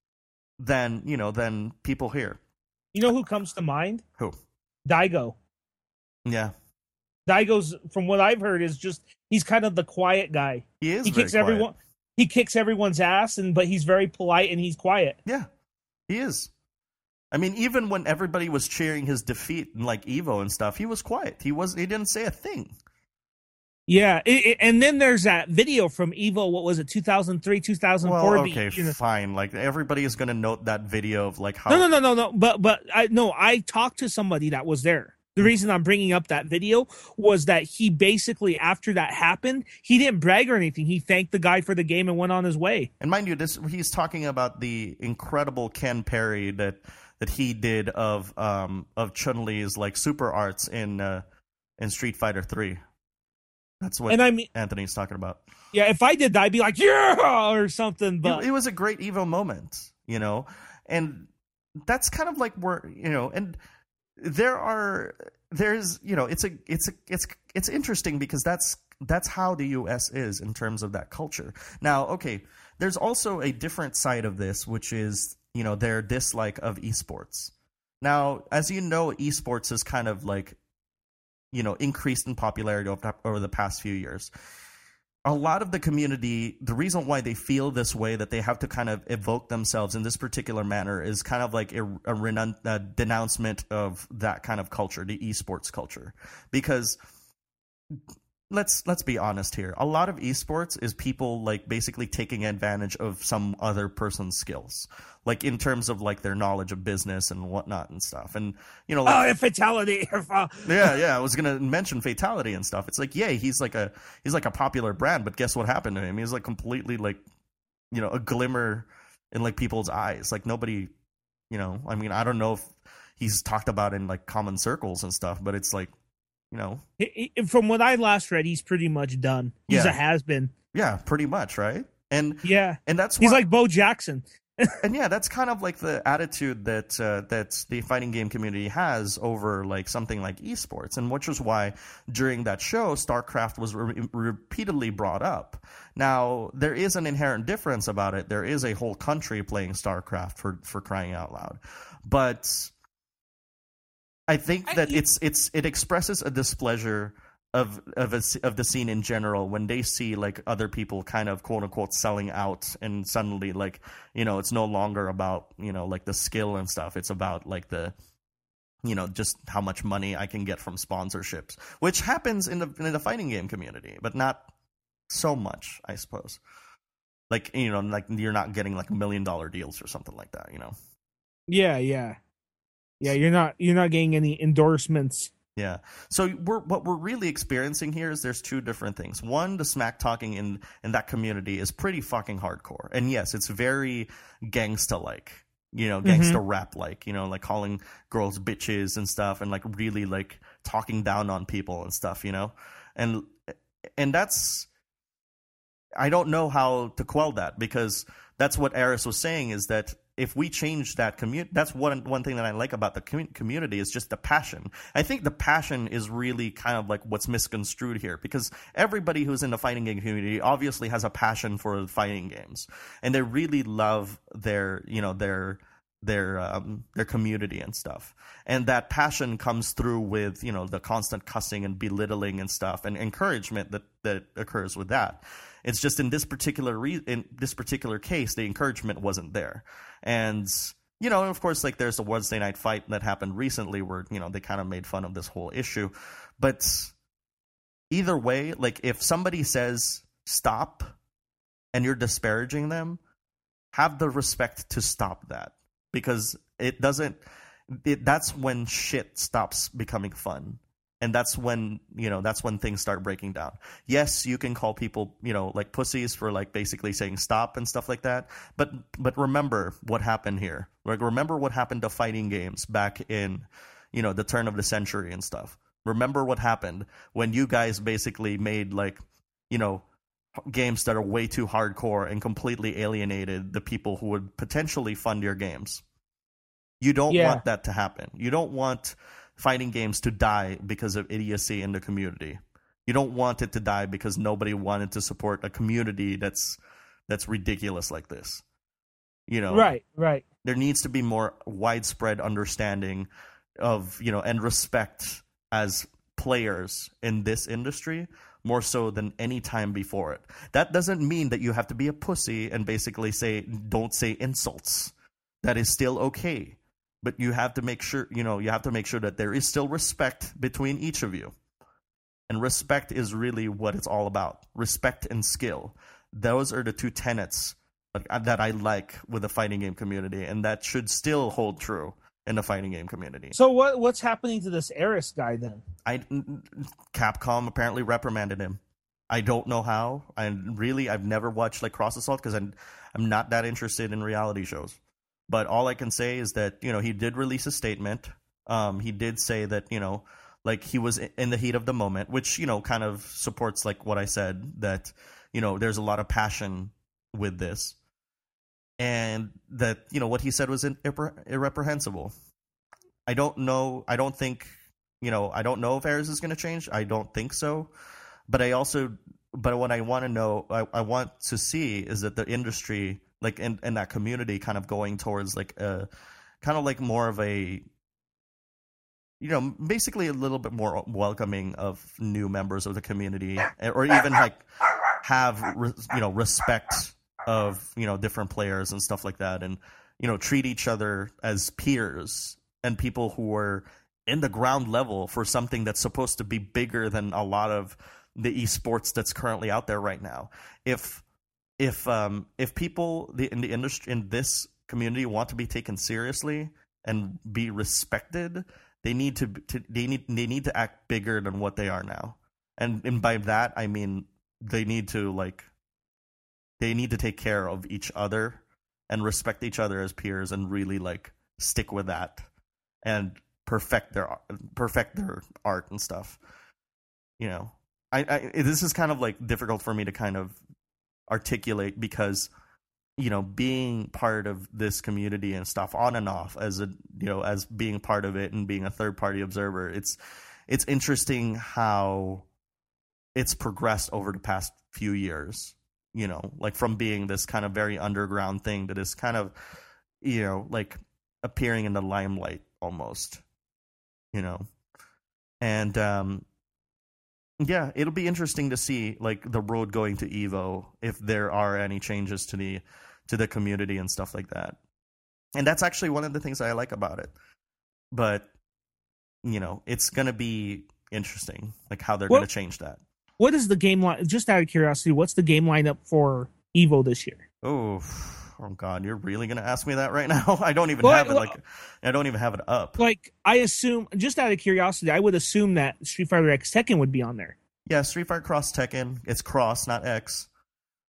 than, you know, than people here. You know who comes to mind? Who? Daigo. Yeah. Daigo's, from what I've heard, is just, he's kind of the quiet guy. He is He very kicks quiet. everyone. He kicks everyone's ass, and but he's very polite and he's quiet. Yeah, he is. I mean, even when everybody was cheering his defeat in like Evo and stuff, he was quiet. He was. He didn't say a thing. Yeah, it, it, and then there's that video from Evo. What was it, two thousand three, two thousand four? Well, okay, you know. fine. Like, everybody is going to note that video of like how. No, no, no, no, no. But but I no, I talked to somebody that was there. The reason I'm bringing up that video was that he basically, after that happened, he didn't brag or anything. He thanked the guy for the game and went on his way. And mind you, this he's talking about the incredible Ken Perry that that he did of um of Chun-Li's like super arts in uh, in Street Fighter three. That's what and I mean, Anthony's talking about. Yeah, if I did that, I'd be like, yeah, or something. But it, it was a great Evo moment, you know, and that's kind of like where, you know, and. There are there's you know it's a it's a it's it's interesting because that's that's how the U S is in terms of that culture. Now, okay, there's also a different side of this, which is, you know, their dislike of esports. Now, as you know, esports is kind of like, you know, increased in popularity over, over the past few years. A lot of the community, the reason why they feel this way, that they have to kind of evoke themselves in this particular manner, is kind of like a, a, renun- a denouncement of that kind of culture, the esports culture. Because let's let's be honest here, a lot of esports is people like basically taking advantage of some other person's skills, like in terms of like their knowledge of business and whatnot and stuff. And you know, like, oh, fatality. yeah, yeah. I was gonna mention fatality and stuff. It's like, yeah, he's like a he's like a popular brand, but guess what happened to him? He's like completely like, you know, a glimmer in like people's eyes. Like nobody, you know. I mean, I don't know if he's talked about in like common circles and stuff, but it's like, you know, from what I last read, he's pretty much done. He's yeah. a has-been. Yeah, pretty much, right? And yeah, and that's he's why, like Bo Jackson. and yeah, that's kind of like the attitude that uh, that the fighting game community has over like something like esports, and which is why during that show, StarCraft was re- repeatedly brought up. Now, there is an inherent difference about it. There is a whole country playing StarCraft, for for crying out loud, but I think that I, it's it's it expresses a displeasure of of a, of the scene in general when they see like other people kind of quote unquote selling out, and suddenly like, you know, it's no longer about, you know, like the skill and stuff. It's about like the, you know, just how much money I can get from sponsorships, which happens in the in the fighting game community, but not so much, I suppose. Like, you know, like you're not getting like million dollar deals or something like that, you know. Yeah, yeah. Yeah, you're not you're not getting any endorsements. Yeah. So we're what we're really experiencing here is there's two different things. One, the smack talking in in that community is pretty fucking hardcore. And yes, it's very gangsta like. you know, gangster mm-hmm. rap, like, you know, like calling girls bitches and stuff, and like really like talking down on people and stuff, you know, and and that's, I don't know how to quell that, because that's what Aris was saying, is that if we change that community, that's one one thing that I like about the com- community is just the passion. I think the passion is really kind of like what's misconstrued here, because everybody who's in the fighting game community obviously has a passion for fighting games, and they really love their, you know, their their um, their community and stuff. And that passion comes through with, you know, the constant cussing and belittling and stuff, and encouragement that that occurs with that. It's just in this particular re- in this particular case, the encouragement wasn't there. And, you know, of course, like there's a Wednesday night fight that happened recently where, you know, they kind of made fun of this whole issue. But either way, like if somebody says stop and you're disparaging them, have the respect to stop that, because it doesn't, it, that's when shit stops becoming fun. And that's when, you know, that's when things start breaking down. Yes, you can call people, you know, like pussies for like basically saying stop and stuff like that. But but remember what happened here. Like remember what happened to fighting games back in, you know, the turn of the century and stuff. Remember what happened when you guys basically made like, you know, games that are way too hardcore and completely alienated the people who would potentially fund your games. You don't yeah. want that to happen. You don't want fighting games to die because of idiocy in the community. You don't want it to die because nobody wanted to support a community that's that's ridiculous like this. You know, right, right. There needs to be more widespread understanding of, you know, and respect as players in this industry, more so than any time before it. That doesn't mean that you have to be a pussy and basically say, don't say insults. That is still okay. But you have to make sure, you know, you have to make sure that there is still respect between each of you. And respect is really what it's all about. Respect and skill. Those are the two tenets that I like with the fighting game community, and that should still hold true in the fighting game community. So what what's happening to this Aris guy then? I Capcom apparently reprimanded him. I don't know how. I really I've never watched like Cross Assault because I'm I'm not that interested in reality shows. But all I can say is that, you know, he did release a statement. Um, he did say that, you know, like he was in the heat of the moment, which, you know, kind of supports like what I said, that, you know, there's a lot of passion with this. And that, you know, what he said was irre- irreprehensible. I don't know. I don't think, you know, I don't know if Aris is going to change. I don't think so. But I also, but what I want to know, I, I want to see is that the industry, like in, in that community, kind of going towards like a kind of like more of a, you know, basically a little bit more welcoming of new members of the community, or even like have, you know, respect of, you know, different players and stuff like that, and, you know, treat each other as peers and people who are in the ground level for something that's supposed to be bigger than a lot of the esports that's currently out there right now. If If um if people the, in the industry in this community want to be taken seriously and be respected, they need to, to they need they need to act bigger than what they are now. And and by that I mean they need to like they need to take care of each other and respect each other as peers, and really like stick with that and perfect their perfect their art and stuff. You know, I, I this is kind of like difficult for me to kind of articulate, because, you know, being part of this community and stuff on and off as a, you know, as being part of it and being a third party observer, it's it's interesting how it's progressed over the past few years, you know, like from being this kind of very underground thing that is kind of, you know, like appearing in the limelight almost, you know. And um yeah, it'll be interesting to see like the road going to Evo, if there are any changes to the to the community and stuff like that. And that's actually one of the things I like about it. But, you know, it's going to be interesting, like how they're going to change that. What is the game line? Just out of curiosity, what's the game lineup for Evo this year? Oh, oh God, you're really going to ask me that right now? I don't even well, have it. Like, I don't even have it up. Like, I assume, just out of curiosity, I would assume that Street Fighter X Tekken would be on there. Yeah, Street Fighter Cross Tekken. It's Cross, not X.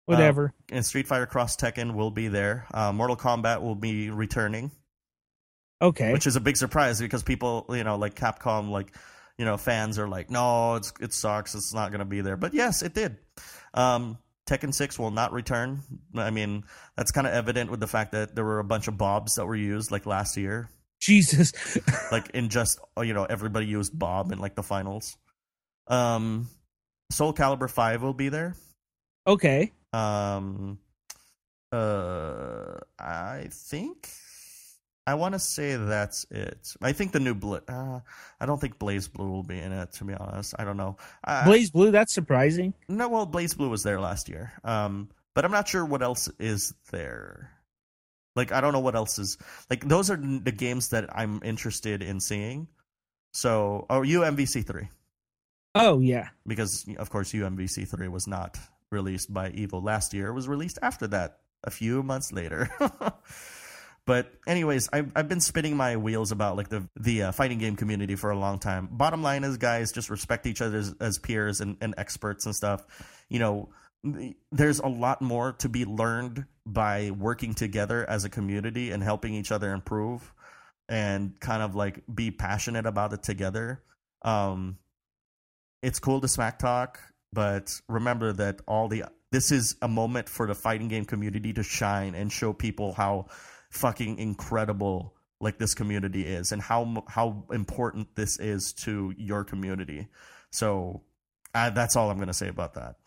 Whatever. Uh, and Street Fighter Cross Tekken will be there. Uh, Mortal Kombat will be returning. Okay. Which is a big surprise because people, you know, like Capcom, like, you know, fans are like, no, it's it sucks. It's not going to be there. But yes, it did. Um, Tekken six will not return. I mean, that's kind of evident with the fact that there were a bunch of Bobs that were used like last year. Jesus. Like in just, you know, everybody used Bob in like the finals. Um, Soul Calibur five will be there. Okay. Um, uh, I think I want to say that's it. I think the new Bla- uh, I don't think Blaze Blue will be in it. To be honest, I don't know. Uh, Blaze Blue, that's surprising. No, well, Blaze Blue was there last year. Um, but I'm not sure what else is there. Like, I don't know what else is. Like, those are the games that I'm interested in seeing. So, oh, U M V C three. Oh, yeah. Because, of course, U M V C three was not released by EVO last year. It was released after that, a few months later. But anyways, I've, I've been spinning my wheels about like the the uh, fighting game community for a long time. Bottom line is, guys, just respect each other as, as peers and, and experts and stuff. You know, there's a lot more to be learned by working together as a community and helping each other improve and kind of like be passionate about it together. Um, it's cool to smack talk, but remember that all the this is a moment for the fighting game community to shine and show people how fucking incredible like this community is and how how important this is to your community. So uh, that's all I'm going to say about that.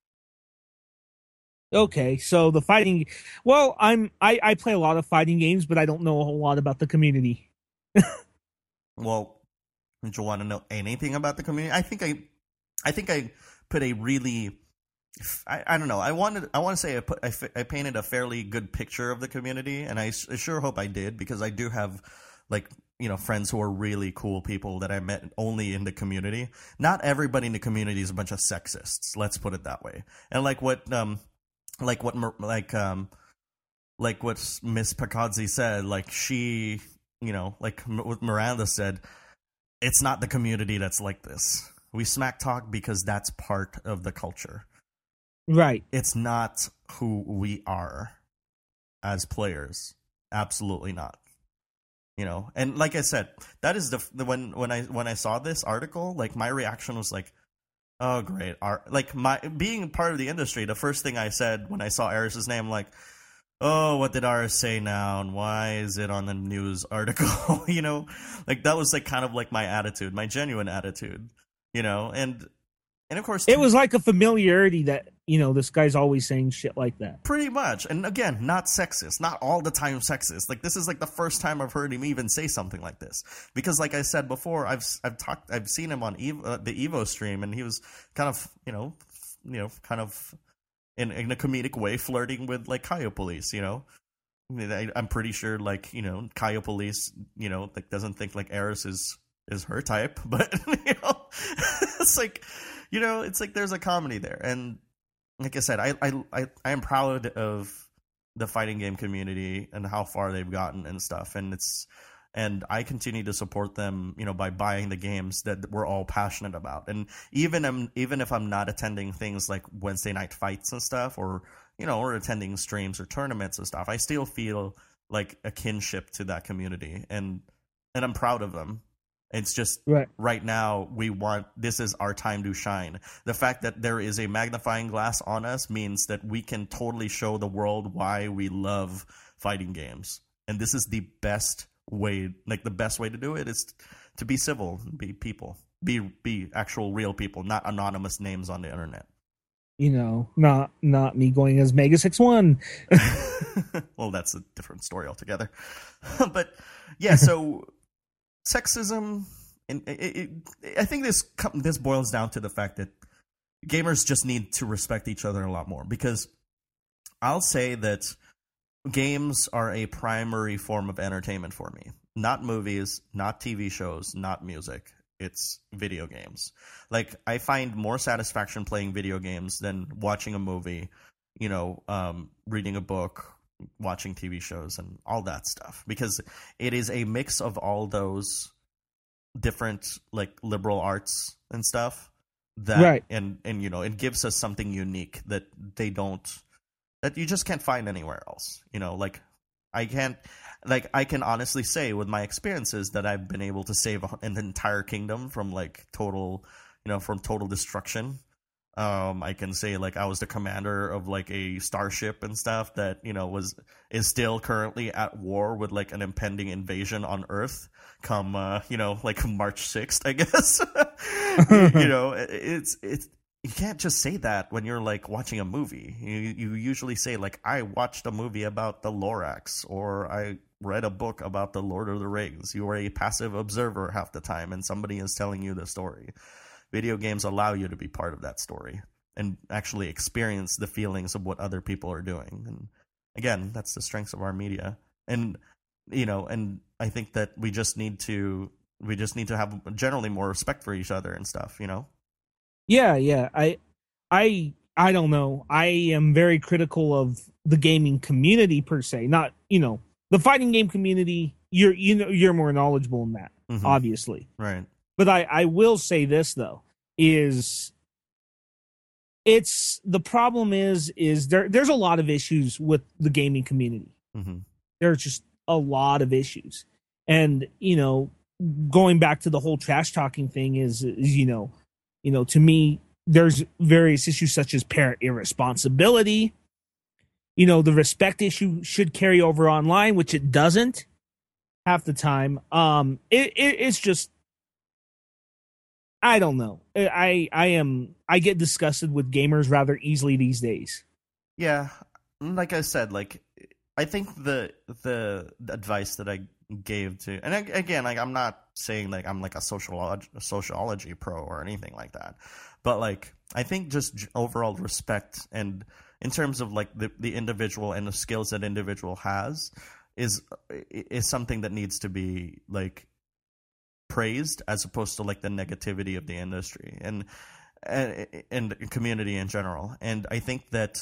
Okay, so the fighting well, I'm I, I play a lot of fighting games, but I don't know a whole lot about the community. Well, don't you want to know anything about the community? I think I I think I put a really I, I don't know. I wanted. I want to say I put. I, I painted a fairly good picture of the community, and I, I sure hope I did because I do have, like, you know, friends who are really cool people that I met only in the community. Not everybody in the community is a bunch of sexists. Let's put it that way. And like what, um, like what, like um, like what Miss Picazzi said. Like she, you know, like what Miranda said. It's not the community that's like this. We smack talk because that's part of the culture. Right. It's not who we are as players. Absolutely not. You know, and like I said, that is the, the when when I when I saw this article, like my reaction was like, oh great, Ar-. like my being part of the industry. The first thing I said when I saw Aris's name, like, oh, what did Aris say now, and why is it on the news article? You know, like that was like kind of like my attitude, my genuine attitude. You know, and. And of course, it was like a familiarity that, you know, this guy's always saying shit like that. Pretty much. And again, not sexist, not all the time sexist. Like, this is like the first time I've heard him even say something like this. Because like I said before, I've I've talked, I've seen him on Evo, uh, the Evo stream, and he was kind of, you know, you know, kind of in, in a comedic way flirting with like Kaio Police, you know. I, I'm pretty sure like, you know, Kaio Police, you know, like doesn't think like Aris is is her type, but you know, it's like, you know, it's like there's a comedy there. And like I said, I I I, I am proud of the fighting game community and how far they've gotten and stuff. And it's and I continue to support them, you know, by buying the games that we're all passionate about. And even um, even if I'm not attending things like Wednesday night fights and stuff, or you know, or attending streams or tournaments and stuff, I still feel like a kinship to that community, and and I'm proud of them. It's just right. right now we want this is our time to shine. The fact that there is a magnifying glass on us means that we can totally show the world why we love fighting games. And this is the best way, like the best way to do it is to be civil, be people, be be actual real people, not anonymous names on the internet. You know, not not me going as Mega six one. Well, that's a different story altogether. But yeah, so sexism, and it, it, it, I think this this boils down to the fact that gamers just need to respect each other a lot more. Because I'll say that games are a primary form of entertainment for me. Not movies, not T V shows, not music. It's video games. Like, I find more satisfaction playing video games than watching a movie, you know, um, reading a book, watching T V shows, and all that stuff. Because it is a mix of all those different, like, liberal arts and stuff. That, right. And, and, you know, it gives us something unique that they don't that you just can't find anywhere else. You know, like I can't, like I can honestly say with my experiences that I've been able to save an entire kingdom from like total, you know, from total destruction. Um, I can say like I was the commander of like a starship and stuff that, you know, was is still currently at war with like an impending invasion on Earth come, uh, you know, like March sixth, I guess. You know, it's it's you can't just say that when you're like watching a movie. You you usually say like I watched a movie about the Lorax, or I read a book about the Lord of the Rings. You are a passive observer half the time, and somebody is telling you the story. Video games allow you to be part of that story and actually experience the feelings of what other people are doing. And again, that's the strengths of our media. And you know, and I think that we just need to we just need to have generally more respect for each other and stuff, you know? Yeah, yeah. I I I don't know. I am very critical of the gaming community per se. Not, you know, the fighting game community, you're you know you're more knowledgeable in that, mm-hmm. obviously. Right. But I, I will say this though, is it's the problem is is there there's a lot of issues with the gaming community. Mm-hmm. There's just a lot of issues. And, you know, going back to the whole trash talking thing is, is you know, you know, to me, there's various issues such as parent irresponsibility. You know, the respect issue should carry over online, which it doesn't half the time. Um, it, it it's just, I don't know. I I am I get disgusted with gamers rather easily these days. Yeah, like I said, like I think the the advice that I gave to, and again, like I'm not saying like I'm like a sociology a sociology pro or anything like that, but like I think just overall respect, and in terms of like the the individual and the skills that individual has is is something that needs to be like praised as opposed to like the negativity of the industry and and, and community in general. And I think that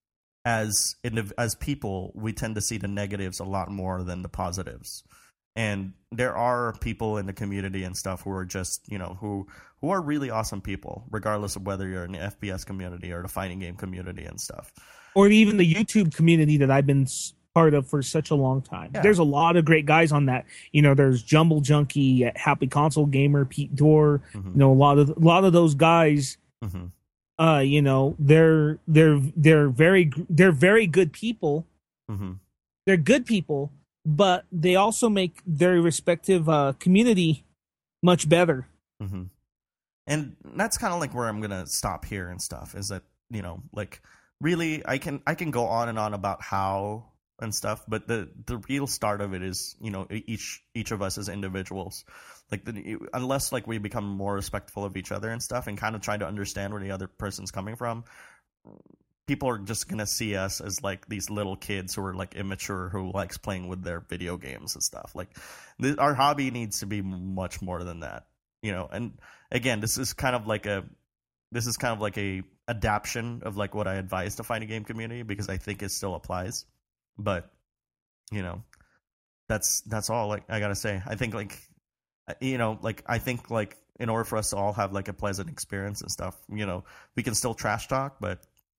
as as people, we tend to see the negatives a lot more than the positives. And there are people in the community and stuff who are just, you know, who who are really awesome people, regardless of whether you're in the F P S community or the fighting game community and stuff, or even the YouTube community that I've been part of for such a long time. Yeah. There's a lot of great guys on that. You know, there's Jumble Junkie, Happy Console Gamer, Pete Dorr. Mm-hmm. You know, a lot of a lot of those guys. Mm-hmm. Uh, you know, they're they're they're very they're very good people. Mm-hmm. They're good people, but they also make their respective uh, community much better. Mm-hmm. And that's kind of like where I'm gonna stop here and stuff. Is that, you know, like really, I can I can go on and on about how and stuff, but the the real start of it is, you know, each each of us as individuals, like the, unless like we become more respectful of each other and stuff and kind of try to understand where the other person's coming from, people are just gonna see us as like these little kids who are like immature, who likes playing with their video games and stuff. Like th- our hobby needs to be much more than that, you know. And again, this is kind of like a this is kind of like a adaptation of like what I advise the fighting game community, because I think it still applies. But, you know, that's that's all like I gotta say. I think like, you know, like I think like in order for us to all have like a pleasant experience and stuff, you know, we can still trash talk, but,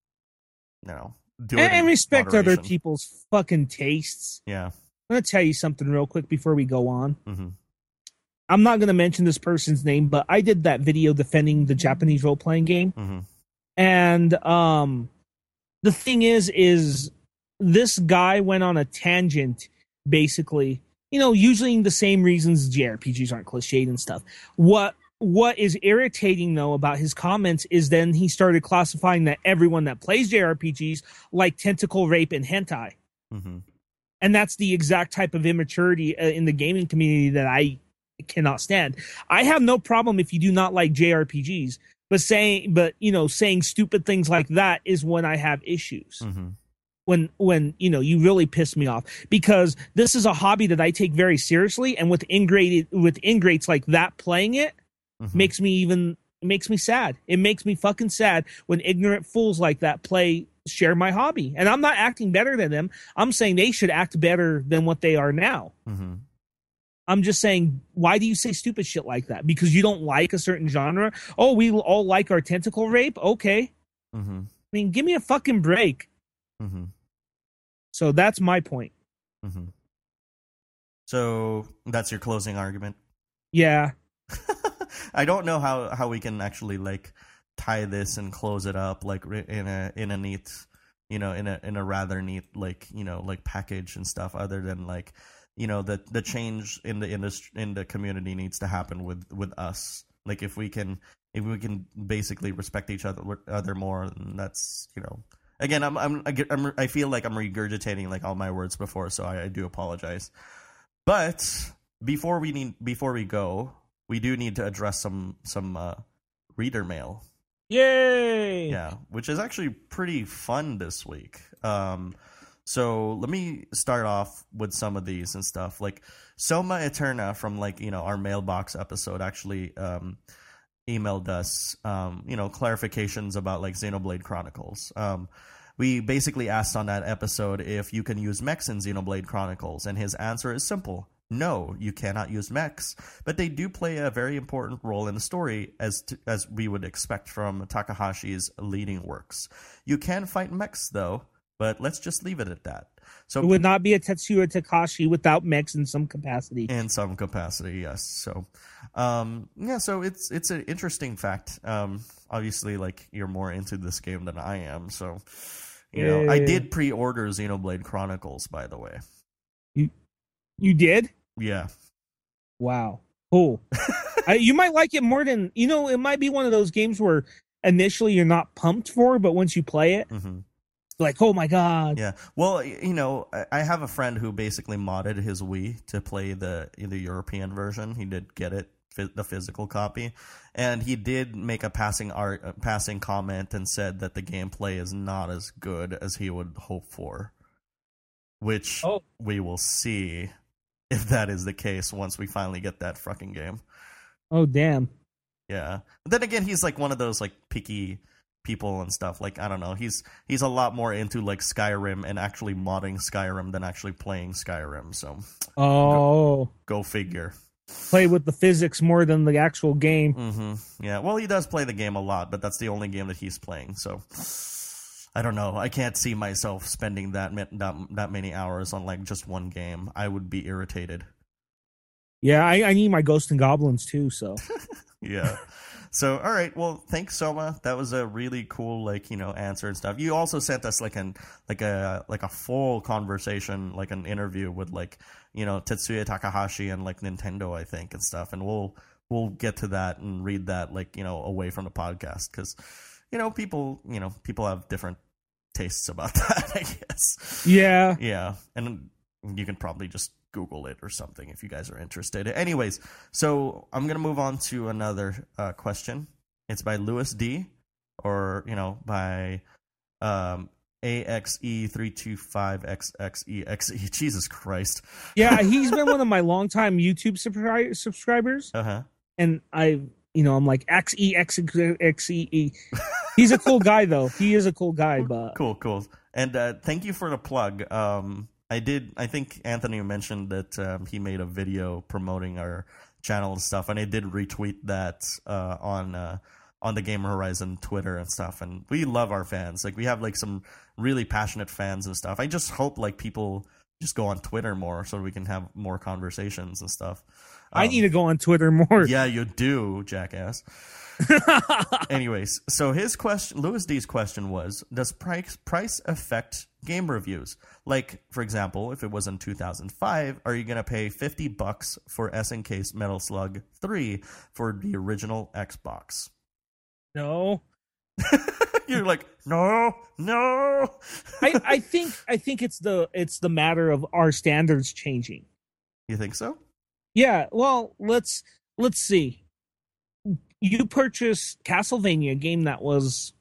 you know, do and, it and respect moderation. Other people's fucking tastes. Yeah, I'm gonna tell you something real quick before we go on. Mm-hmm. I'm not gonna mention this person's name, but I did that video defending the Japanese role playing game, mm-hmm. and um, the thing is, is this guy went on a tangent, basically, you know, using the same reasons J R P Gs aren't cliched and stuff. What what is irritating, though, about his comments is then he started classifying that everyone that plays J R P Gs like tentacle rape and hentai. Mm-hmm. And that's the exact type of immaturity uh, in the gaming community that I cannot stand. I have no problem if you do not like J R P Gs, but saying, but you know, saying stupid things like that is when I have issues. Mm-hmm. When, when, you know, you really piss me off, because this is a hobby that I take very seriously. And with ingrate, with ingrates like that, playing it mm-hmm. makes me even, it makes me sad. It makes me fucking sad when ignorant fools like that play, share my hobby. And I'm not acting better than them. I'm saying they should act better than what they are now. Mm-hmm. I'm just saying, why do you say stupid shit like that? Because you don't like a certain genre? Oh, we all like our tentacle rape? Okay. Mm-hmm. I mean, give me a fucking break. Mm-hmm. So that's my point. Mm-hmm. So that's your closing argument? Yeah. I don't know how, how we can actually like tie this and close it up like in a in a neat, you know, in a in a rather neat like, you know, like package and stuff, other than like, you know, the the change in the industry in the community needs to happen with with us. Like if we can if we can basically respect each other other more, that's, you know, again, I'm I'm, I'm I feel like I'm regurgitating like all my words before, so I, I do apologize. But before we need before we go, we do need to address some some uh, reader mail. Yay! Yeah, which is actually pretty fun this week. Um, so let me start off with some of these and stuff. Like Soma Eterna from like, you know, our mailbox episode actually um, emailed us, um, you know, clarifications about like Xenoblade Chronicles. Um, we basically asked on that episode if you can use mechs in Xenoblade Chronicles, and his answer is simple. No, you cannot use mechs, but they do play a very important role in the story, as to, as we would expect from Takahashi's leading works. You can fight mechs, though, but let's just leave it at that. So it would not be a Tetsuya Takashi without mechs in some capacity. In some capacity, yes. So, um, yeah, so it's it's an interesting fact. Um, obviously, like, you're more into this game than I am, so, you know, yeah. I did pre-order Xenoblade Chronicles, by the way. You, you did? Yeah. Wow. Cool. I, you might like it more than, you know, it might be one of those games where initially you're not pumped for, but once you play it, mm-hmm. like, oh my god. Yeah. Well, you know, I have a friend who basically modded his Wii to play the the European version. He did get it, the physical copy, and he did make a passing art, a passing comment and said that the gameplay is not as good as he would hope for, which oh. we will see if that is the case once we finally get that fucking game. Oh, damn. Yeah. But then again, he's like one of those like picky people and stuff. Like, I don't know, he's he's a lot more into like Skyrim and actually modding Skyrim than actually playing Skyrim. So oh, go, go figure. Play with the physics more than the actual game. Mm-hmm. Yeah, well, he does play the game a lot, but that's the only game that he's playing. So I don't know. I can't see myself spending that that, that many hours on like just one game. I would be irritated. Yeah, I, I need my Ghosts and Goblins too. So yeah. So, all right. Well, thanks, Soma. That was a really cool, like, you know, answer and stuff. You also sent us like an like a like a full conversation, like an interview with like, you know, Tetsuya Takahashi and like Nintendo, I think, and stuff. And we'll we'll get to that and read that, like, you know, away from the podcast, because, you know, people, you know, people have different tastes about that, I guess. Yeah. Yeah. And you can probably just Google it or something if you guys are interested. Anyways, so I'm going to move on to another uh, question. It's by Lewis D, or, you know, by um, A X E three two five X X E X E. Jesus Christ. Yeah, he's been one of my longtime YouTube subscri- subscribers. Uh-huh. And I, you know, I'm like, X E X X E E. He's a cool guy, though. He is a cool guy, but... Cool, cool. And uh, thank you for the plug. Um... I did. I think Anthony mentioned that um, he made a video promoting our channel and stuff, and I did retweet that uh, on uh, on the Gamer Horizon Twitter and stuff. And we love our fans. Like, we have like some really passionate fans and stuff. I just hope like people just go on Twitter more so we can have more conversations and stuff. Um, I need to go on Twitter more. Yeah, you do, jackass. Anyways, so his question, Louis D's question was, does price price affect game reviews? Like, for example, if it was in two thousand five, are you going to pay fifty bucks for S N K's Metal Slug three for the original Xbox? No. You're like, no, no. I, I think I think it's the it's the matter of our standards changing. You think so? Yeah, well, let's let's see. You purchased Castlevania, a game that was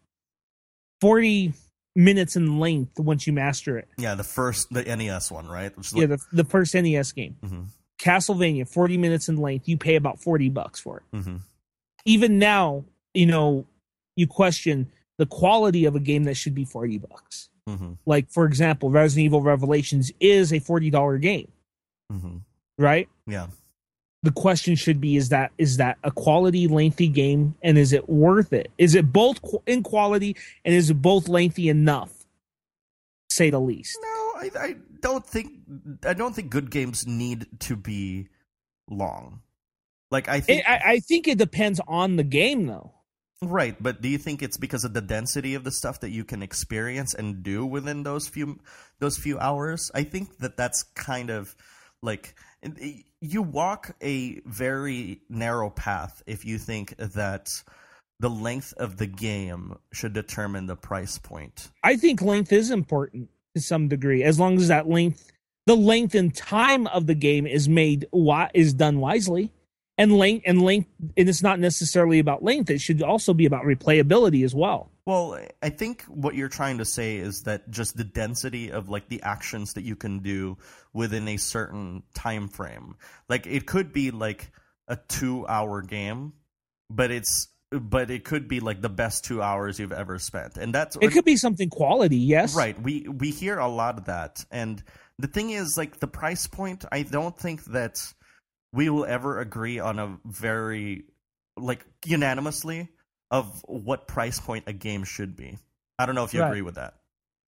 forty minutes in length once you master it. Yeah, the first, the N E S one, right? Which is yeah, like, the, the first N E S game. Mm-hmm. Castlevania, forty minutes in length. You pay about forty bucks for it. Mm-hmm. Even now, you know, you question the quality of a game that should be forty bucks. Mm-hmm. Like, for example, Resident Evil Revelations is a forty dollars game. Mm-hmm. Right? Yeah. The question should be, is that is that a quality, lengthy game, and is it worth it? Is it both in quality, and is it both lengthy enough say the least. No, I, I don't think I don't think good games need to be long. Like I think I, I think it depends on the game, though. Right, but do you think it's because of the density of the stuff that you can experience and do within those few those few hours? I think that that's kind of like you walk a very narrow path if you think that the length of the game should determine the price point. I think length is important to some degree, as long as that length, the length and time of the game is made is done wisely. And length and length, and it's not necessarily about length. It should also be about replayability as well. Well, I think what you're trying to say is that just the density of like the actions that you can do within a certain time frame. Like it could be like a two-hour game, but it's but it could be like the best two hours you've ever spent, and that's it. Could be something quality, yes. Right. We we hear a lot of that, and the thing is, like the price point. I don't think that we will ever agree on a very, like, unanimously of what price point a game should be. I don't know if you right. agree with that.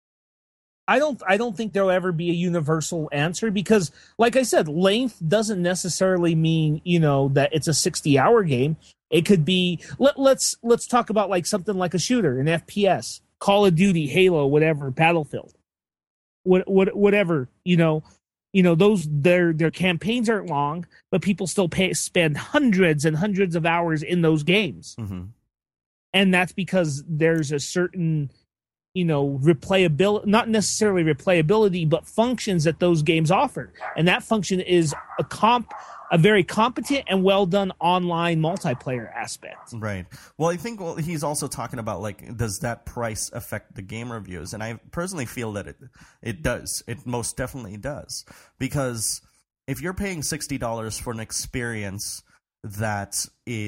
I don't I don't think there'll ever be a universal answer because, like I said, length doesn't necessarily mean, you know, that it's a sixty-hour game. It could be, let, let's let's talk about like something like a shooter, an F P S, Call of Duty, Halo, whatever, Battlefield. What, what, whatever, you know. You know, those their their campaigns aren't long, but people still pay, spend hundreds and hundreds of hours in those games. Mm-hmm. And that's because there's a certain, you know, replayability, not necessarily replayability, but functions that those games offer. And that function is a comp, a very competent and well done online multiplayer aspect. Right. Well, I think well, he's also talking about, like, does that price affect the game reviews? And I personally feel that it it does. It most definitely does. Because if you're paying sixty dollars for an experience that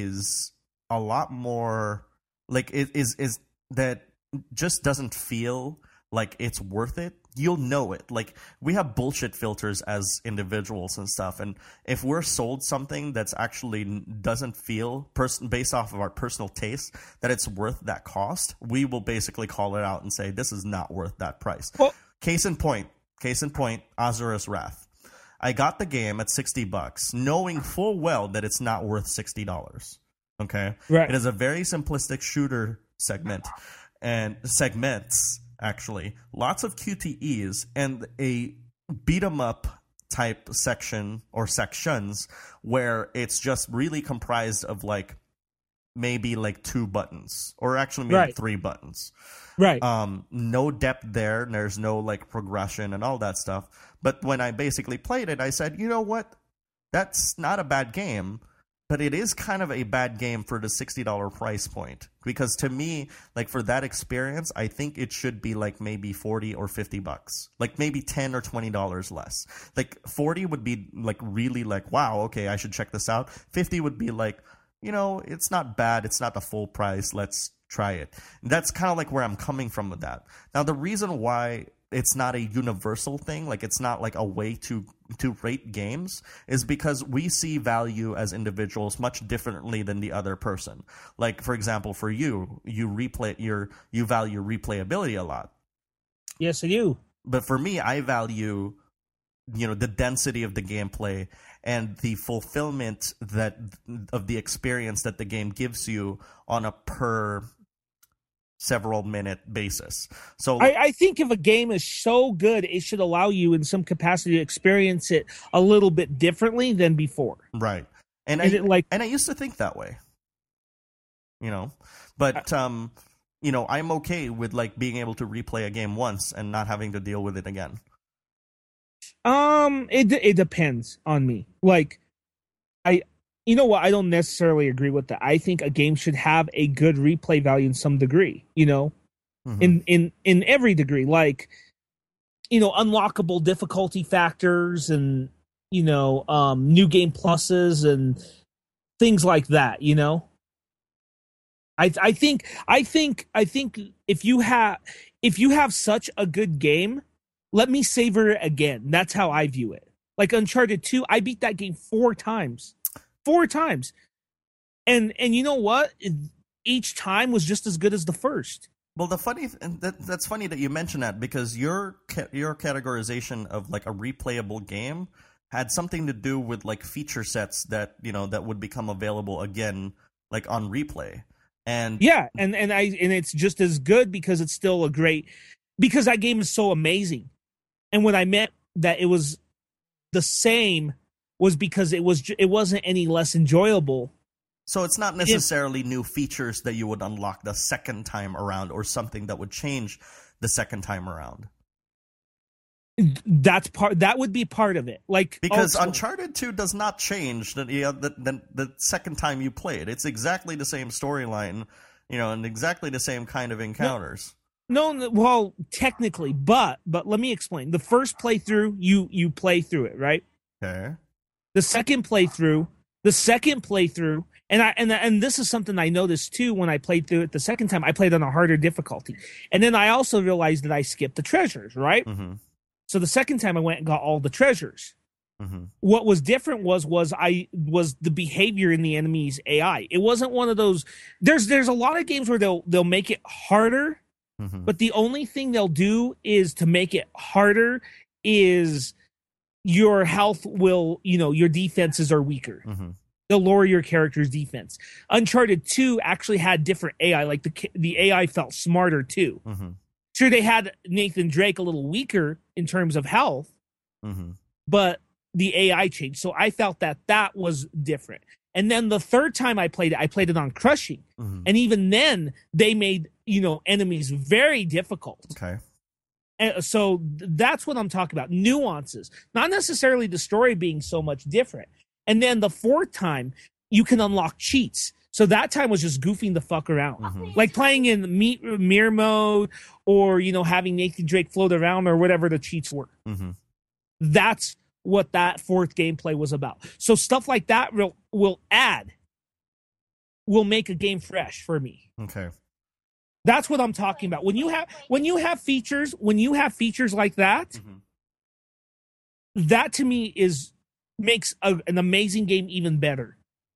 is a lot more, like, it is is that just doesn't feel like it's worth it, you'll know it. Like, we have bullshit filters as individuals and stuff, and if we're sold something that's actually doesn't feel, pers- based off of our personal taste, that it's worth that cost, we will basically call it out and say, this is not worth that price. Well, case in point, case in point, Azura's Wrath. I got the game at sixty bucks, knowing full well that it's not worth sixty dollars. Okay? Right. It is a very simplistic shooter segment, and segments, actually. Lots of Q T Es and a beat-em-up type section or sections where it's just really comprised of like maybe like two buttons or actually maybe right. three buttons. Right. Um, no depth there. There's no like progression and all that stuff. But when I basically played it, I said, you know what? That's not a bad game. But it is kind of a bad game for the sixty dollars price point. Because to me, like for that experience, I think it should be like maybe forty or fifty bucks. Like maybe ten or twenty dollars less. Like forty would be like really like, wow, okay, I should check this out. fifty would be like, you know, it's not bad. It's not the full price. Let's try it. And that's kind of like where I'm coming from with that. Now, the reason why it's not a universal thing, like it's not like a way to to rate games, is because we see value as individuals much differently than the other person. Like, for example, for you, you replay your you value replayability a lot. Yes, I do. But for me, I value, you know, the density of the gameplay and the fulfillment that of the experience that the game gives you on a per several minute basis. So I, I think if a game is so good, it should allow you in some capacity to experience it a little bit differently than before. Right. And, and I it, like and I used to think that way. You know. But um you know, I'm okay with like being able to replay a game once and not having to deal with it again. Um it it depends on me. Like I You know what? I don't necessarily agree with that. I think a game should have a good replay value in some degree, you know, mm-hmm. in, in, in every degree, like, you know, unlockable difficulty factors and, you know, um, new game pluses and things like that, you know. I I think I think I think if you have if you have such a good game, let me savor it again. That's how I view it. Like Uncharted two, I beat that game four times. Four times. And and you know what? Each time was just as good as the first. Well, the funny th- that, that's funny that you mention that because your ca- your categorization of like a replayable game had something to do with like feature sets that you know that would become available again, like on replay. And Yeah, and and I and it's just as good because it's still a great because that game is so amazing. And when I meant that it was the same was because it was it wasn't any less enjoyable. So it's not necessarily new features that you would unlock the second time around or something that would change the second time around. That's part. That would be part of it. Like because also, Uncharted two does not change the, you know, the, the the second time you play it. It's exactly the same storyline, you know, and exactly the same kind of encounters. No, no, well, technically, but but let me explain. The first playthrough, you you play through it, right? Okay. The second playthrough, the second playthrough, and I and and this is something I noticed too when I played through it the second time. I played on a harder difficulty, and then I also realized that I skipped the treasures, right? Mm-hmm. So the second time I went and got all the treasures. Mm-hmm. What was different was was I was the behavior in the enemy's A I. It wasn't one of those. There's there's a lot of games where they'll they'll make it harder, mm-hmm. but the only thing they'll do is to make it harder is your health will you know your defenses are weaker. Mm-hmm. They'll lower your character's defense. Uncharted two actually had different A I. Like the the A I felt smarter too. Mm-hmm. Sure, they had Nathan Drake a little weaker in terms of health, mm-hmm. but the A I changed. So I felt that that was different. And then the third time I played it, I played it on Crushing. Mm-hmm. And even then, they made, you know, enemies very difficult. Okay. And so that's what I'm talking about. Nuances. Not necessarily the story being so much different. And then the fourth time, you can unlock cheats. So that time was just goofing the fuck around. Mm-hmm. Like playing in meet, mirror mode or, you know, having Nathan Drake float around or whatever the cheats were. Mm-hmm. That's what that fourth gameplay was about. So stuff like that will, will add, will make a game fresh for me. Okay. That's what I'm talking about. When you have when you have features, when you have features like that, mm-hmm. that to me is makes a, an amazing game even better.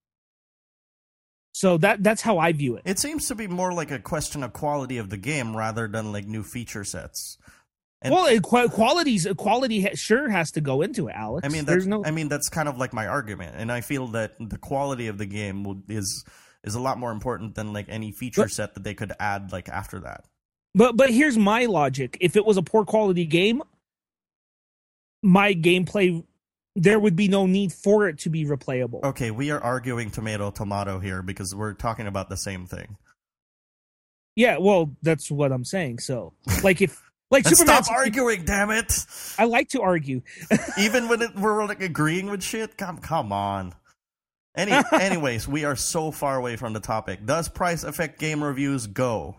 So that that's how I view it. It seems to be more like a question of quality of the game rather than like new feature sets. And well, it, qualities quality ha- sure has to go into it, Alex. I mean, There's no. I mean, that's kind of like my argument, and I feel that the quality of the game will, is is a lot more important than like any feature but, set that they could add like after that. But but here's my logic: if it was a poor quality game, my gameplay, there would be no need for it to be replayable. Okay, we are arguing tomato tomato here because we're talking about the same thing. Yeah, well, that's what I'm saying. So, like if like Let's Superman, stop arguing, damn it! I like to argue, even when it, we're like agreeing with shit. Come, come on. Any, anyways, we are so far away from the topic. Does price affect game reviews? Go.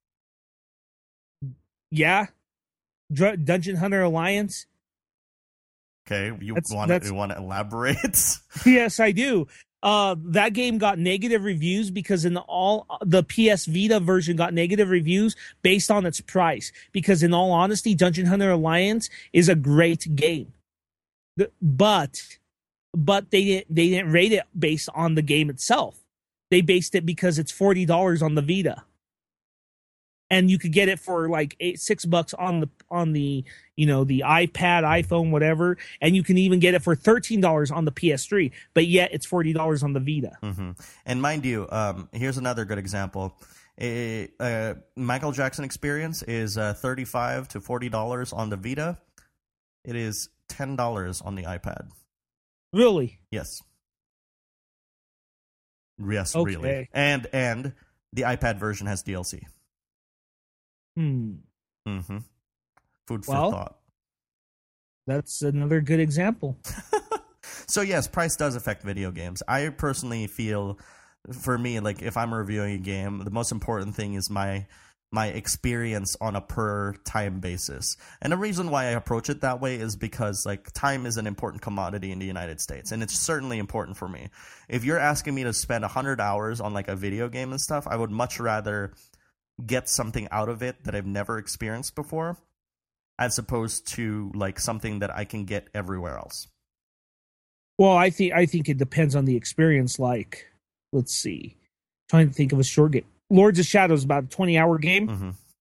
Yeah, Dr- Dungeon Hunter Alliance. Okay, you That's- want that's- to want to elaborate? Yes, I do. Uh, that game got negative reviews because in all the P S Vita version got negative reviews based on its price. Because in all honesty, Dungeon Hunter Alliance is a great game, The- but but they didn't they didn't rate it based on the game itself. They based it because it's forty dollars on the Vita, and you could get it for like eight six bucks on the on the you know the iPad, iPhone, whatever, and you can even get it for thirteen dollars on the P S three. But yet it's forty dollars on the Vita. Mm-hmm. And mind you, um, here's another good example. A, uh, Michael Jackson Experience is uh, thirty-five to forty dollars on the Vita. It is ten dollars on the iPad. Really? Yes. Yes, Okay. really. And and the iPad version has D L C. Hmm. Mm-hmm. Food for Well, thought. That's another good example. So yes, price does affect video games. I personally feel, for me, like if I'm reviewing a game, the most important thing is my my experience on a per time basis. And the reason why I approach it that way is because like time is an important commodity in the United States, and it's certainly important for me. If you're asking me to spend one hundred hours on like a video game and stuff, I would much rather get something out of it that I've never experienced before, as opposed to like something that I can get everywhere else. Well, I think I think it depends on the experience. Like, let's see, trying to think of a short game. Lords of Shadows, about a twenty-hour game. Mm-hmm.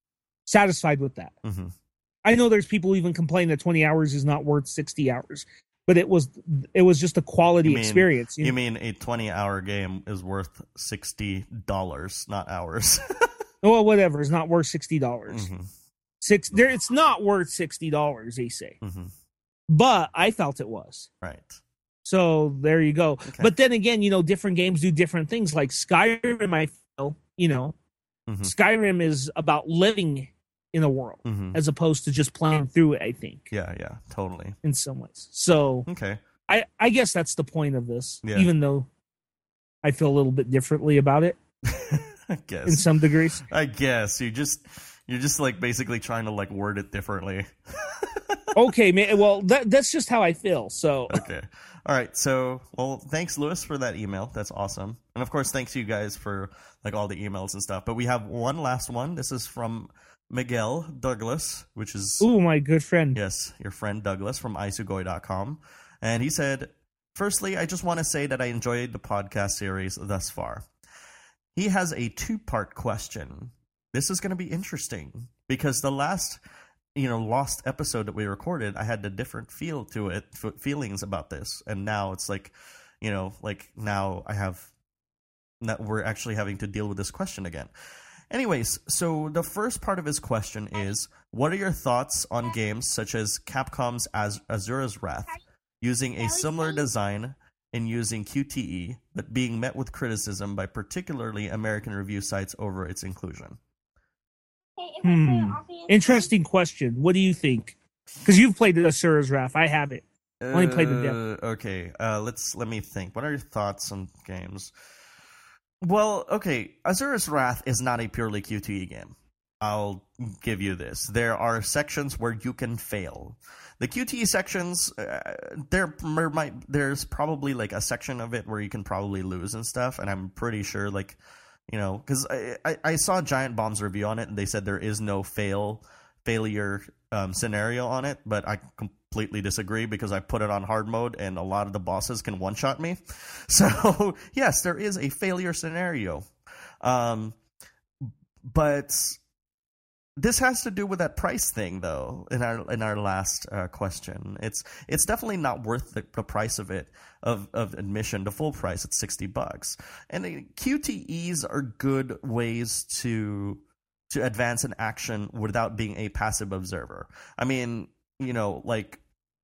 satisfied with that. Mm-hmm. I know there's people even complain that twenty hours is not worth sixty hours, but it was it was just a quality you mean, experience. You, you know? mean a twenty-hour game is worth sixty dollars, not hours? Well, whatever. It's not worth sixty dollars. Mm-hmm. Six. There, it's not worth sixty dollars. They say, mm-hmm. but I felt it was. Right. So there you go. Okay. But then again, you know, different games do different things. Like Skyrim, I feel, you know, mm-hmm. Skyrim is about living in a world mm-hmm. as opposed to just playing through it, I think. Yeah, yeah, totally. In some ways. So okay. I, I guess that's the point of this, yeah. even though I feel a little bit differently about it. I guess. In some degrees. I guess. You just you're just like basically trying to like word it differently. Okay, man. Well, that, that's just how I feel. So okay. All right. So, well, thanks, Lewis, for that email. That's awesome. And of course, thanks you guys for like all the emails and stuff. But we have one last one. This is from Miguel Douglas, which is ooh, my good friend. Yes, your friend Douglas from isugoi dot com. And he said, "Firstly, I just want to say that I enjoyed the podcast series thus far." He has a two-part question. This is going to be interesting because the last, you know, lost episode that we recorded, I had a different feel to it, feelings about this, and now it's like, you know, like now I have that we're actually having to deal with this question again. Anyways, so the first part of his question is, what are your thoughts on games such as Capcom's Az- Asura's Wrath, using a similar design in using Q T E, but being met with criticism by particularly American review sites over its inclusion? Hmm. Interesting question. What do you think? Because you've played the Asura's Wrath. I haven't. I only played the demo. Uh, okay, uh, let's let me think. What are your thoughts on games? Well, okay, Asura's Wrath is not a purely Q T E game. I'll give you this. There are sections where you can fail. The Q T E sections, uh, there, there might there's probably like a section of it where you can probably lose and stuff, and I'm pretty sure, like, you know, because I, I, I saw Giant Bomb's review on it, and they said there is no fail failure um, scenario on it, but I completely disagree because I put it on hard mode, and a lot of the bosses can one-shot me. So, yes, there is a failure scenario. Um, but this has to do with that price thing, though. In our in our last uh, question, it's it's definitely not worth the, the price of it of, of admission. The full price at sixty bucks, and the Q T Es are good ways to to advance an action without being a passive observer. I mean, you know, like.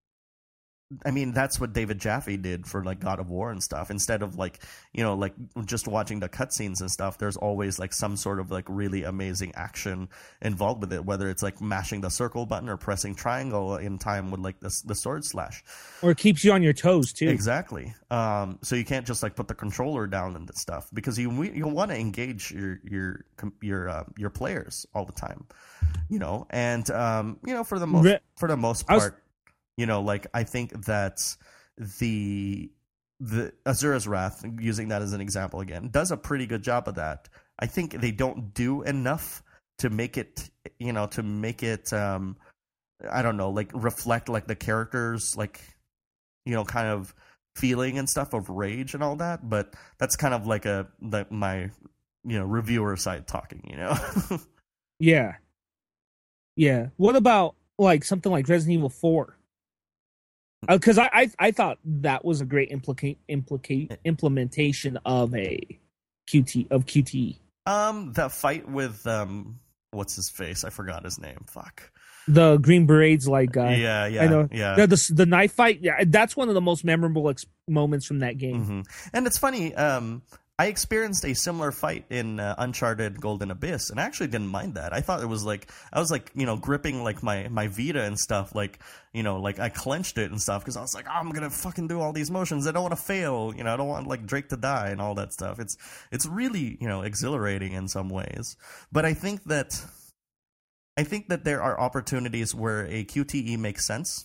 I mean, that's what David Jaffe did for, like, God of War and stuff. Instead of, like, you know, like, just watching the cutscenes and stuff, there's always, like, some sort of, like, really amazing action involved with it, whether it's, like, mashing the circle button or pressing triangle in time with, like, the, the sword slash. Or it keeps you on your toes, too. Exactly. Um, so you can't just, like, put the controller down and stuff, because you you want to engage your your your uh, your players all the time, you know? And, um, you know, for the most, Re- for the most part... You know, like, I think that the the Asura's Wrath, using that as an example again, does a pretty good job of that. I think they don't do enough to make it, you know, to make it, um, I don't know, like, reflect, like, the characters, like, you know, kind of feeling and stuff of rage and all that. But that's kind of like a, like my, you know, reviewer side talking, you know? Yeah. Yeah. What about, like, something like Resident Evil four? Because uh, I, I I thought that was a great implicate implicate implementation of a Q T of Q T E. Um, that fight with um, what's his face? I forgot his name. Fuck. The Green Berets like guy. Yeah, yeah, I know. Yeah. The, the the knife fight. Yeah, that's one of the most memorable ex- moments from that game. Mm-hmm. And it's funny. Um, I experienced a similar fight in uh, Uncharted Golden Abyss, and I actually didn't mind that. I thought it was like, I was like, you know, gripping like my, my Vita and stuff, like, you know, like I clenched it and stuff, because I was like, oh, I'm gonna fucking do all these motions. I don't want to fail, you know, I don't want like Drake to die and all that stuff. It's it's really, you know, exhilarating in some ways. But I think that I think that there are opportunities where a Q T E makes sense.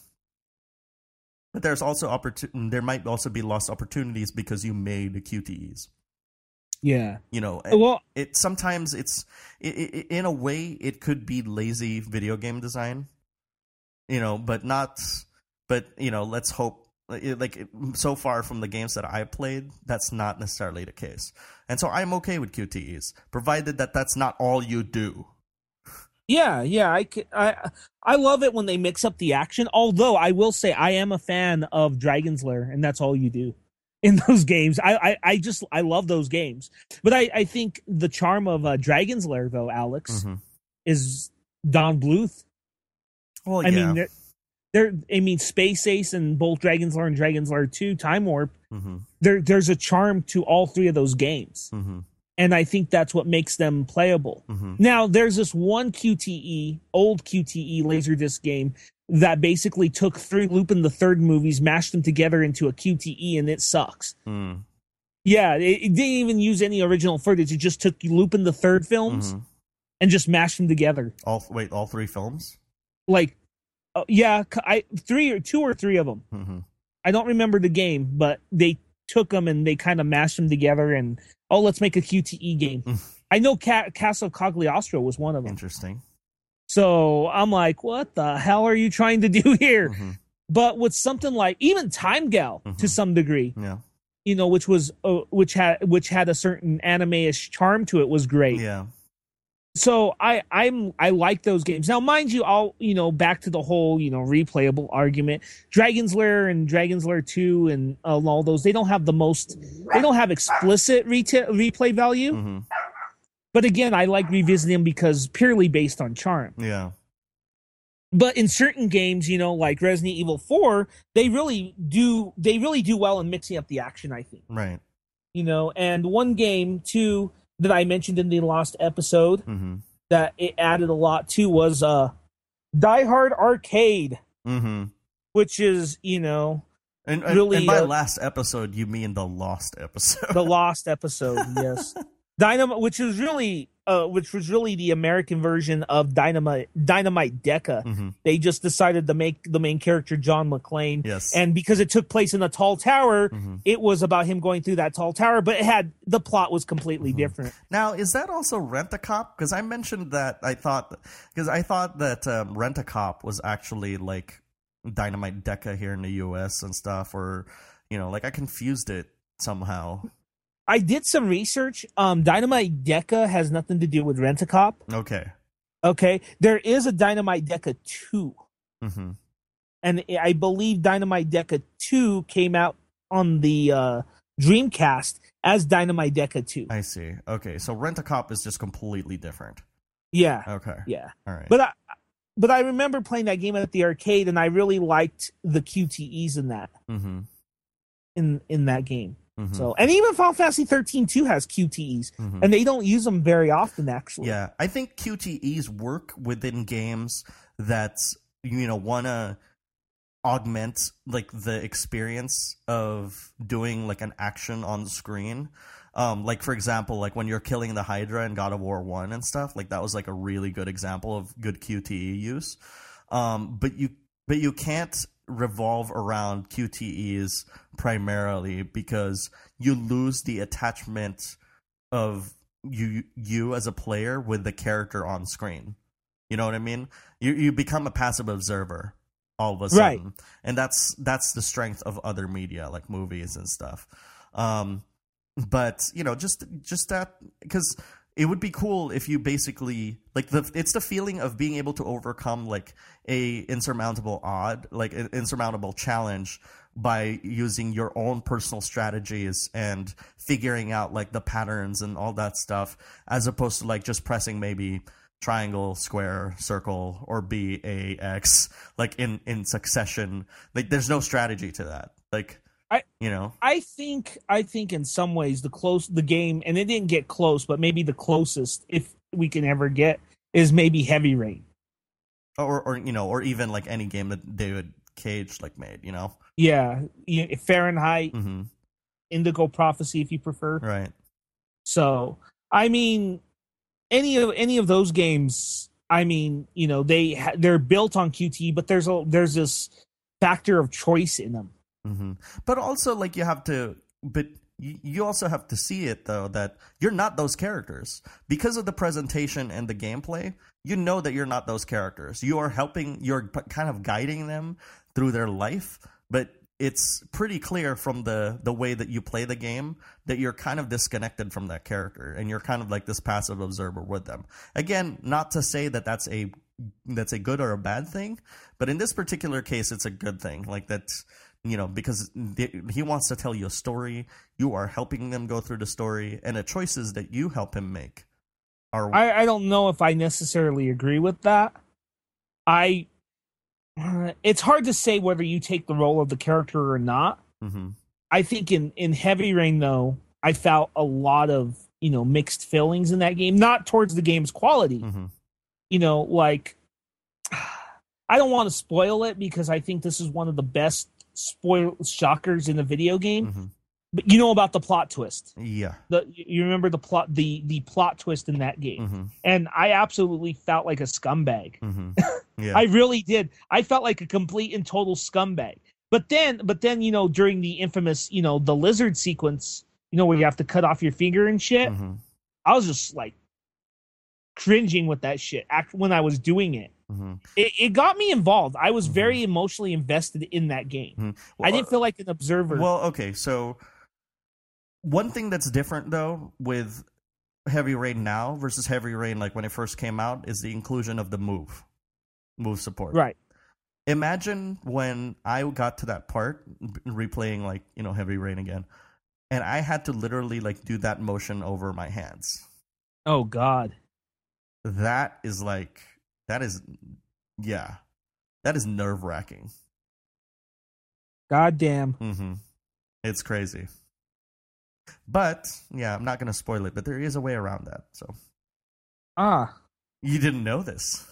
But there's also opportun- there might also be lost opportunities because you made the Q T Es. Yeah, you know, well, it sometimes it's it, it, in a way it could be lazy video game design, you know, but not. But you know, let's hope. Like so far from the games that I played, that's not necessarily the case, and so I'm okay with Q T Es, provided that that's not all you do. Yeah, yeah, I, c- I I love it when they mix up the action. Although I will say I am a fan of Dragon's Lair, and that's all you do in those games. I I, I just I love those games. But I, I think the charm of uh, Dragon's Lair, though, Alex, Mm-hmm. is Don Bluth. Well, I yeah. mean, they're, they're I mean, Space Ace and both Dragon's Lair and Dragon's Lair two, Time Warp. Mm-hmm. There there's a charm to all three of those games. Mm-hmm. And I think that's what makes them playable. Mm-hmm. Now, there's this one Q T E, old Q T E Laserdisc game that basically took three Lupin the Third movies, mashed them together into a Q T E, and it sucks. Mm. Yeah, it, it didn't even use any original footage. It just took Lupin the Third films Mm-hmm. and just mashed them together. All wait, all three films? Like, uh, yeah, I three or two or three of them. Mm-hmm. I don't remember the game, but they took them and they kind of mashed them together and, oh, let's make a Q T E game. I know Ca- Castle Cagliostro was one of them. Interesting. So I'm like, what the hell are you trying to do here? Mm-hmm. But with something like even Time Gal Mhm. to some degree, Yeah. you know, which was uh, which had which had a certain anime-ish charm to it, was great. Yeah. So I I'm I like those games. Now, mind you, I'll you know back to the whole you know replayable argument. Dragon's Lair and Dragon's Lair two and uh, all those, they don't have the most they don't have explicit reta- replay value. Mm-hmm. But again, I like revisiting them because purely based on charm. Yeah. But in certain games, you know, like Resident Evil four, they really do they really do well in mixing up the action, I think. Right. You know, and one game too that I mentioned in the last episode Mm-hmm. that it added a lot to was uh Die Hard Arcade, Mm-hmm. which is, you know, And, and, Really, and by uh, last episode, you mean the lost episode? the lost episode, yes. Dynamite, which is really uh which was really the American version of Dynamite Dynamite Deca. Mm-hmm. They just decided to make the main character John McClane. Yes. And because it took place in a tall tower, Mhm. it was about him going through that tall tower, but it had the plot was completely Mm-hmm. different. Now, is that also Rent-A-Cop? Because I mentioned that I thought because I thought that um, Rent-A-Cop was actually like Dynamite Deca here in the U S and stuff, or you know, like I confused it somehow. I did some research. Um, Dynamite Deca has nothing to do with Rent-A-Cop. Okay. Okay, there is a Dynamite Deca two, Mm-hmm. and I believe Dynamite Deca two came out on the uh, Dreamcast as Dynamite Deca two. I see. Okay, so Rent-A-Cop is just completely different. Yeah, Okay. yeah. All right. But I, but I remember playing that game at the arcade, and I really liked the Q T Es in that mm-hmm. in in that game. Mm-hmm. So, and even Final Fantasy thirteen too has Q T Es, Mhm. and they don't use them very often, actually. Yeah, I think Q T Es work within games that you know want to augment like the experience of doing like an action on the screen. Um, like for example, like when you're killing the Hydra in God of War One and stuff, like that was like a really good example of good Q T E use. Um, but you but you can't revolve around Q T Es primarily because you lose the attachment of you you as a player with the character on screen. You know what I mean? You you become a passive observer all of a sudden, Right. and that's that's the strength of other media like movies and stuff. Um, but you know, just just that because it would be cool if you basically like the it's the feeling of being able to overcome like a insurmountable odd, like an insurmountable challenge by using your own personal strategies and figuring out like the patterns and all that stuff, as opposed to like just pressing maybe triangle, square, circle, or B, A, X, like in, in succession. Like there's no strategy to that. Like, I- you know, I think I think in some ways the close the game, and it didn't get close, but maybe the closest, if we can ever get, is maybe Heavy Rain. or, or, you know, or even like any game that David Cage like made, you know? Yeah, you- Fahrenheit, Mm-hmm. Indigo Prophecy, if you prefer. Right. So, I mean, any of any of those games, I mean, you know, they ha- they're built on Q T E, but there's a there's this factor of choice in them. Mm-hmm. But also, like, you have to, but you, you also have to see it, though, that you're not those characters. Because of the presentation and the gameplay, you know that you're not those characters. You are helping, you're p- kind of guiding them through their life, but it's pretty clear from the the way that you play the game that you're kind of disconnected from that character, and you're kind of like this passive observer with them. Again, not to say that that's a that's a good or a bad thing, but in this particular case, it's a good thing. Like that's, you know, because he wants to tell you a story, you are helping them go through the story, and the choices that you help him make are. I, I don't know if I necessarily agree with that. I. It's hard to say whether you take the role of the character or not. Mm-hmm. I think in, in Heavy Rain, though, I felt a lot of, you know, mixed feelings in that game, not towards the game's quality. Mm-hmm. You know, like, I don't want to spoil it because I think this is one of the best spoil shockers in a video game. Mm-hmm. But you know about the plot twist. Yeah. The you remember the plot the the plot twist in that game. Mm-hmm. And I absolutely felt like a scumbag. Mm-hmm. Yeah. I really did. I felt like a complete and total scumbag. But then but then, you know, during the infamous, you know, the lizard sequence, you know, where you have to cut off your finger and shit, Mm-hmm. I was just like cringing with that shit act when I was doing it. Mm-hmm. It, it got me involved. I was Mm-hmm. very emotionally invested in that game. Mm-hmm. I didn't feel like an observer. Well, okay, so one thing that's different though with Heavy Rain now versus Heavy Rain like when it first came out is the inclusion of the move, move support. Right. Imagine when I got to that part, replaying like, you know, Heavy Rain again, and I had to literally like do that motion over my hands. Oh God. That is like that is yeah, that is nerve wracking. God damn. Mm-hmm. It's crazy. But yeah, I'm not going to spoil it, but there is a way around that. So Ah. you didn't know this.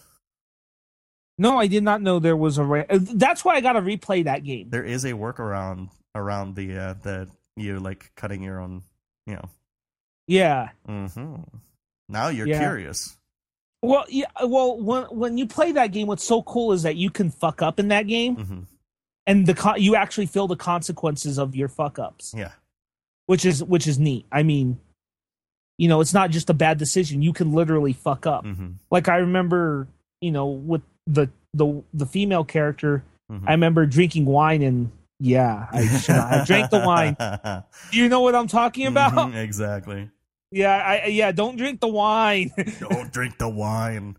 No, I did not know there was a way. That's why I got to replay that game. There is a workaround around the uh, the you like cutting your own, you know. Yeah. Mm-hmm. Now you're Yeah. curious. Well, yeah. Well, when when you play that game, what's so cool is that you can fuck up in that game, Mm-hmm. and the co- you actually feel the consequences of your fuck ups. Yeah. Which is which is neat. I mean, you know, it's not just a bad decision. You can literally fuck up. Mm-hmm. Like I remember, you know, with the the the female character, Mm-hmm. I remember drinking wine and yeah, I should I drank the wine. Do you know what I'm talking about? Mhm, exactly. Yeah, I yeah, don't drink the wine. Don't drink the wine.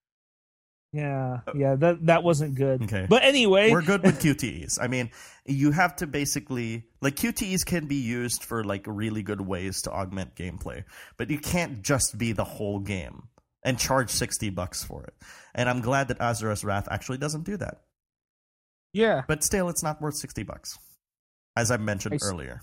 yeah, yeah, that that wasn't good. Okay. But anyway, We're good with Q T Es. I mean, you have to basically like Q T Es can be used for like really good ways to augment gameplay, but you can't just be the whole game and charge sixty bucks for it. And I'm glad that Azura's Wrath actually doesn't do that. yeah, But still, it's not worth sixty bucks, as I mentioned I see. earlier.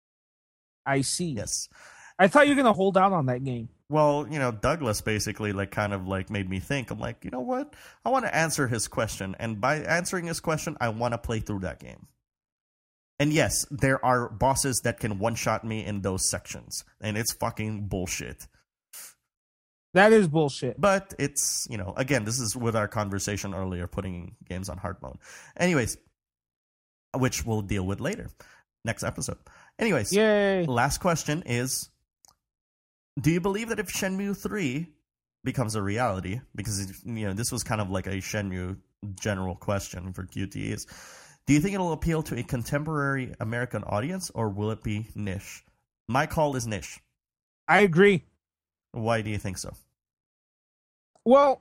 I see. Yes. I thought you were gonna hold out on that game. Well, you know, Douglas basically like kind of like made me think. I'm like, you know what? I want to answer his question, and by answering his question, I want to play through that game. And yes, there are bosses that can one-shot me in those sections, and it's fucking bullshit. That is bullshit. But it's, you know, again, this is with our conversation earlier, putting games on hard mode. Anyways, which we'll deal with later, next episode. Anyways, Yay! last question is, do you believe that if Shenmue three becomes a reality, because, you know, this was kind of like a Shenmue general question for Q T Es, do you think it'll appeal to a contemporary American audience, or will it be niche? My call is niche. I agree. Why do you think so? Well,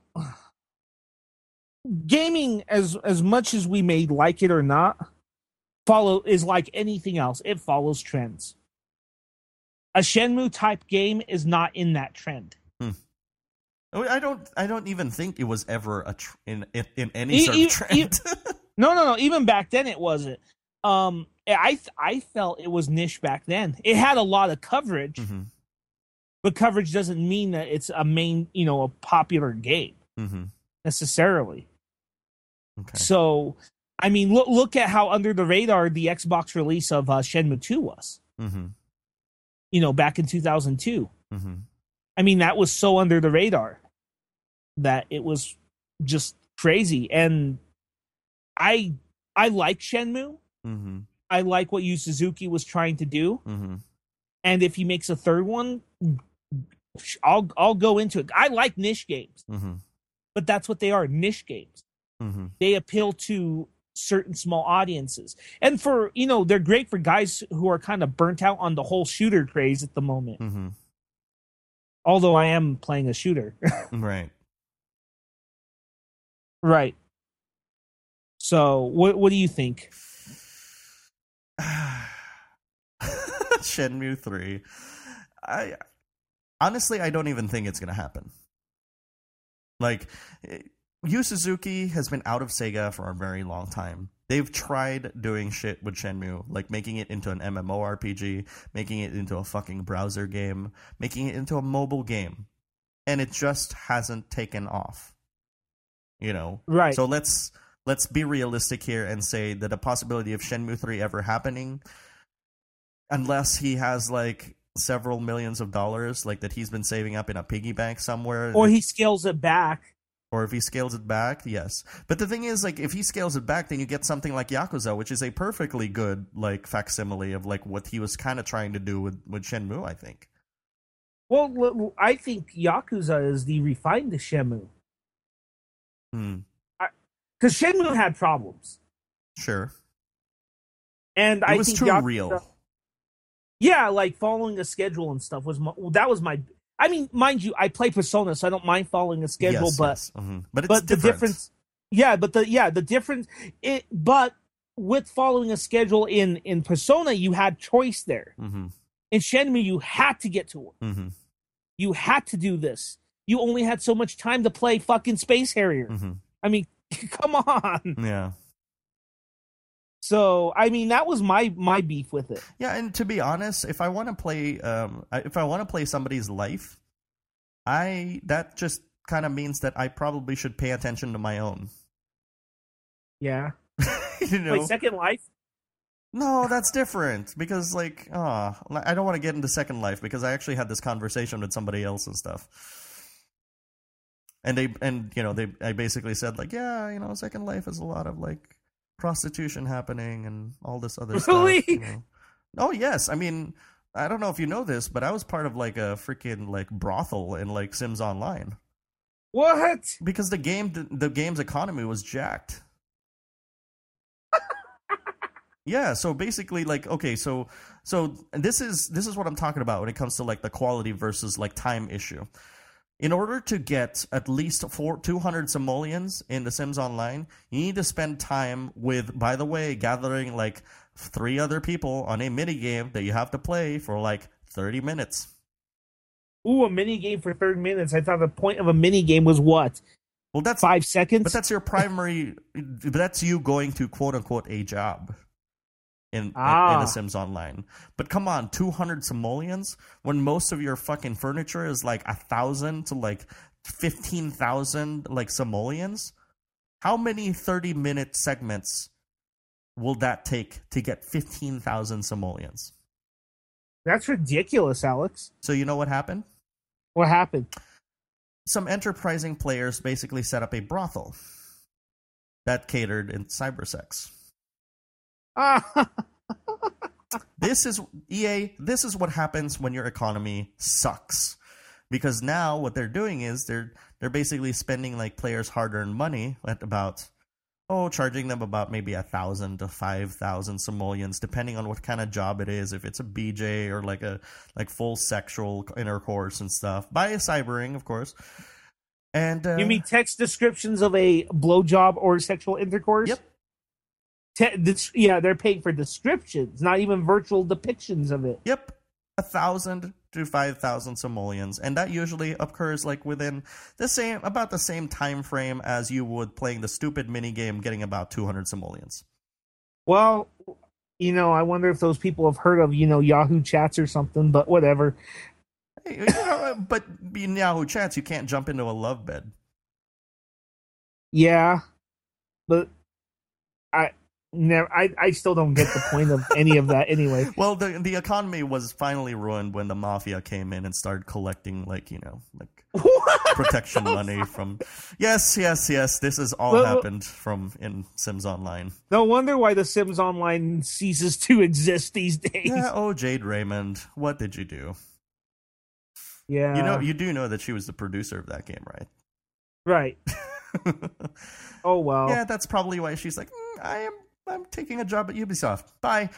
gaming, as as much as we may like it or not, follow is like anything else. It follows trends. A Shenmue type game is not in that trend. Hmm. I don't. I don't even think it was ever a tr- in, in in any E- sort e- of trend. No, no, no. Even back then, it wasn't. Um, I I felt it was niche back then. It had a lot of coverage, mm-hmm. but coverage doesn't mean that it's a main, you know, a popular game Mm-hmm. necessarily. Okay. So, I mean, look look at how under the radar the Xbox release of uh, Shenmue two was. Mm-hmm. You know, back in two thousand two. Mm-hmm. I mean, that was so under the radar that it was just crazy. And I I like Shenmue. Mm-hmm. I like what Yu Suzuki was trying to do. Mm-hmm. And if he makes a third one, I'll I'll go into it. I like niche games, Mm-hmm. but that's what they are, niche games. Mm-hmm. They appeal to certain small audiences. And for, you know, they're great for guys who are kind of burnt out on the whole shooter craze at the moment. Mm-hmm. Although I am playing a shooter. Right. Right. So, what what do you think? Shenmue three. I honestly, I don't even think it's gonna happen. Like, Yu Suzuki has been out of Sega for a very long time. They've tried doing shit with Shenmue, like making it into an MMORPG, making it into a fucking browser game, making it into a mobile game, and it just hasn't taken off. You know, right? So let's let's be realistic here and say that the possibility of Shenmue three ever happening, unless he has like several millions of dollars, like that he's been saving up in a piggy bank somewhere, or he scales it back, or if he scales it back, yes. But the thing is, like, if he scales it back, then you get something like Yakuza, which is a perfectly good like facsimile of like what he was kind of trying to do with with Shenmue, I think. Well, I think Yakuza is the refined Shenmue. Hmm. Because Shenmue had problems. Sure. And it I was think too Yakuza, real. Yeah, like following a schedule and stuff was my, well, that was my. I mean, mind you, I play Persona, so I don't mind following a schedule, yes, but yes. Mm-hmm. but it's but different. the difference, yeah, but the yeah the difference, it but with following a schedule in in Persona, you had choice there. Mm-hmm. In Shenmue, you had to get to work. Mm-hmm. You had to do this. You only had so much time to play fucking Space Harrier. Mm-hmm. I mean, come on. Yeah. So, I mean, that was my my beef with it. Yeah, and to be honest, if I want to play, um, if I want to play somebody's life, I that just kind of means that I probably should pay attention to my own. Yeah. You know, Wait, Second Life? No, that's different because, like, oh, I don't want to get into Second Life because I actually had this conversation with somebody else and stuff. And they, and you know, they, I basically said like, yeah, you know, Second Life is a lot of like prostitution happening and all this other really? stuff. You know? Oh yes, I mean, I don't know if you know this, but I was part of like a freaking like brothel in like Sims Online. What? Because the game, the, the game's economy was jacked. Yeah, so basically, like, okay, so so this is this is what I'm talking about when it comes to like the quality versus like time issue. In order to get at least four, two hundred simoleons in The Sims Online, you need to spend time with, by the way, gathering like three other people on a mini game that you have to play for like thirty minutes. Ooh, a mini game for thirty minutes. I thought the point of a mini game was what? Well, that's five seconds. But that's your primary. That's you going to quote unquote a job. In, ah. in The Sims Online. But come on, two hundred simoleons when most of your fucking furniture is like a thousand to like fifteen thousand like simoleons? How many thirty minute segments will that take to get fifteen thousand simoleons? That's ridiculous, Alex. So you know what happened? What happened? Some enterprising players basically set up a brothel that catered in cybersex. This is E A. This is what happens when your economy sucks, because now what they're doing is they're they're basically spending like players' hard-earned money at about oh charging them about maybe a thousand to five thousand simoleons, depending on what kind of job it is. If it's a B J or like a like full sexual intercourse and stuff by a cybering, of course. And uh, you mean text descriptions of a blowjob or sexual intercourse? Yep. Te- this, yeah, they're paying for descriptions, not even virtual depictions of it. Yep, a thousand to five thousand simoleons, and that usually occurs like within the same, about the same time frame as you would playing the stupid mini game, getting about two hundred simoleons. Well, you know, I wonder if those people have heard of you know Yahoo Chats or something, but whatever. Hey, you know, but in Yahoo Chats, you can't jump into a love bed. Yeah, but I. Never, I, I still don't get the point of any of that anyway. Well, the the economy was finally ruined when the mafia came in and started collecting, like, you know, like what? protection money from... Yes, yes, yes, this has all well, happened from in Sims Online. No wonder why the Sims Online ceases to exist these days. Yeah, oh, Jade Raymond, what did you do? Yeah. You know, you do know that she was the producer of that game, right? Right. Oh well. Yeah, that's probably why she's like, mm, I am. I'm taking a job at Ubisoft. Bye.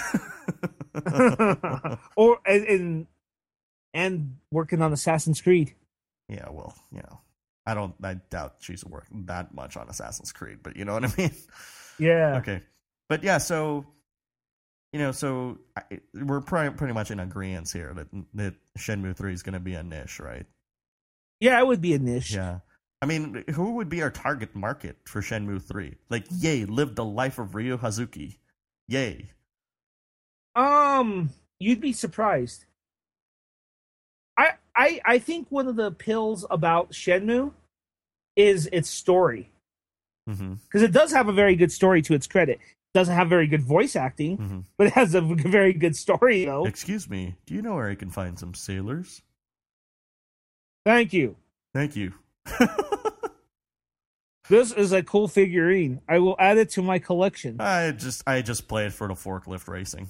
or and, and and working on Assassin's Creed. Yeah, well, you know, I don't. I doubt she's working that much on Assassin's Creed, but you know what I mean. Yeah. Okay, but yeah, so you know, so I, we're pretty pretty much in agreement here that that Shenmue three is going to be a niche, right? Yeah, it would be a niche. Yeah. I mean, who would be our target market for Shenmue three? Like, yay, live the life of Ryo Hazuki. Yay. Um, you'd be surprised. I I I think one of the pills about Shenmue is its story. Mm-hmm. Because it does have a very good story to its credit. It doesn't have very good voice acting, Mm-hmm. but it has a very good story, though. Excuse me, do you know where I can find some sailors? Thank you. Thank you. This is a cool figurine. I will add it to my collection. I just I just play it for the forklift racing.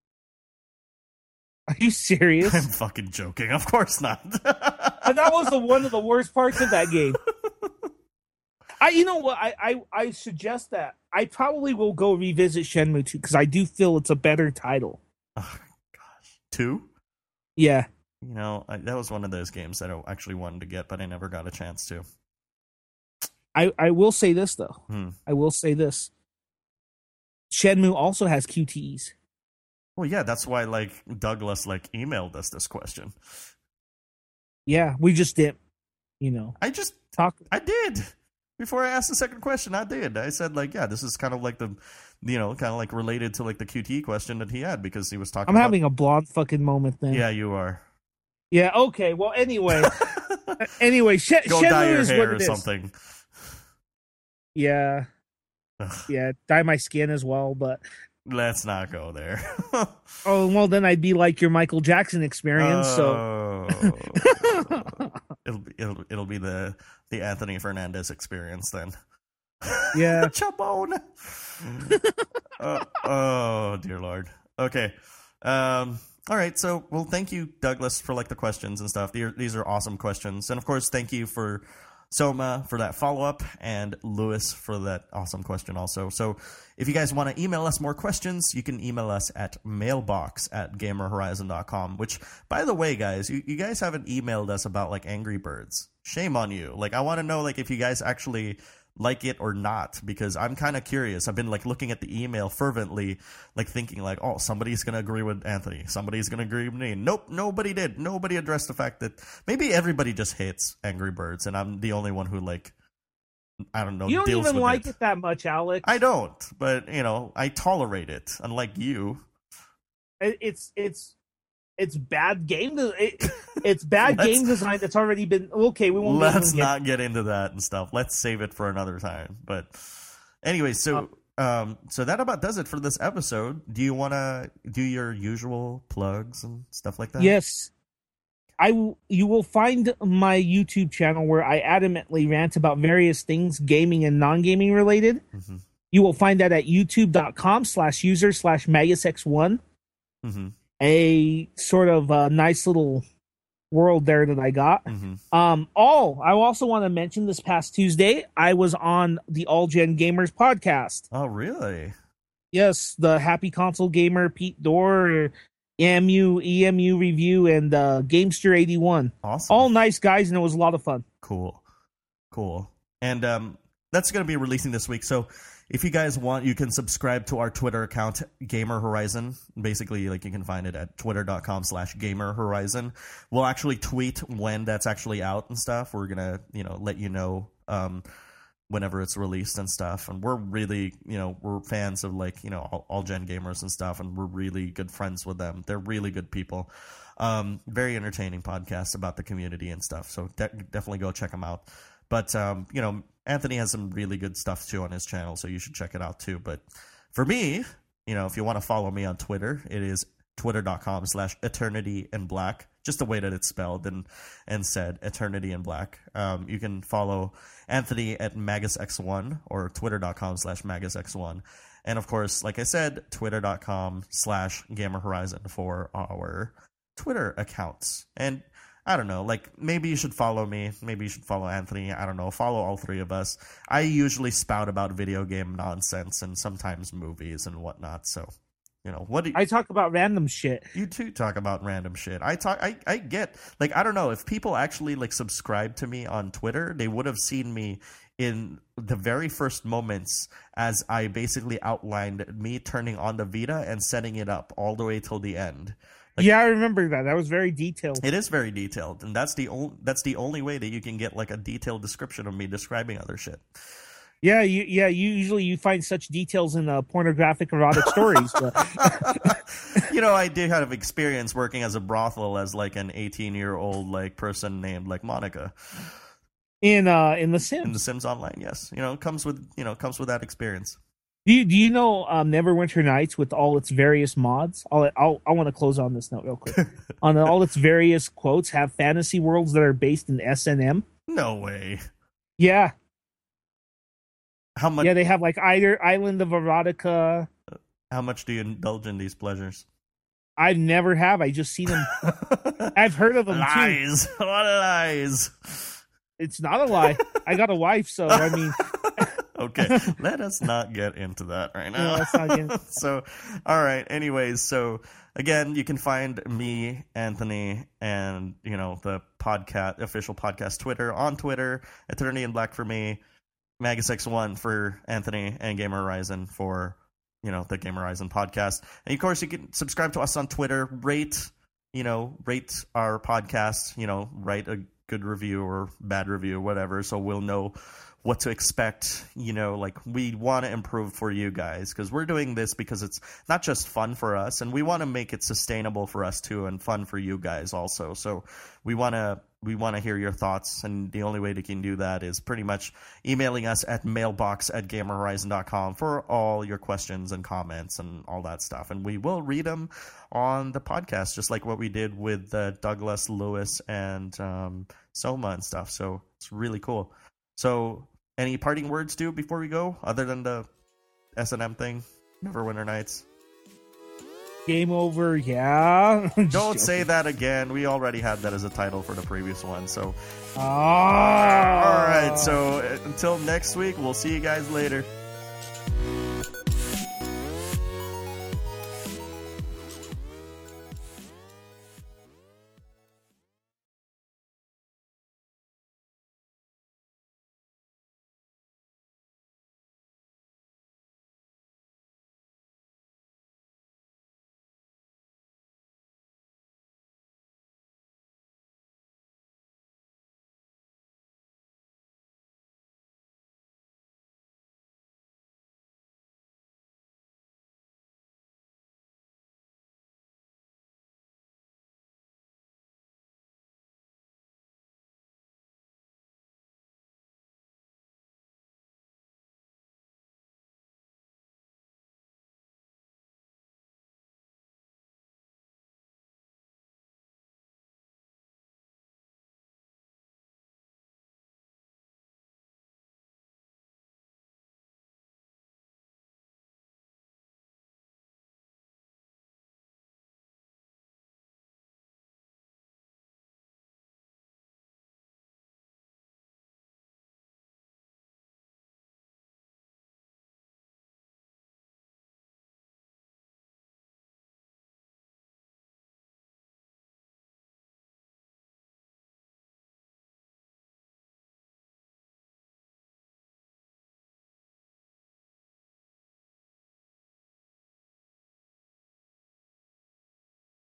Are you serious? I'm fucking joking. Of course not. And that was the, one of the worst parts of that game. I, you know what? I, I, I suggest that I probably will go revisit Shenmue two because I do feel it's a better title. Oh, gosh, two? Yeah. You know, I, that was one of those games that I actually wanted to get, but I never got a chance to. I, I will say this though. Hmm. I will say this. Shenmue also has Q T Es. Well, yeah, that's why like Douglas like emailed us this question. Yeah, we just didn't, you know, I just talk. I did. Before I asked the second question, I did. I said like, yeah, this is kind of like the, you know, kind of like related to like the Q T question that he had because he was talking. I'm about... having a blonde fucking moment then. Yeah, you are. Yeah. Okay. Well, anyway, anyway, Sh- Go Shenmue dye your is hair what or it is. something. Yeah. Ugh. Yeah. Dye my skin as well, but. Let's not go there. Oh well, then I'd be like your Michael Jackson experience. Oh. So it'll be it'll it'll be the the Anthony Fernandez experience then. Yeah. Chabone. uh, oh dear Lord. Okay. Um. All right. So well, thank you, Douglas, for like the questions and stuff. These are, these are awesome questions, and of course, thank you for Soma for that follow up, and Lewis for that awesome question also. So if you guys want to email us more questions, you can email us at mailbox at gamer horizon dot com, which, by the way, guys, you, you guys haven't emailed us about like Angry Birds. Shame on you. Like, I want to know like if you guys actually like it or not, because I'm kind of curious. I've been like looking at the email fervently, like thinking like, oh, somebody's gonna agree with Anthony, somebody's gonna agree with me. Nope, nobody did. Nobody addressed the fact that maybe everybody just hates Angry Birds, and I'm the only one who like, I don't know. You don't deals even with like it. it that much, Alex. I don't, but you know, I tolerate it. Unlike you, It- It's it's it's bad game. De- it, it's bad Let's- game design that's already been okay. We won't. let's even get- not get into that and stuff. Let's save it for another time. But anyway, so um, so that about does it for this episode. Do you want to do your usual plugs and stuff like that? Yes. I w- you will find my YouTube channel where I adamantly rant about various things, gaming and non-gaming related. Mm-hmm. You will find that at youtube.com slash user slash magusx1. Mm-hmm. A sort of uh, nice little world there that I got. Mm-hmm. Um, oh, I also want to mention this past Tuesday, I was on the All Gen Gamers podcast. Oh, really? Yes, the Happy Console Gamer, Pete Dorr, E M U, E M U Review, and uh, Gamester eighty-one. Awesome. All nice guys, and it was a lot of fun. Cool. Cool. And um, that's going to be releasing this week. So if you guys want, you can subscribe to our Twitter account, Gamer Horizon. Basically, like you can find it at twitter.com slash Gamer Horizon. We'll actually tweet when that's actually out and stuff. We're going to, you know, let you know um, whenever it's released and stuff. And we're really, you know, we're fans of like, you know, all, all Gen Gamers and stuff. And we're really good friends with them. They're really good people. Um, very entertaining podcasts about the community and stuff. So de- definitely go check them out. But, um, you know, Anthony has some really good stuff, too, on his channel, so you should check it out, too. But for me, you know, if you want to follow me on Twitter, it is twitter.com slash eternity in black, just the way that it's spelled and, and said, eternity in black. Um, you can follow Anthony at magus x one or twitter.com slash magus x one. And, of course, like I said, twitter.com slash gamer horizon for our Twitter accounts. And I don't know, like, maybe you should follow me. Maybe you should follow Anthony. I don't know. Follow all three of us. I usually spout about video game nonsense and sometimes movies and whatnot. So, you know, what do you, I talk about random shit. You too talk about random shit. I talk. I, I get, like, I don't know. If people actually, like, subscribe to me on Twitter, they would have seen me in the very first moments as I basically outlined me turning on the Vita and setting it up all the way till the end. Like, yeah, I remember that. That was very detailed. It is very detailed, and that's the only that's the only way that you can get like a detailed description of me describing other shit. Yeah, you, yeah. You, usually you find such details in uh, pornographic erotic stories. But... you know, I did have experience working as a brothel as like an eighteen-year-old like person named like Monica in uh in the Sims. In the Sims Online, yes. You know, it comes with you know comes with that experience. Do you, do you know um, Neverwinter Nights with all its various mods? I'll, I'll, I want to close on this note real quick. On all its various quotes, have fantasy worlds that are based in S and M. No way. Yeah. How much? Yeah, they have like either Island of Erotica. How much do you indulge in these pleasures? I never have. I just seen them. I've heard of them lies. too. What lies? It's not a lie. I got a wife, so I mean. Okay, let us not get into that right now. No, let's not get into that. So, all right. Anyways, so again, you can find me, Anthony, and you know the podcast, official podcast Twitter on Twitter, Eternity in Black for me, Magus X one for Anthony, and Gamer Horizon for you know the Gamer Horizon podcast. And of course, you can subscribe to us on Twitter, rate, you know, rate our podcast, you know, write a good review or bad review, whatever, so we'll know what to expect. You know, like, we want to improve for you guys because we're doing this because it's not just fun for us, and we want to make it sustainable for us too, and fun for you guys also. So we want to we want to hear your thoughts, and the only way you can do that is pretty much emailing us at mailbox at gamer horizon dot com for all your questions and comments and all that stuff, and we will read them on the podcast, just like what we did with uh, Douglas, Lewis, and um, Soma and stuff. So it's really cool. So any parting words, too, before we go, other than the S and M thing? Neverwinter Nights. Game over, yeah. Don't say that again. We already had that as a title for the previous one. So, oh. All right. So, uh, until next week, we'll see you guys later.